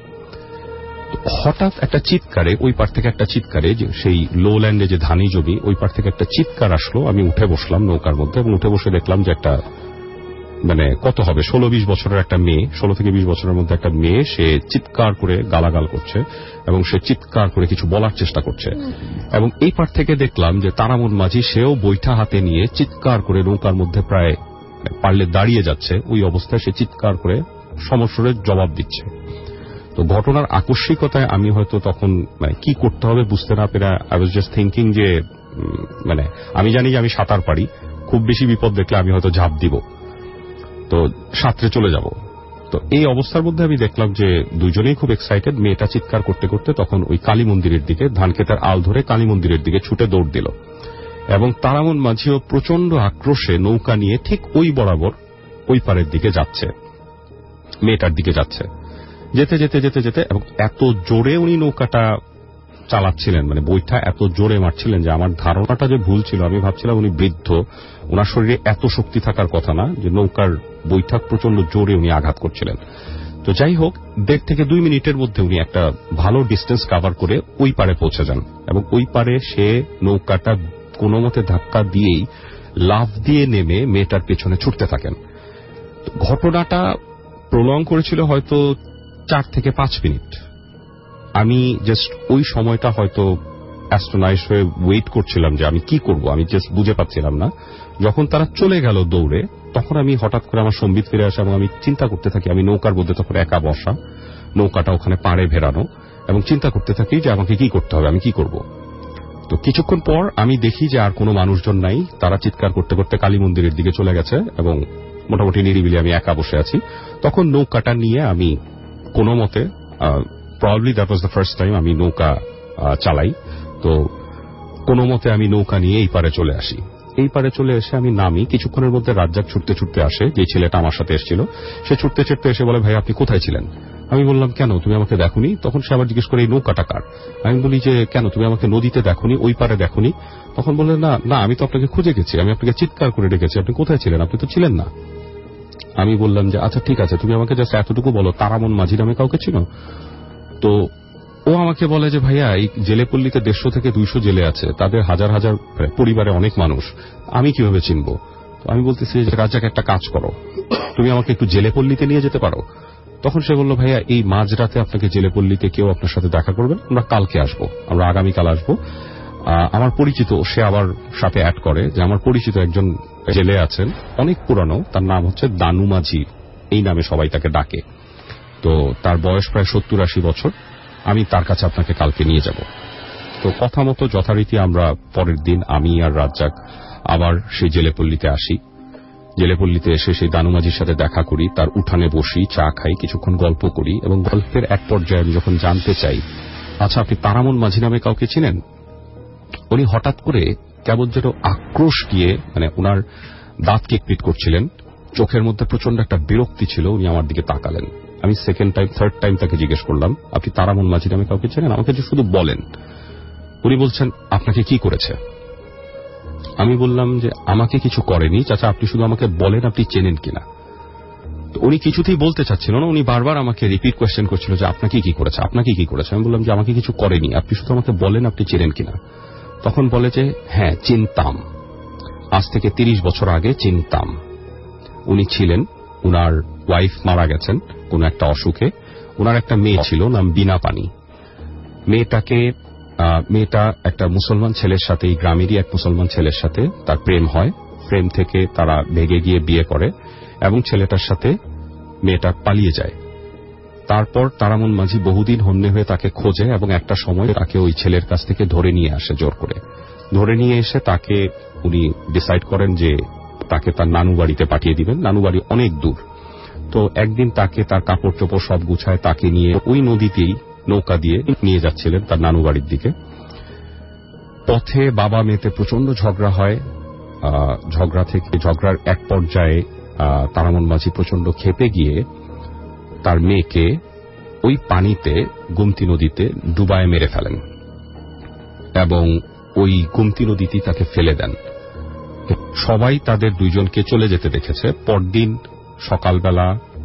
Speaker 9: হঠাৎ একটা চিৎকারে, ওই পার থেকে একটা চিৎকারে, সেই লো ল্যান্ডে যে ধানি জমি, ওই পার থেকে একটা চিৎকার আসলো। আমি উঠে বসলাম নৌকার মধ্যে, এবং উঠে বসে দেখলাম যে একটা, মানে কত হবে, ষোলো বিশ বছরের একটা মেয়ে, ষোলো থেকে বিশ বছরের মধ্যে একটা মেয়ে, সে চিৎকার করে গালাগাল করছে, এবং সে চিৎকার করে কিছু বলার চেষ্টা করছে। এবং এই পার থেকে দেখলাম যে তারামন মাঝি, সেও বৈঠা হাতে নিয়ে চিৎকার করে নৌকার মধ্যে প্রায় পারলে দাঁড়িয়ে যাচ্ছে। ওই অবস্থায় সে চিৎকার করে সমস্বরে জবাব দিচ্ছে। তো ঘটনার আকস্মিকতায় আমি হয়তো তখন মানে কি করতে হবে বুঝতে না পেরে আই ওয়াজ জাস্ট থিঙ্কিং যে মানে আমি জানি যে আমি সাঁতার পারি, খুব বেশি বিপদ দেখলে আমি হয়তো ঝাঁপ দিব, তো সাঁতরে চলে যাব। তো এই অবস্থার মধ্যে আমি দেখলাম যে দুজনেই খুব এক্সাইটেড। মেয়েটা চিৎকার করতে করতে তখন ওই কালী মন্দিরের দিকে, ধান খেতের আল ধরে কালী মন্দিরের দিকে ছুটে দৌড় দিল, এবং তারামন মাঝিও প্রচন্ড আক্রোশে নৌকা নিয়ে ঠিক ওই বরাবর ওই পারের দিকে যাচ্ছে, মেয়েটার দিকে যাচ্ছে। যেতে যেতে যেতে যেতে এবং এত জোরে উনি নৌকাটা চালাচ্ছিলেন, মানে বৈঠা এত জোরে মারছিলেন যে আমার ধারণাটা যে ভুল ছিল। আমি ভাবছিলাম উনি বৃদ্ধ, ওনার শরীরে এত শক্তি থাকার কথা না, যে নৌকার বৈঠা প্রচন্ড জোরে উনি আঘাত করছিলেন। তো যাই হোক, দেড় থেকে দুই মিনিটের মধ্যে উনি একটা ভালো ডিস্টেন্স কভার করে ওই পারে পৌঁছে যান, এবং ওই পারে সে নৌকাটা কোনো মতে ধাক্কা দিয়েই লাফ দিয়ে নেমে মেয়েটার পেছনে ছুটতে থাকেন। ঘটনাটা প্রলং করেছিল হয়তো চার থেকে পাঁচ মিনিট। আমি জাস্ট ওই সময়টা হয়তো অ্যাস্ট্রোনাইজ হয়ে ওয়েট করছিলাম যে আমি কি করব, আমি জাস্ট বুঝে পাচ্ছিলাম না। যখন তারা চলে গেল দৌড়ে, তখন আমি হঠাৎ করে আমার সম্বিত ফিরে আসা এবং আমি চিন্তা করতে থাকি, আমি নৌকার মধ্যে তখন একা বসা, নৌকাটা ওখানে পাড়ে ভেড়ানো, এবং চিন্তা করতে থাকি যে আমাকে কি করতে হবে, আমি কি করব। তো কিছুক্ষণ পর আমি দেখি যে আর কোনো মানুষজন নাই, তারা চিৎকার করতে করতে কালী মন্দিরের দিকে চলে গেছে এবং মোটামুটি নিরিবিলি আমি একা বসে আছি। তখন নৌকাটা নিয়ে আমি কোনো মতে, probably that was the first time আমি নৌকা চালাই, তো কোনো মতে আমি নৌকা নিয়ে এই পারে চলে আসি। এই পারে চলে এসে আমি নামি, কিছুক্ষণের মধ্যে রাজ্জাক ছুটতে ছুটতে আসে, যে ছেলেটা আমার সাথে এসেছিল, সে ছুটতে ছুটতে এসে বলে, ভাই আপনি কোথায় ছিলেন? আমি বললাম, কেন তুমি আমাকে দেখোনি? তখন সে আবার জিজ্ঞেস করে, এই নৌকাটা কার? আমি বলি যে, কেন তুমি আমাকে নদীতে দেখোনি, ওই পারে দেখোনি? তখন বললেন, না না আমি তো আপনাকে খুঁজে গেছি, আমি আপনাকে চিৎকার করে ডেকেছি, আপনি কোথায় ছিলেন? আপনি তো ছিলেন না। আমি বললাম যে, আচ্ছা ঠিক আছে, তুমি আমাকে জাস্ট এতটুকু বলো, তারামন মাঝি নামে কাউকে চিনো? তো ও আমাকে বলে যে, ভাইয়া এই জেলেপল্লীতে দেড়শো থেকে দুইশো জেলে আছে, তাদের হাজার হাজার পরিবারে অনেক মানুষ, আমি কিভাবে চিনবো? তো আমি বলতেছি যে, রাজ্জাক একটা কাজ করো, তুমি আমাকে একটু জেলেপল্লীতে নিয়ে যেতে পারো? তখন সে বলল, ভাইয়া এই মাঝরাতে আপনাকে জেলেপল্লীতে কেউ আপনার সাথে দেখা করবে, আমরা কালকে আসবো, আমরা আগামীকাল আসবো। আমার পরিচিত, সে আবার সাথে অ্যাড করে যে আমার পরিচিত একজন জেলে আছেন, অনেক পুরানো, তার নাম হচ্ছে দানু মাঝি, এই নামে সবাই তাকে ডাকে। তো তার বয়স প্রায় সত্তর আশি বছর, আমি তার কাছে আপনাকে কালকে নিয়ে যাব। তো কথা মতো যথারীতি আমরা পরের দিন আমি আর রাজ্জাক আবার সেই জেলেপল্লীতে আসি। জেলেপল্লীতে এসে সেই দানুমাজির সাথে দেখা করি, তার উঠানে বসি, চা খাই, কিছুক্ষণ গল্প করি, এবং গল্পের এক পর্যায়ে আমি যখন জানতে চাই, আচ্ছা আপনি তারামন মাঝি নামে কাউকে চিনেন? উনি হঠাৎ করে কেবল যেন আক্রোশ দিয়ে, মানে ওনার দাঁত কেকপিট করছিলেন, চোখের মধ্যে প্রচন্ড একটা বিরক্তি ছিল, উনি আমার দিকে তাকালেন। আমি সেকেন্ড টাইম থার্ড টাইম তাকে জিজ্ঞেস করলাম, আপনি তারামন মাঝি নামে কাউকে চেনেন? আমাকে যে শুধু বলেন। উনি বলছেন, আপনাকে কি করেছে? আমি বললাম যে আমাকে কিছু করেনি চাচা, আপনি শুধু আমাকে বলেন আপনি চেনেন কিনা। তো উনি কিছুতেই বলতে চাচ্ছিল না, উনি বারবার আমাকে রিপিট কোয়েশ্চেন করছিল যে আপনাকে কি করেছে, আপনাকে কি করেছে। আমি বললাম যে আমাকে কিছু করেনি, আপনি শুধু আমাকে বলেন আপনি চেনেন কিনা। তখন বলে যে হ্যাঁ চিনতাম, আজ থেকে তিরিশ বছর আগে চিনতাম। উনি ছিলেন, উনার ওয়াইফ মারা গেছেন কোন একটা অসুখে, উনার একটা মেয়ে ছিল নাম বিনা পানি। মেয়েটাকে মেয়েটা একটা মুসলমান ছেলের সাথে, এই গ্রামেরই এক মুসলমান ছেলের সাথে তার প্রেম হয়, প্রেম থেকে তারা ভেগে গিয়ে বিয়ে করে এবং ছেলেটার সাথে মেয়েটা পালিয়ে যায়। তারপর তারামন মাঝি বহুদিন হন্যে হয়ে তাকে খোঁজে এবং একটা সময় তাকে ওই ছেলের কাছ থেকে ধরে নিয়ে আসে, জোর করে ধরে নিয়ে এসে তাকে উনি ডিসাইড করেন যে তাকে তার নানু বাড়িতে পাঠিয়ে দিবেন। নানু বাড়ি অনেক দূর। তো একদিন তাকে তার কাপড় চোপড় সব গুছায় তাকে নিয়ে ওই নদীতেই নৌকা দিয়ে নিয়ে যাচ্ছিলেন তার নানু বাড়ির দিকে। পথে বাবা মেয়েতে প্রচন্ড ঝগড়া হয়। ঝগড়া থেকে ঝগড়ার এক পর্যায়ে তারামন মাঝি প্রচন্ড ক্ষেপে গিয়ে তার মেয়েকে ওই পানিতে, গুমতি নদীতে ডুবায় মেরে ফেলেন এবং ওই গুমতি নদীতেই তাকে ফেলে দেন। সবাই তাদের দুইজনকে চলে যেতে দেখেছে। পরদিন সকালবেলা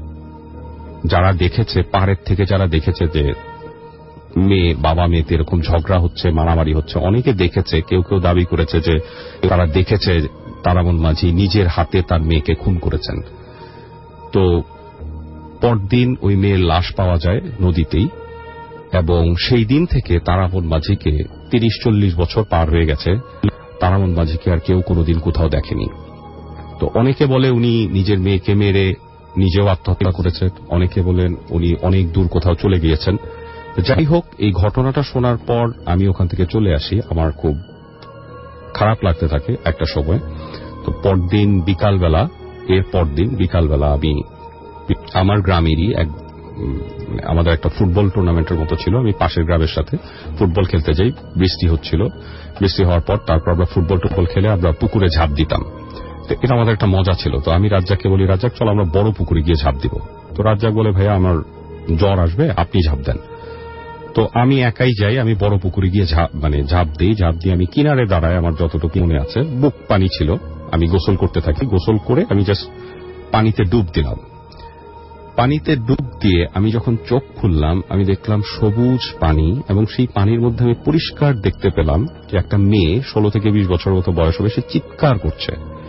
Speaker 9: যারা দেখেছে, পাহাড়ের থেকে যারা দেখেছে যে মেয়ে বাবা মেয়েতে এরকম ঝগড়া হচ্ছে, মারামারি হচ্ছে, অনেকে দেখেছে। কেউ কেউ দাবি করেছে যে তারা দেখেছে তারামন মাঝি নিজের হাতে তার মেয়েকে খুন করেছেন। তো পরদিন ওই মেয়ের লাশ পাওয়া যায় নদীতেই, এবং সেই দিন থেকে তারামন মাঝিকে, তিরিশ চল্লিশ বছর পার হয়ে গেছে, তারামন মাঝিকে আর কেউ কোনোদিন কোথাও দেখেনি। তো অনেকে বলে উনি নিজের মেয়েকে মেরে নিজেও আত্মহত্যা করেছেন, অনেকে বলেন উনি অনেক দূর কোথাও চলে গিয়েছেন। যাই হোক, এই ঘটনাটা শোনার পর আমি ওখান থেকে চলে আসি। আমার খুব খারাপ লাগতে থাকে একটা সময়। তো পরদিন বিকালবেলা, এর পরদিন বিকালবেলা আমি আমার গ্রামেরই এক, আমাদের একটা ফুটবল টুর্নামেন্টের মতো ছিল, আমি পাশের গ্রামের সাথে ফুটবল খেলতে যাই। বৃষ্টি হচ্ছিল, বৃষ্টি হওয়ার পর তারপর আমরা ফুটবল টুটবল খেলে আমরা পুকুরে ঝাঁপ দিতাম। তো এটা আমাদের একটা মজা ছিল। তো আমি রাজ্জাককে বলি, রাজ্জাক চল আমরা বড় পুকুরে গিয়ে ঝাঁপ দিব। তো রাজ্জাক বলে, ভাইয়া আমার জ্বর আসবে, আপনি ঝাঁপ দেন। তো আমি একাই যাই, আমি বড় পুকুরে গিয়ে মানে ঝাঁপ দিই, ঝাঁপ দিয়ে আমি কিনারে দাঁড়াই, আমার যতটুকু মনে আছে বুক পানি ছিল, আমি গোসল করতে থাকি। গোসল করে আমি জাস্ট পানিতে ডুব দিলাম। পানিতে ডুব দিয়ে আমি যখন চোখ খুললাম আমি দেখলাম সবুজ পানি, এবং সেই পানির মধ্যে আমি পরিষ্কার দেখতে পেলাম যে একটা মেয়ে ষোলো থেকে বিশ বছর মতো বয়স হবে, সে চিৎকার করছে।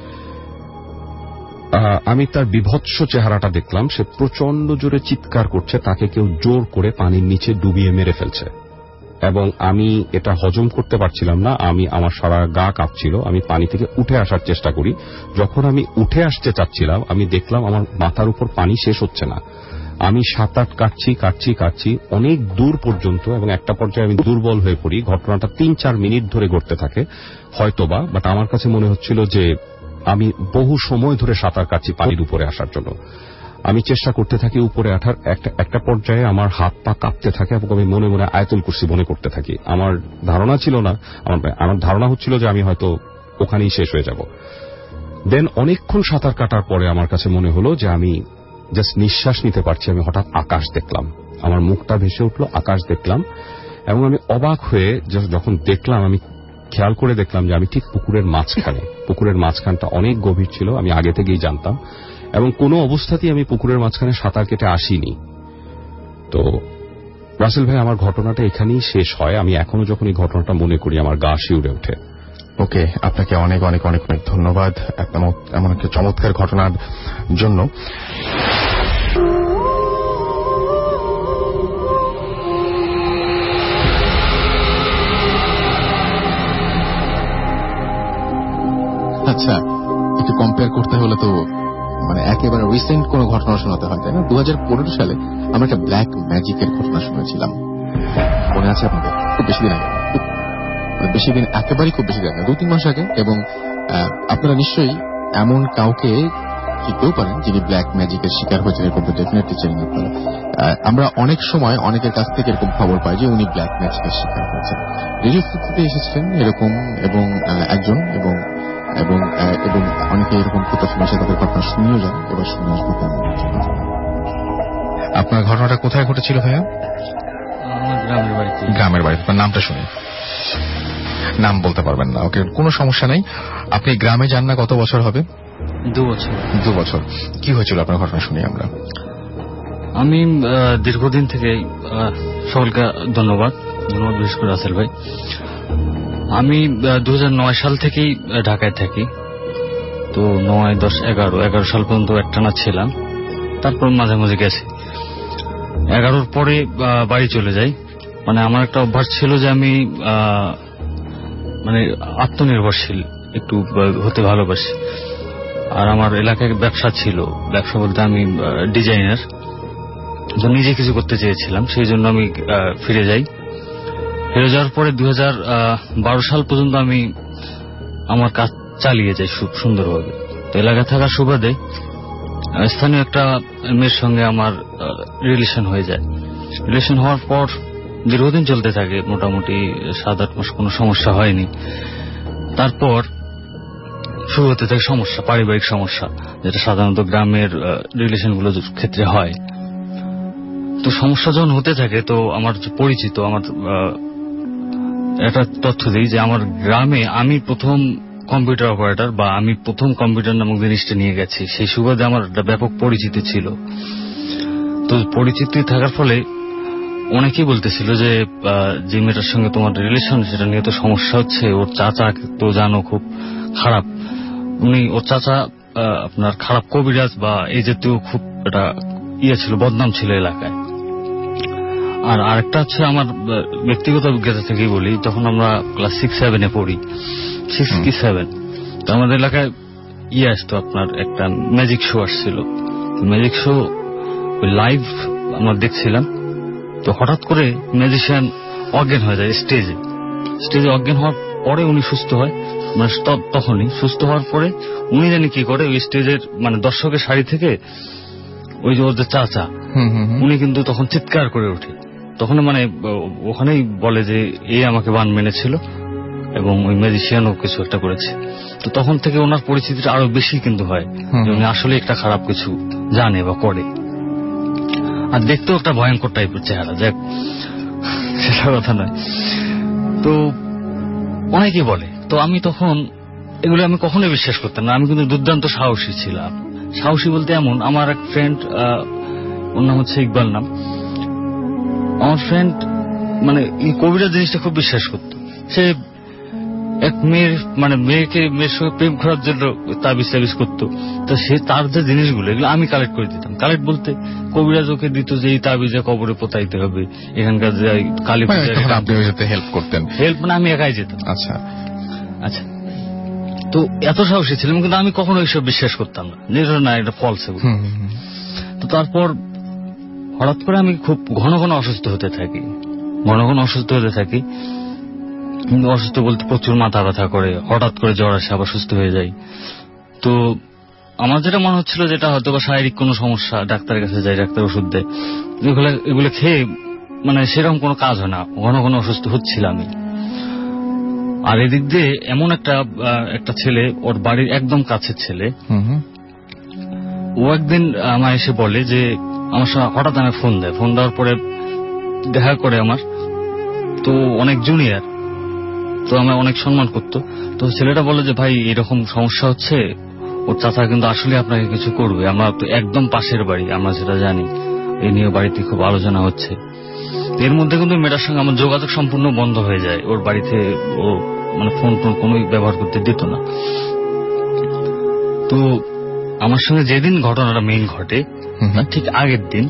Speaker 9: আমি তার বিভৎস চেহারাটা দেখলাম, সে প্রচন্ড জোরে চিৎকার করছে, তাকে কেউ জোর করে পানির নিচে ডুবিয়ে মেরে ফেলছে। এবং আমি এটা হজম করতে পারছিলাম না, আমি আমার সারা গা কাঁপছিল। আমি পানি থেকে উঠে আসার চেষ্টা করি। যখন আমি উঠে আসতে চাচ্ছিলাম আমি দেখলাম আমার মাথার উপর পানি শেষ হচ্ছে না। আমি সাঁতার কাটছি কাটছি কাটছি অনেক দূর পর্যন্ত, এবং একটা পর্যায়ে আমি দুর্বল হয়ে পড়ি। ঘটনাটা তিন চার মিনিট ধরে ঘটতে থাকে হয়তোবা, বাট আমার কাছে মনে হচ্ছিল যে আমি বহু সময় ধরে সাঁতার কাটছি পানির উপরে আসার জন্য। আমি চেষ্টা করতে থাকি উপরে ওঠার। একটা পর্যায়ে আমার হাত পা কাঁপতে থাকে এবং আমি মনে মনে আয়াতুল কুরসি মনে করতে থাকি। আমার ধারণা ছিল না, আমার ধারণা হচ্ছিল যে আমি হয়তো ওখানেই শেষ হয়ে যাব। দেন অনেকক্ষণ সাঁতার কাটার পরে আমার কাছে মনে হলো যে আমি জাস্ট নিঃশ্বাস নিতে পারছি। আমি হঠাৎ আকাশ দেখলাম, আমার মুখটা ভেসে উঠলো, আকাশ দেখলাম, এবং আমি অবাক হয়ে যখন দেখলাম আমি খেয়াল করে দেখলাম যে আমি ঠিক পুকুরের মাঝখানে। পুকুরের মাঝখানটা অনেক গভীর ছিল, আমি আগে থেকেই জানতাম, এবং কোনো অবস্থাতেই আমি পুকুরের মাঝখানে সাঁতার কেটে আসিনি। তো রাসেল ভাই, আমার ঘটনাটা এখানেই শেষ হয়। আমি এখনো যখন এই ঘটনাটা মনে করি আমার গা শিউরে ওঠে।
Speaker 1: ওকে, আপনাকে অনেক অনেক অনেক অনেক ধন্যবাদ এমন একটা চমৎকার ঘটনার জন্য। আচ্ছা, একটু কম্পেয়ার করতে হলে তো মানে একেবারে রিসেন্ট কোন ঘটনা শোনাতে হয়, তাই না? দু হাজার পনেরো সালে আমরা একটা ব্ল্যাক ম্যাজিকের ঘটনা শুনেছিলাম, মনে আছে আপনাদের? খুব বেশি দিন আগে, বেশি দিন একেবারেই খুব বেশি দিন আগে, দু তিন মাস আগে। এবং আপনারা নিশ্চয়ই এমন কাউকে চিনতেও পারেন যিনি ব্ল্যাক ম্যাজিকের শিকার হয়েছেন, এরকম তো ডেফিনেটলি চেনেন আপনারা। আমরা অনেক সময় অনেকের কাছ থেকে এরকম খবর পাই যে উনি ব্ল্যাক ম্যাজিকের শিকার হয়েছেন। রেডিও ফ্রিতে এসেছিলেন এরকম এবং একজন, এবং এবং এবং অনেকে এরকম প্রত্যক্ষ এসে তাদের ঘটনা শুনিয়েও যান। এবার শুনে আসবো কেমন। আপনার ঘটনাটা কোথায় ঘটেছিল ভাইয়া?
Speaker 8: গ্রামের বাড়িতে।
Speaker 1: গ্রামের বাড়িতে। আপনার নামটা শুনি। নাম বলতে পারবেন না? ওকে, কোনো সমস্যা নাই। আপনি গ্রামে যান না কত বছর হবে?
Speaker 8: দু বছর।
Speaker 1: দু বছর। কি হয়েছিল আপনার ঘটনা শুনি আমরা।
Speaker 8: আমি দীর্ঘদিন থেকে, সকলকে ধন্যবাদ ধন্যবাদ বিশেষ করে রাসেল ভাই। আমি দু হাজার নয় সাল থেকেই ঢাকায় থাকি। তো নয় দশ এগারো এগারো সাল পর্যন্ত একটানা ছিলাম, তারপর মাঝে মাঝে গেছি। এগারোর পরে বাড়ি চলে যাই। মানে আমার একটা অভ্যাস ছিল যে আমি মানে আত্মনির্ভরশীল একটু হতে ভালোবাসি। আর আমার এলাকায় ব্যবসা ছিল, ব্যবসা বলতে আমি ডিজাইনার, তো নিজে কিছু করতে চেয়েছিলাম, সেই জন্য আমি ফিরে যাই। ফিরে যাওয়ার পরে দুই হাজার বারো সাল পর্যন্ত আমি আমার কাজ চালিয়ে যাই খুব সুন্দরভাবে। তো এলাকায় থাকার সুবাদে স্থানীয় একটা মেয়ের সঙ্গে আমার রিলেশন হয়ে যায়। রিলেশন হওয়ার পর দীর্ঘদিন চলতে থাকে, মোটামুটি সাত আট মাস কোনো সমস্যা হয়নি। তারপর শুরু হতে থাকে সমস্যা, পারিবারিক সমস্যা, যেটা সাধারণত গ্রামের রিলেশনগুলোর ক্ষেত্রে হয়। তো সমস্যা যখন হতে থাকে, তো আমার পরিচিত, আমার একটা তথ্য দিই যে আমার গ্রামে আমি প্রথম কম্পিউটার অপারেটর, বা আমি প্রথম কম্পিউটার নামক জিনিসটা নিয়ে গেছি। সেই সুবাদে আমার একটা ব্যাপক পরিচিতি ছিল। তো পরিচিতি থাকার ফলে অনেকেই বলতেছিল যে যে মেয়েটার সঙ্গে তোমার রিলেশন, সেটা নিয়ে তো সমস্যা হচ্ছে, ওর চাচা তো জানো খুব খারাপ, উনি ওর চাচা আপনার খারাপ কবিরাজ বা এই জাতীয় খুব একটা ইয়ে ছিল, বদনাম ছিল এলাকায়। আর আরেকটা হচ্ছে আমার ব্যক্তিগত অভিজ্ঞতা থেকেই বলি, তখন আমরা ক্লাস সিক্স সেভেনে পড়ি, সিক্স কি সেভেন, তো আমাদের এলাকায় ইয়ে আসতো আপনার একটা ম্যাজিক শো আসছিল। ম্যাজিক শো লাইভ আমরা দেখছিলাম। তো হঠাৎ করে ম্যাজিশিয়ান অজ্ঞান হয়ে যায় স্টেজে। স্টেজে অজ্ঞান হওয়ার পরে উনি সুস্থ হয়, মানে তখনই সুস্থ হওয়ার পরে উনি জানি কি করে, ওই স্টেজের মানে দর্শকের সারি থেকে ওই যে ওর যে চাচা, উনি কিন্তু তখন চিৎকার করে ওঠে। তখন মানে ওখানেই বলে যে এ আমাকে বান মেনেছিল এবং ওই ম্যাজিশিয়ানও কিছু একটা করেছে। তো তখন থেকে ওনার পরিচিতিটা আরো বেশি কিন্তু হয়, উনি আসলে একটা খারাপ কিছু জানে বা করে। আর দেখতেও একটা ভয়ঙ্কর টাইপের চেহারা। যাক,
Speaker 10: সেটা কথা নয়। তো অনেকে বলে, তো আমি তখন এগুলো আমি কখনোই বিশ্বাস করতাম না। আমি কিন্তু দুর্দান্ত সাহসী ছিলাম। সাহসী বলতে এমন, আমার এক ফ্রেন্ড, ওর নাম হচ্ছে ইকবাল নাম, আমার ফ্রেন্ড মানে এই কবিরা জিনিসটা খুব বিশ্বাস করত। সে এক মেয়ের মানে মেয়েকে মেয়ের সঙ্গে প্রেম করার জন্য তাবিজ তাবিজ করতো। তো সে তার যে জিনিসগুলো এগুলো আমি কালেক্ট করে দিতাম। কালেক্ট বলতে কবিরাজ ওকে দিত যে এই তাবিজে কবরে পোতাইতে হবে, এখানকার যে কালী পূজা,
Speaker 1: আপনি হেল্প করতেন?
Speaker 10: হেল্প মানে আমি একাই যেতাম।
Speaker 1: আচ্ছা
Speaker 10: আচ্ছা। তো এত সাহসী ছিলাম, কিন্তু আমি কখনো এইসব বিশ্বাস করতাম না, নিজের না এটা ফলস এগুলো। তো তারপর হঠাৎ করে আমি খুব ঘন ঘন অসুস্থ হতে থাকি, ঘন ঘন অসুস্থ হতে থাকি। কিন্তু অসুস্থ বলতে প্রচুর মাথা ব্যথা করে, হঠাৎ করে জ্বর আসে, আবার সুস্থ হয়ে যায়। তো আমার যেটা মনে হচ্ছিল যেটা হয়তো বা শারীরিক কোনো সমস্যা, ডাক্তারের কাছে যাই, ডাক্তার ওষুধ দেয়, এগুলো এগুলো খেয়ে মানে সেরকম কোনো কাজ হয় না, ঘন ঘন অসুস্থ হচ্ছিল আমি। আর এদিক দিয়ে এমন একটা একটা ছেলে, ওর বাড়ির একদম কাছের ছেলে, ও একদিন আমায় এসে বলে যে আমার সঙ্গে হঠাৎ আমায় ফোন দেয়। ফোন দেওয়ার পরে দেখা করে আমার, তো অনেক জুনিয়র, তো আমায় অনেক সম্মান করতো। তো ছেলেটা বলে যে ভাই এরকম সমস্যা হচ্ছে, ওর চাচা কিন্তু আসলে আপনাকে কিছু করবে, আমরা তো একদম পাশের বাড়ি, আমরা সেটা জানি, এই নিয়ে বাড়িতে খুব আলোচনা হচ্ছে। এর মধ্যে কিন্তু মেয়েটার সঙ্গে আমার যোগাযোগ সম্পূর্ণ বন্ধ হয়ে যায়। ওর বাড়িতে ও মানে ফোন টোন কোনোই ব্যবহার করতে দিত না। তো আমার সঙ্গে যেদিন ঘটনাটা মেইন ঘটে, ঠিক আগের দিন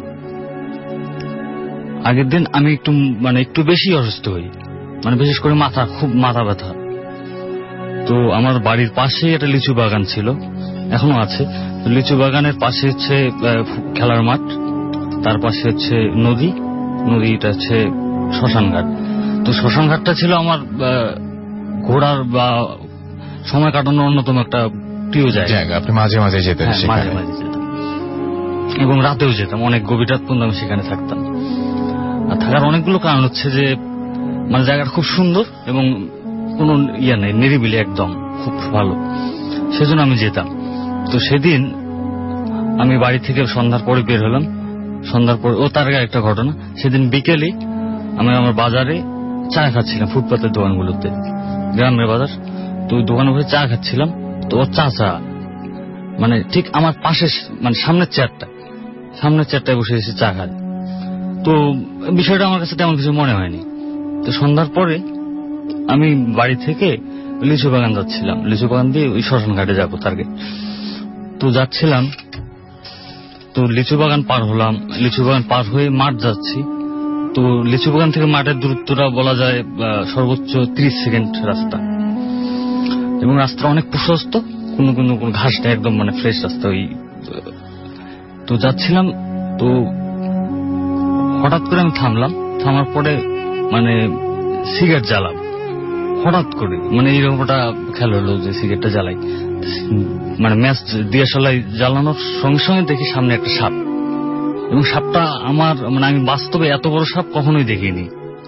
Speaker 10: আগের দিন আমি একটু মানে একটু বেশি অসুস্থ হই, মানে বিশেষ করে মাথা, খুব মাথা ব্যথা। তো আমার বাড়ির পাশে একটা লিচু বাগান ছিল, এখনো আছে। লিচু বাগানের পাশে হচ্ছে খেলার মাঠ, তার পাশে হচ্ছে নদী, নদীটা হচ্ছে শ্মশান ঘাট। তো শ্মশান ঘাটটা ছিল আমার ঘোরার বা সময় কাটানোর অন্যতম একটা প্রিয় জায়গা।
Speaker 1: আপনি মাঝে মাঝে যেতেন?
Speaker 10: মাঝে মাঝে যেতাম, এবং রাতেও যেতাম, অনেক গভীর রাত পর্যন্ত আমি সেখানে থাকতাম। আর থাকার অনেকগুলো কারণ হচ্ছে যে মানে জায়গাটা খুব সুন্দর এবং কোন ইয়ে নেই, নিরিবিলি একদম, খুব ভালো, সেজন্য আমি যেতাম। তো সেদিন আমি বাড়ি থেকে সন্ধ্যার পরে বের হলাম, সন্ধ্যার পরে, ও তার আগে একটা ঘটনা, সেদিন বিকেলে আমি আমার বাজারে চা খাচ্ছিলাম, ফুটপাতের দোকানগুলোতে, গ্রামের বাজার, তো ওই দোকানে বসে চা খাচ্ছিলাম। তো ওর চাচা মানে ঠিক আমার পাশে, মানে সামনের চেয়ারটা, সামনের চেয়ারটায় বসে এসে চা খায়। তো বিষয়টা আমার কাছে তেমন কিছু মনে হয়নি। তো সন্ধ্যার পরে আমি বাড়ি থেকে লিচু বাগান যাচ্ছিলাম, লিচু বাগান দিয়ে ওই শ্মশান ঘাটে যাবো টার্গেট। তো যাচ্ছিলাম, তো লিচু বাগান পার হলাম, লিচু বাগান পার হয়ে মাঠ যাচ্ছি। তো লিচু বাগান থেকে মাঠের দূরত্বটা বলা যায় সর্বোচ্চ ত্রিশ সেকেন্ড রাস্তা, এবং রাস্তা অনেক প্রশস্ত, কোনো কোনো কোনো ঘাস নেই, একদম মানে ফ্রেশ রাস্তা। ওই তো যাচ্ছিলাম, তো হঠাৎ করে আমি থামলাম, থামার পরে মানে সিগারেট জ্বালাম হঠাৎ করে, মানে এইরকম একটা খেয়াল হলো যে সিগারেটটা জ্বালাই, মানে ম্যাচ দিয়ে সলাই জ্বালানোর সঙ্গে সঙ্গে দেখি সামনে একটা সাপ, এবং সাপটা আমার মানে আমি বাস্তবে এত বড় সাপ কখনোই দেখিনি।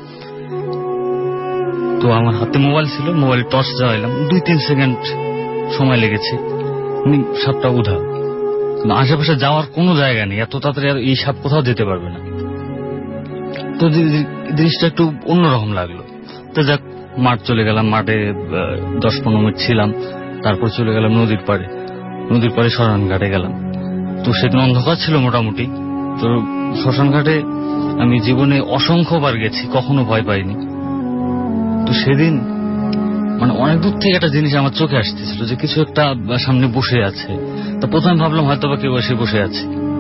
Speaker 10: তো আমার হাতে মোবাইল ছিল, মোবাইলে টর্চ জ্বালাইলাম, দুই তিন সেকেন্ড সময় লেগেছে, সাপটা উধাও। কিন্তু আশেপাশে যাওয়ার কোনো জায়গা নেই, এত তাড়াতাড়ি এই সাপ কোথাও যেতে পারবে না। তো জিনিসটা একটু অন্যরকম লাগলো। তো যাক, মাঠ চলে গেলাম, মাঠে দশ পনেরো মিনিট ছিলাম, তারপর চলে গেলাম নদীর পাড়ে, নদীর পাড়ে শ্মশান ঘাটে গেলাম। তো সেদিন অন্ধকার ছিল মোটামুটি। তো শ্মশান ঘাটে আমি জীবনে অসংখ্যবার গেছি, কখনো ভয় পাইনি। তো সেদিন মানে অনেক দূর থেকে একটা জিনিস আমার চোখে আসতেছিল, যে কিছু একটা সামনে বসে আছে। তো প্রথমে ভাবলাম হয়তো বা কেউ এসে বসে আছে।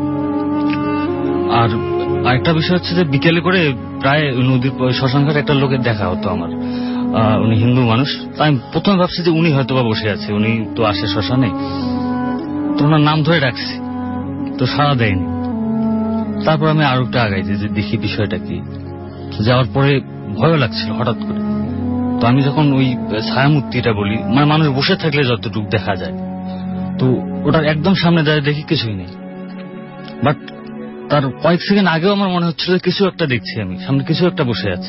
Speaker 10: আর আরেকটা বিষয় হচ্ছে যে বিকেলে করে প্রায় নদীর শ্মশান ঘাটে একটা লোকের দেখা হতো আমার, উনি হিন্দু মানুষ। তাই প্রথমে ভাবছি যে উনি হয়তো বা বসে আছে, উনি তো আসে শ্মশানে, তো ওনার নাম ধরে ডাকছি, তো সাড়া দেয়নি। তারপর আমি আরো একটা আগাইছি যে দেখি বিষয়টা কি। যাওয়ার পরে ভয় লাগছিল হঠাৎ করে। তো আমি যখন ওই ছায়ামূর্তিটা বলি, মানে মানুষ বসে থাকলে যতটুকু দেখা যায়, তো ওটার একদম সামনে দাঁড়িয়ে দেখি কিছুই নেই। বাট তার কয়েক সেকেন্ড আগেও আমার মনে হচ্ছিল কিছু একটা দেখছি, আমি সামনে কিছু একটা বসে আছে।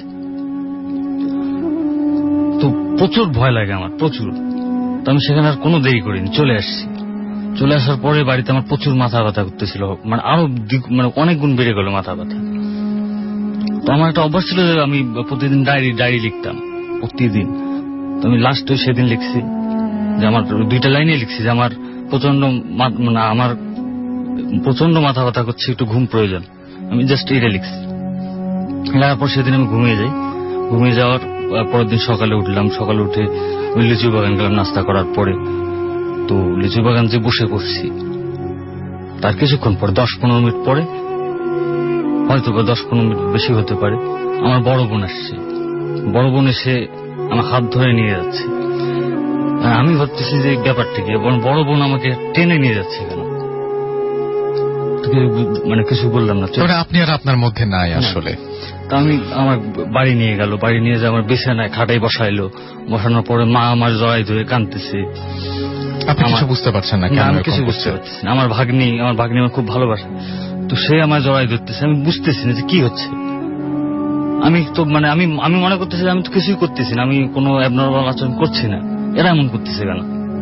Speaker 10: তো প্রচুর ভয় লাগে আমার, প্রচুর। তো আমি সেখানে আর কোনো দেরি করিনি, চলে আসছি। চলে আসার পরে বাড়িতে আমার প্রচুর মাথা ব্যথা করতেছিল, মানে আরো মানে অনেক গুণ বেড়ে গেল মাথা ব্যথা। তো আমার একটা অভ্যাস ছিল যে আমি প্রতিদিন ডায়েরি ডায়েরি লিখতাম প্রতিদিন। তো আমি লাস্ট সেদিন লিখছি যে আমার দুইটা লাইনে লিখছি যে আমার প্রচন্ড মানে আমার প্রচন্ড মাথা ব্যথা করছে, একটু ঘুম প্রয়োজন। আমি জাস্ট এটা লিখছি। লেখার পর সেদিন আমি ঘুমিয়ে যাই। ঘুমিয়ে যাওয়ার পরের দিন সকালে উঠলাম। সকালে উঠে ওই লিচু বাগান গেলাম নাস্তা করার পরে। তো লিচু বাগান যে বসে পড়ছি, তার কিছুক্ষণ পরে দশ পনেরো মিনিট পরে, হয়তো বা দশ পনেরো মিনিট বেশি হতে পারে, আমার বড় বোন আসছে। বড় বোন এসে আমার হাত ধরে নিয়ে যাচ্ছে। আমি ভাবতেছি যে ব্যাপারটা কি, বড় বোন আমাকে টেনে নিয়ে যাচ্ছে কেন, মানে কিছু বললাম না।
Speaker 1: আপনি আর আপনার মধ্যে নাই আসলে।
Speaker 10: তা আমি আমার বাড়ি নিয়ে গেল, বাড়ি নিয়ে যে আমার বিছানায় খাটাই বসাইলো। বসানোর পরে মা আমার জড়াই ধরে কাঁদতেছে।
Speaker 1: আপনি কিছু বুঝতে পারছেন না?
Speaker 10: আমি কিছু বুঝতে পারছি না। আমার ভাগ্নি আমার ভাগ্নি আমার খুব ভালোবাসে, তো সে আমার জড়াই ধরতেছে। আমি বুঝতেছি না যে কি হচ্ছে। আমি তো মানে আমি আমি মনে করতেছি আমি তো কিছুই করতেছি না, আমি কোনো অ্যাবনর্মাল আচরণ করছি না, এরা এমন করতেছে কেন।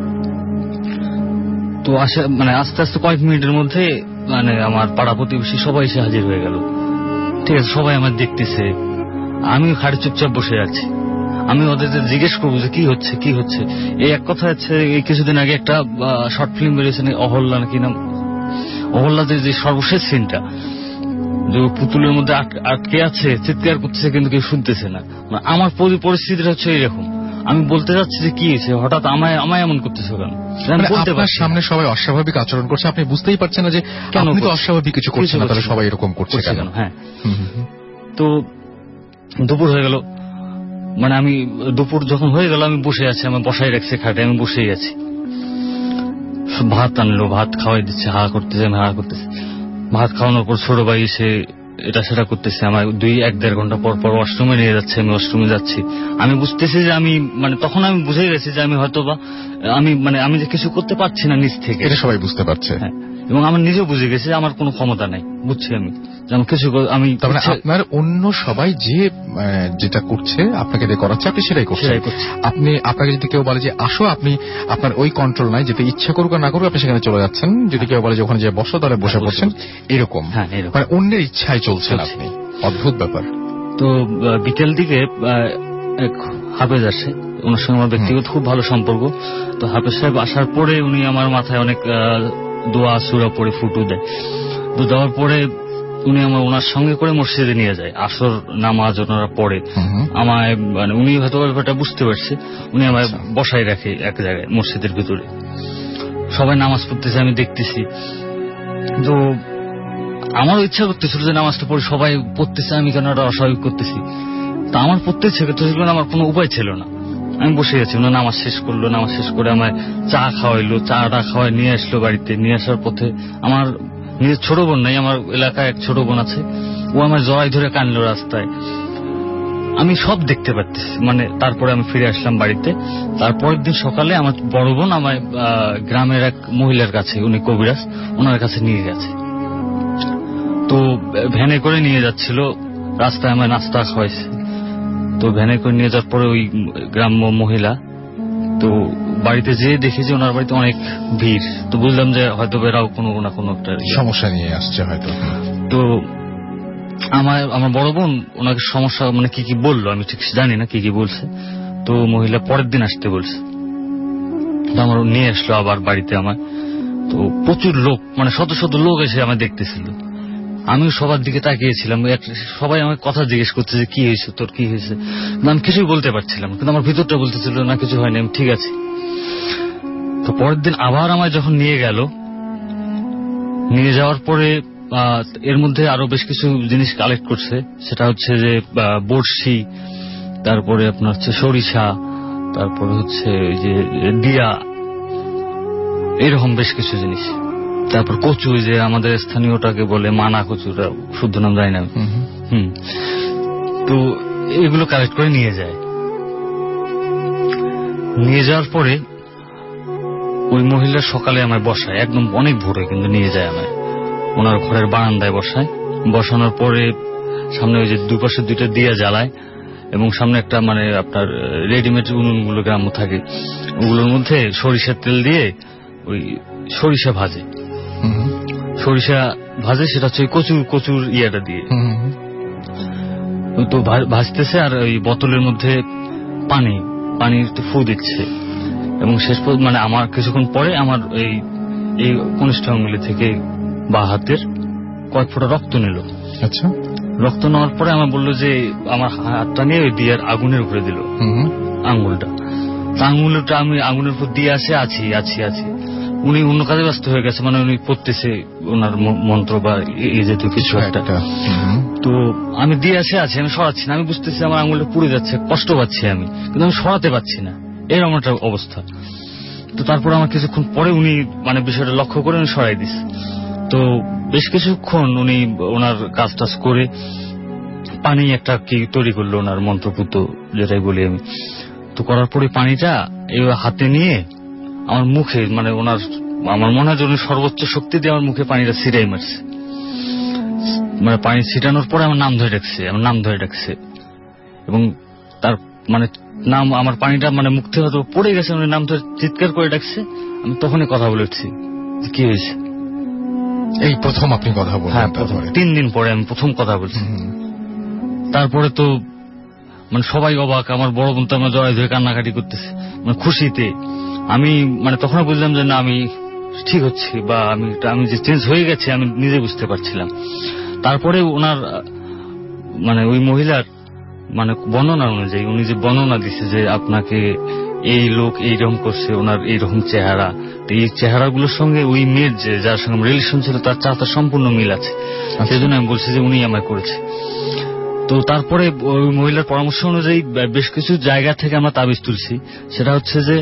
Speaker 10: তো আসে মানে আস্তে আস্তে কয়েক মিনিটের মধ্যে মানে আমার পাড়া প্রতিবেশী সবাই এসে হাজির হয়ে গেল। ঠিক আছে, সবাই আমার দেখতেছে, আমি খাটে চুপচাপ বসে আছি। আমি ওদের জিজ্ঞেস করবো যে কি হচ্ছে কি হচ্ছে। এই এক কথা হচ্ছে, এই কিছুদিন আগে একটা শর্ট ফিল্ম বেরিয়েছে অহল্লা নাকি নাম, অহল্লাদের যে সর্বশেষ সিনটা, যে পুতুলের মধ্যে আটকে আছে, চিৎকার করতেছে কিন্তু কেউ শুনতেছে না। আমার পরিস্থিতিটা হচ্ছে এরকম। আমি বলতে যাচ্ছি যে কি হয়েছে, হঠাৎ আমায় আমায় এমন করতেছে কেন।
Speaker 1: আপনার সামনে সবাই অস্বাভাবিক আচরণ করছে, আপনি বুঝতেই পারছেন না যে কেন অস্বাভাবিক কিছু করছে না, তাহলে সবাই এরকম করছে কেন।
Speaker 10: হ্যাঁ, তো দুপুর হয়ে গেল, মানে আমি দুপুর যখন হয়ে গেল আমি বসে আছি, আমার বসাই রাখছে খাটে, আমি বসেই আছি। ভাত আনলো, ভাত খাওয়াই দিচ্ছে, হা করতেছে, আমি হা করতেছি। ভাত খাওয়ানোর পর ছোট ভাই এসে এটা সেটা করতেছে। আমার দুই এক দেড় ঘন্টা পর পর ওয়াশরুমে নিয়ে যাচ্ছে, আমি ওয়াশরুমে যাচ্ছি। আমি বুঝতেছি যে আমি মানে তখন আমি বুঝে গেছি যে আমি হয়তো বা আমি মানে আমি যে কিছু করতে পারছি না নিজ থেকে,
Speaker 1: এটা সবাই বুঝতে পারছে।
Speaker 10: হ্যাঁ, এবং আমার নিজেও বুঝে গেছি যে আমার কোনো ক্ষমতা নাই, বুঝছি আমি কিছু আমি।
Speaker 1: আপনার অন্য সবাই যে যেটা করছে আপনাকে দিয়ে করাচ্ছে, আপনি সেটাই করছেন। আপনি আপনাকে যদি কেউ বলে যে আসো, আপনি আপনার ওই কন্ট্রোল নাই, যেতে ইচ্ছা করুক না করুক আপনি সেখানে চলে যাচ্ছেন। যদি কেউ বলে যে ওখানে যে বসো, তাহলে বসে পড়ছেন, এরকম। মানে অন্যের ইচ্ছায় চলছেন আপনি। অদ্ভুত ব্যাপার।
Speaker 10: তো বিকেল দিকে এক হাফেজ আসে, ওনার সঙ্গে আমার ব্যক্তিগত খুব ভালো সম্পর্ক। তো হাফেজ সাহেব আসার পরে উনি আমার মাথায় অনেক দোয়া সুরা পড়ে ফুটু দেয়। তো দেওয়ার পরে উনি আমার ওনার সঙ্গে করে মসজিদে নিয়ে যায়। আসর নামাজ ওনারা পড়ে আমায়, মানে উনি হয়তো ব্যাপারটা বুঝতে পারছে, উনি আমায় বসাই রাখে এক জায়গায় মসজিদের ভিতরে। সবাই নামাজ পড়তেছে, আমি দেখতেছি। তো আমারও ইচ্ছা করতেছিল যে নামাজটা পড়ে, সবাই পড়তেছে, আমি কেন একটা অস্বাভাবিক করতেছি। তা আমার পড়তে ইচ্ছে করতেছিল, আমার কোনো উপায় ছিল না। আমি বসে আছি, ওনার নামাজ শেষ করলো, নামাজ শেষ করে আমায় চা খাওয়াইলো, চাটা খাওয়াই নিয়ে আসলো বাড়িতে। নিয়ে আসার পথে আমার নিজের ছোট বোন নাই, আমার এলাকায় এক ছোট বোন আছে, ও আমার জড়াই ধরে কানলো রাস্তায়। আমি সব দেখতে পাচ্ছি। মানে তারপরে আমি ফিরে আসলাম বাড়িতে। তারপরের দিন সকালে আমার বড় বোন আমায় গ্রামের এক মহিলার কাছে, উনি কবিরাজ, ওনার কাছে নিয়ে গেছে। তো ভ্যানে করে নিয়ে যাচ্ছিল, রাস্তায় আমার নাস্তা খাওয়াইছে। তো ভ্যানে করে নিয়ে যাওয়ার পরে ওই গ্রাম্য মহিলা, তো বাড়িতে যেয়ে দেখি যে ওনার বাড়িতে অনেক ভিড়। তো বুঝলাম যে হয়তো এরাও কোনো না কোনো একটা
Speaker 1: সমস্যা নিয়ে আসছে হয়তো।
Speaker 10: তো আমার আমার বড় বোন ওনাকে সমস্যা মানে কি কি বললো আমি ঠিক জানি না কি কি বলছে। তো মহিলা পরের দিন আসতে বলছে, আমার নিয়ে আসলো আবার বাড়িতে আমার। তো প্রচুর লোক, মানে শত শত লোক এসে আমার দেখতেছিল। আমিও সবার দিকে তাকিয়েছিলাম, সবাই আমার কথা জিজ্ঞেস করছে যে কি হয়েছে তোর, কি হয়েছে। আমি কিছুই বলতে পারছিলাম, কিন্তু আমার ভিতরটা বলতেছিল না কিছু হয়নি, আমি ঠিক আছে। তো পরের দিন আবার আমায় যখন নিয়ে গেল, নিয়ে যাওয়ার পরে এর মধ্যে আরো বেশ কিছু জিনিস কালেক্ট করছে। সেটা হচ্ছে যে বড়শি, তারপরে আপনার হচ্ছে সরিষা, তারপরে হচ্ছে যে দিয়া, এরকম বেশ কিছু জিনিস। তারপর কচু, যে আমাদের স্থানীয়টাকে বলে মানা কচুটা, শুদ্ধ নাম জানি না। হম তো এগুলো কালেক্ট করে নিয়ে যায়। নিয়ে যাওয়ার পরে ওই মহিলা সকালে আমায় বসায়, একদম অনেক ভোরে কিন্তু নিয়ে যায় আমায়, ওনার ঘরের বারান্দায় বসায়। বসানোর পরে সামনে ওই যে দুপাশে দুইটা দিয়া জ্বালায়, এবং সামনে একটা মানে আপনার রেডিমেড উনুনগুলো গ্রাম্য থাকে, ওগুলোর মধ্যে সরিষার তেল দিয়ে ওই সরিষা ভাজে। সরিষা ভাজে সেটা হচ্ছে কচুর কচুর ইয়েটা দিয়ে। তো ভাসতেছে আর ওই বোতলের মধ্যে পানি পানি ফু দিচ্ছে এবং শেষ পর্যন্ত মানে আমার কিছুক্ষণ পরে আমার এই এই কনিষ্ঠ আঙ্গুলি থেকে বা হাতের কয়েক ফোঁটা রক্ত নিল।
Speaker 1: আচ্ছা,
Speaker 10: রক্ত নেওয়ার পরে আমার বললো যে আমার হাতটা নিয়ে ওই দিয়ার আগুনের উপরে দিল আঙ্গুলটা। আঙ্গুলটা আমি আগুনের উপর দিয়ে আসে আছি আছি আছি উনি অন্য কাজে ব্যস্ত হয়ে গেছে, মানে উনি পড়তেছে ওনার মন্ত্র বা এই জাতীয় কিছু একটা। তো আমি দিয়ে আসে আছি, আমি সরাচ্ছি না, আমি বুঝতেছি আমার আঙ্গুলটা পুড়ে যাচ্ছে, কষ্ট পাচ্ছি আমি, কিন্তু আমি সরাতে পারছি না, এরকম একটা অবস্থা। তো তারপর আমার কিছুক্ষণ পরে উনি মানে বিষয়টা লক্ষ্য করে উনি সরাই দিস। তো বেশ কিছুক্ষণ উনি ওনার কাজ টাজ করে পানি একটা কি তৈরি করলো ওনার মন্ত্রপুত যেটাই বলি আমি। তো করার পরে পানিটা এই হাতে নিয়ে আমার মুখে মানে ওনার আমার মনে হয় যে উনি সর্বোচ্চ শক্তি দিয়ে আমার মুখে পানিটা ছিটাই মারছে। মানে পানি ছিটানোর পরে আমার নাম ধরে ডাকছে, আমার নাম ধরে ডাকছে এবং তার মানে নাম আমার পানিটা মানে মুখ থেকে হয়তো পড়ে গেছে, উনি নাম ধরে চিৎকার করে ডাকছে। আমি তখনই কথা বলে উঠছি কি হয়েছে।
Speaker 1: এই প্রথম আপনি কথা বললেন?
Speaker 10: হ্যাঁ, তিন দিন পরে আমি প্রথম কথা বলছি। তারপরে তো মানে সবাই অবাক, আমার বড় বোন তো আমার জড়াই ধরে কান্নাকাটি করতেছে মানে খুশিতে। আমি মানে তখন বুঝলাম যে না আমি ঠিক হচ্ছি বা আমি আমি যে চেঞ্জ হয়ে গেছে আমি নিজে বুঝতে পারছিলাম। তারপরে ওনার মানে ওই মহিলার মানে বর্ণনা অনুযায়ী উনি যে বর্ণনা দিচ্ছে যে আপনাকে এই লোক এইরকম করছে, ওনার এইরকম চেহারা, এই চেহারাগুলোর সঙ্গে ওই মেয়ের যে যার সঙ্গে রিলেশন ছিল তার চাহতা সম্পূর্ণ মিল আছে, সেই জন্য আমি বলছি যে উনি আমায় করেছে। তো তারপরে ওই মহিলার পরামর্শ অনুযায়ী বেশ কিছু জায়গা থেকে আমরা তাবিজ তুলছি। সেটা হচ্ছে যে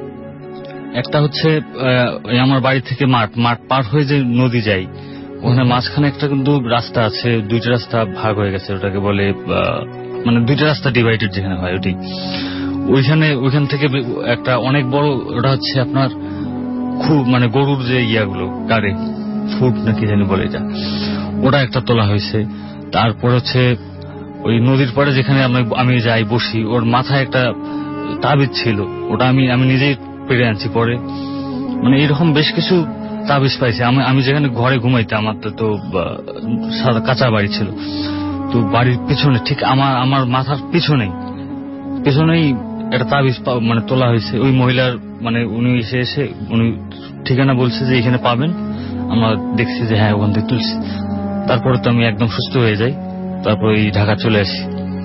Speaker 10: একটা হচ্ছে আমার বাড়ি থেকে মাঠ মাঠ পার হয়ে যে নদী যাই, ওখানে মাঝখানে একটা কিন্তু রাস্তা আছে, দুইটা রাস্তা ভাগ হয়ে গেছে, ওটাকে বলে মানে দুইটা রাস্তা ডিভাইডেড যেখানে হয় ওটি। ওইখানে ওইখান থেকে একটা অনেক বড়, ওটা হচ্ছে আপনার খুব মানে গরুর যে ইয়াগুলো কারে ফুট নাকি জানি বলে এটা, ওটা একটা তোলা হয়েছে। তারপর হচ্ছে ওই নদীর পাড়ে যেখানে আমি যাই বসি, ওর মাথায় একটা তাবিজ ছিল, ওটা আমি আমি নিজেই পেরে আনছি পরে। মানে এরকম বেশ কিছু তাবিজ পাইছি। আমি আমি যেখানে ঘরে ঘুমাইতাম, আমার তো কাঁচা বাড়ি ছিল, তো বাড়ির পিছনে ঠিক আমার আমার মাথার পিছনেই পিছনেই একটা তাবিজ মানে তোলা হয়েছে। ওই মহিলার মানে উনি এসে এসে উনি ঠিকানা বলছে যে এখানে পাবেন। আমরা দেখছি যে হ্যাঁ ওখান থেকে তুলছি। তারপরে তো আমি একদম সুস্থ হয়ে যাই, তারপর এই ঢাকা চলে আসি,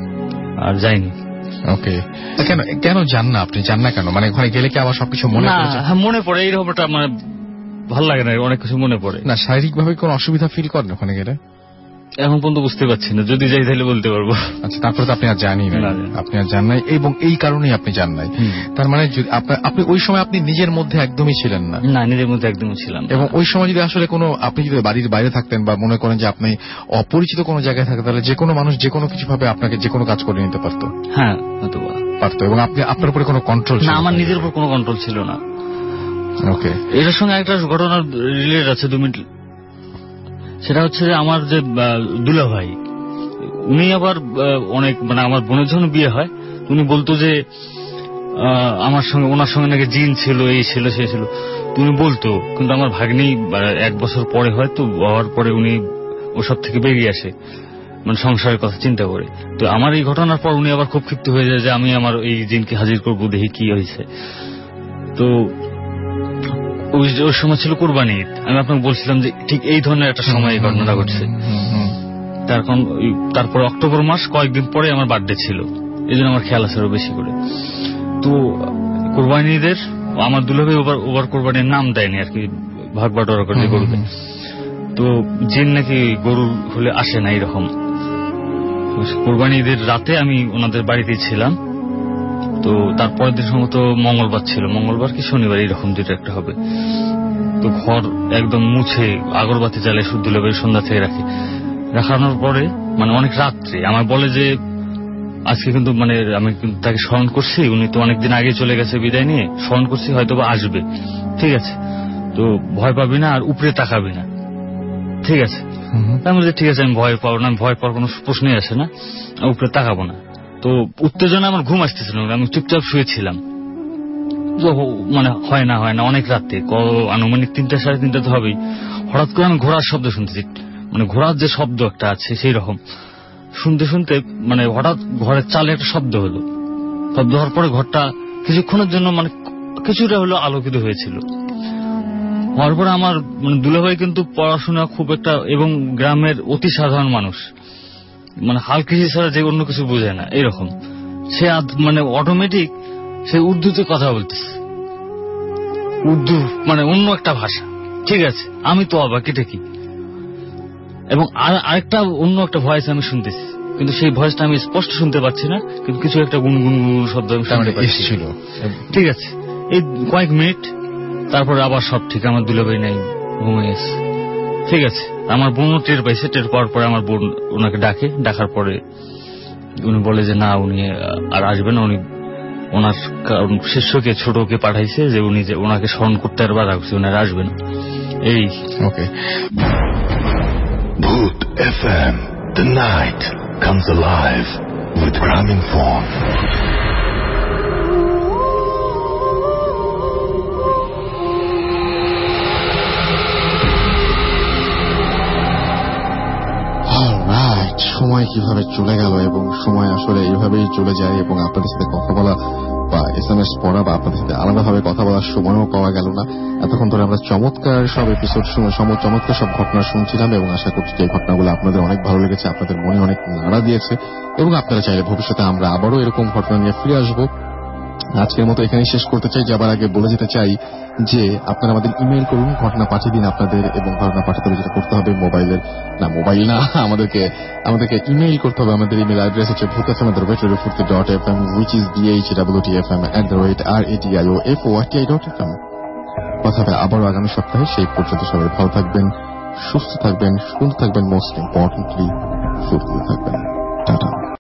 Speaker 10: আর যাইনি।
Speaker 1: ওকে, কেন কেন যান না আপনি? যান না কেন? মানে ওখানে গেলে কি আবার সবকিছু মনে পড়ে?
Speaker 10: হ্যাঁ মনে পড়ে, এইরকমটা মানে ভালো লাগে না, অনেক কিছু মনে পড়ে।
Speaker 1: না শারীরিক ভাবে কোন অসুবিধা ফিল করেন ওখানে গেলে?
Speaker 10: এখন পর্যন্ত বুঝতে পারছি না, যদি যাই তাহলে বলতে পারবো।
Speaker 1: আচ্ছা, তারপরে তো আপনি আর জানি না, আপনি আর জান নাই এবং এই কারণেই আপনি জান নাই। তার মানে আপনি ওই সময় আপনি নিজের মধ্যে একদমই ছিলেন না?
Speaker 10: না, নিজের মধ্যে একদমই ছিলাম।
Speaker 1: এবং ওই সময় যদি আসলে কোনো আপনি যদি বাড়ির বাইরে থাকতেন বা মনে করেন যে আপনি অপরিচিত কোনো জায়গায় থাকতেন, তাহলে যে কোনো মানুষ যে কোনো কিছু ভাবে আপনাকে যে কোনো কাজ করে নিতে পারতো?
Speaker 10: হ্যাঁ
Speaker 1: পারতো। এবং আপনি আপনার উপরে কোনো কন্ট্রোল?
Speaker 10: না, আমার নিজের উপর কোনো কন্ট্রোল ছিল না।
Speaker 1: ওকে,
Speaker 10: এটার সঙ্গে একটা ঘটনা রিলেট আছে দু মিনিট। সেটা হচ্ছে যে আমার যে দুলা ভাই, উনি আবার অনেক মানে আমার বোনের জন্য বিয়ে হয়, উনি বলতো যে আমার সঙ্গে ওনার সঙ্গে নাকি জিন ছিল, এই ছিল সেই ছিল, উনি বলতো। কিন্তু আমার ভাগ্নি এক বছর পরে হয়তো হওয়ার পরে উনি ওসব থেকে বেরিয়ে আসে, মানে সংসারের কথা চিন্তা করে। তো আমার এই ঘটনার পর উনি আবার খুব ক্ষিপ্ত হয়ে যায় যে আমি আমার এই জিনকে হাজির করবো, দেখি কি হয়েছে। তো ওই সময় ছিল কুরবানি ঈদ, আমি আপনাকে বলছিলাম যে ঠিক এই ধরনের একটা সময় এই ঘটনাটা ঘটছে। তারপর অক্টোবর মাস কয়েকদিন পরে আমার বার্থডে ছিল, এই জন্য আমার খেয়াল আছে আরো বেশি করে। তো কুরবানি ঈদের আমার দুলাভাই ওভার ওভার কোরবানির নাম দেয়নি আর কি, ভাগ বাটোয়ারা করে গরুতে। তো জিন নাকি গরু হলে আসে না এরকম। কোরবানি ঈদের রাতে আমি ওনাদের বাড়িতেই ছিলাম। তো তারপরের দিন সম্ভবত মঙ্গলবার ছিল, মঙ্গলবার কি শনিবার এরকম যেটা একটা হবে। তো ঘর একদম মুছে আগরবাতি জ্বালে দুলাভাই সন্ধ্যা থেকে রাখি। রাখানোর পরে মানে অনেক রাত্রে আমার বলে যে আজকে কিন্তু মানে আমি তাকে স্মরণ করছি, উনি তো অনেকদিন আগে চলে গেছে বিদায় নিয়ে, স্মরণ করছি হয়তো বা আসবে, ঠিক আছে, তো ভয় পাবি না আর উপরে তাকাবি না, ঠিক আছে। আমি বলছি ঠিক আছে, আমি ভয় পাবো না, ভয় পাওয়ার কোনো প্রশ্নই আসে না, উপরে তাকাবো না। তো উত্তেজনা আমার ঘুম আসতেছিল না, আমি চুপচাপ শুয়েছিলাম। মানে হয় না হয় না অনেক রাতে, আনুমানিক তিনটা সাড়ে তিনটা তো হবেই, হঠাৎ করে আমি ঘোড়ার শব্দ শুনতেছি, মানে ঘোড়ার যে শব্দ একটা আছে সেই রকম। শুনতে শুনতে মানে হঠাৎ ঘরের চালে একটা শব্দ হলো। শব্দ হওয়ার পরে ঘরটা কিছুক্ষণের জন্য মানে কিছুটা হলো আলোকিত হয়েছিল। হওয়ার পরে আমার মানে দুলাভাই কিন্তু পড়াশোনা খুব একটা এবং গ্রামের অতি সাধারণ মানুষ, মানে হাল কৃষি ছাড়া যে অন্য কিছু বোঝে না এরকম। সে মানে অটোমেটিক সে উর্দুতে কথা বলতেছে, উর্দু মানে অন্য একটা ভাষা। ঠিক আছে, আমি তো অবাক এটা কি। এবং আরেকটা অন্য একটা ভয়েস আমি শুনতেছি, কিন্তু সেই ভয়েসটা আমি স্পষ্ট শুনতে পাচ্ছি না, কিন্তু কিছু একটা গুনগুন গুনগুন শব্দ আমি শুনতে পাচ্ছি। ঠিক আছে, এই কয়েক মিনিট তারপরে আবার সব ঠিক, আমার দুলাভাই নাই, ঘুমিয়ে গেছে। ঠিক আছে, আমার বোনও টের পাইছে। টের পাওয়ার পরে আমার বোন ওনাকে ডাকে, ডাকার পরে উনি বলে যে না উনি আর আসবেন না, উনি ওনার শিষ্যকে ছোটকে পাঠাইছে যে উনি যে ওনাকে স্মরণ করতে আর বাধা করছে, উনি আর আসবেন এই।
Speaker 4: Okay, Bhoot F M, the night comes alive with Graminphone.
Speaker 1: সময় কিভাবে চলে গেল এবং সময় আসলে এইভাবেই চলে যায়, এবং আপনাদের সাথে কথা বলা বা এস এম এস পড়া বা আপনাদের সাথে আলাদাভাবে কথা বলার সময়ও পাওয়া গেল না। এতক্ষণ ধরে আমরা চমৎকার সব এপিসোড শুনে চমৎকার সব ঘটনা শুনছিলাম, এবং আশা করছি যে এই ঘটনাগুলো আপনাদের অনেক ভালো লেগেছে, আপনাদের মনে অনেক নাড়া দিয়েছে, এবং আপনারা চাইলে ভবিষ্যতে আমরা আবারও এরকম ঘটনা নিয়ে ফিরে আসবো। আজকের মতো এখানেই শেষ করতে চাই। যাবার আগে বলে যেতে চাই যে আপনারা আমাদের ইমেল করুন, ঘটনা পাঠিয়ে দিন আপনাদের, এবং ঘটনা পাঠাতে হবে যেটা করতে হবে মোবাইলের না মোবাইল না আমাদেরকে আমাদেরকে ইমেল করতে হবে। আমাদের ইমেল অ্যাড্রেস হচ্ছে Bhoot F M at the rate radio Foorti dot F M, which is D H W T F M at the rate R A T I O F O R T I dot F M. কথা হবে আবারও আগামী সপ্তাহে। সেই পর্যন্ত সবাই ভালো থাকবেন, সুস্থ থাকবেন, সুন্দর থাকবেন, মোস্ট ইম্পর্টেন্টলি ফুর্তি থাকবেন। টাটা।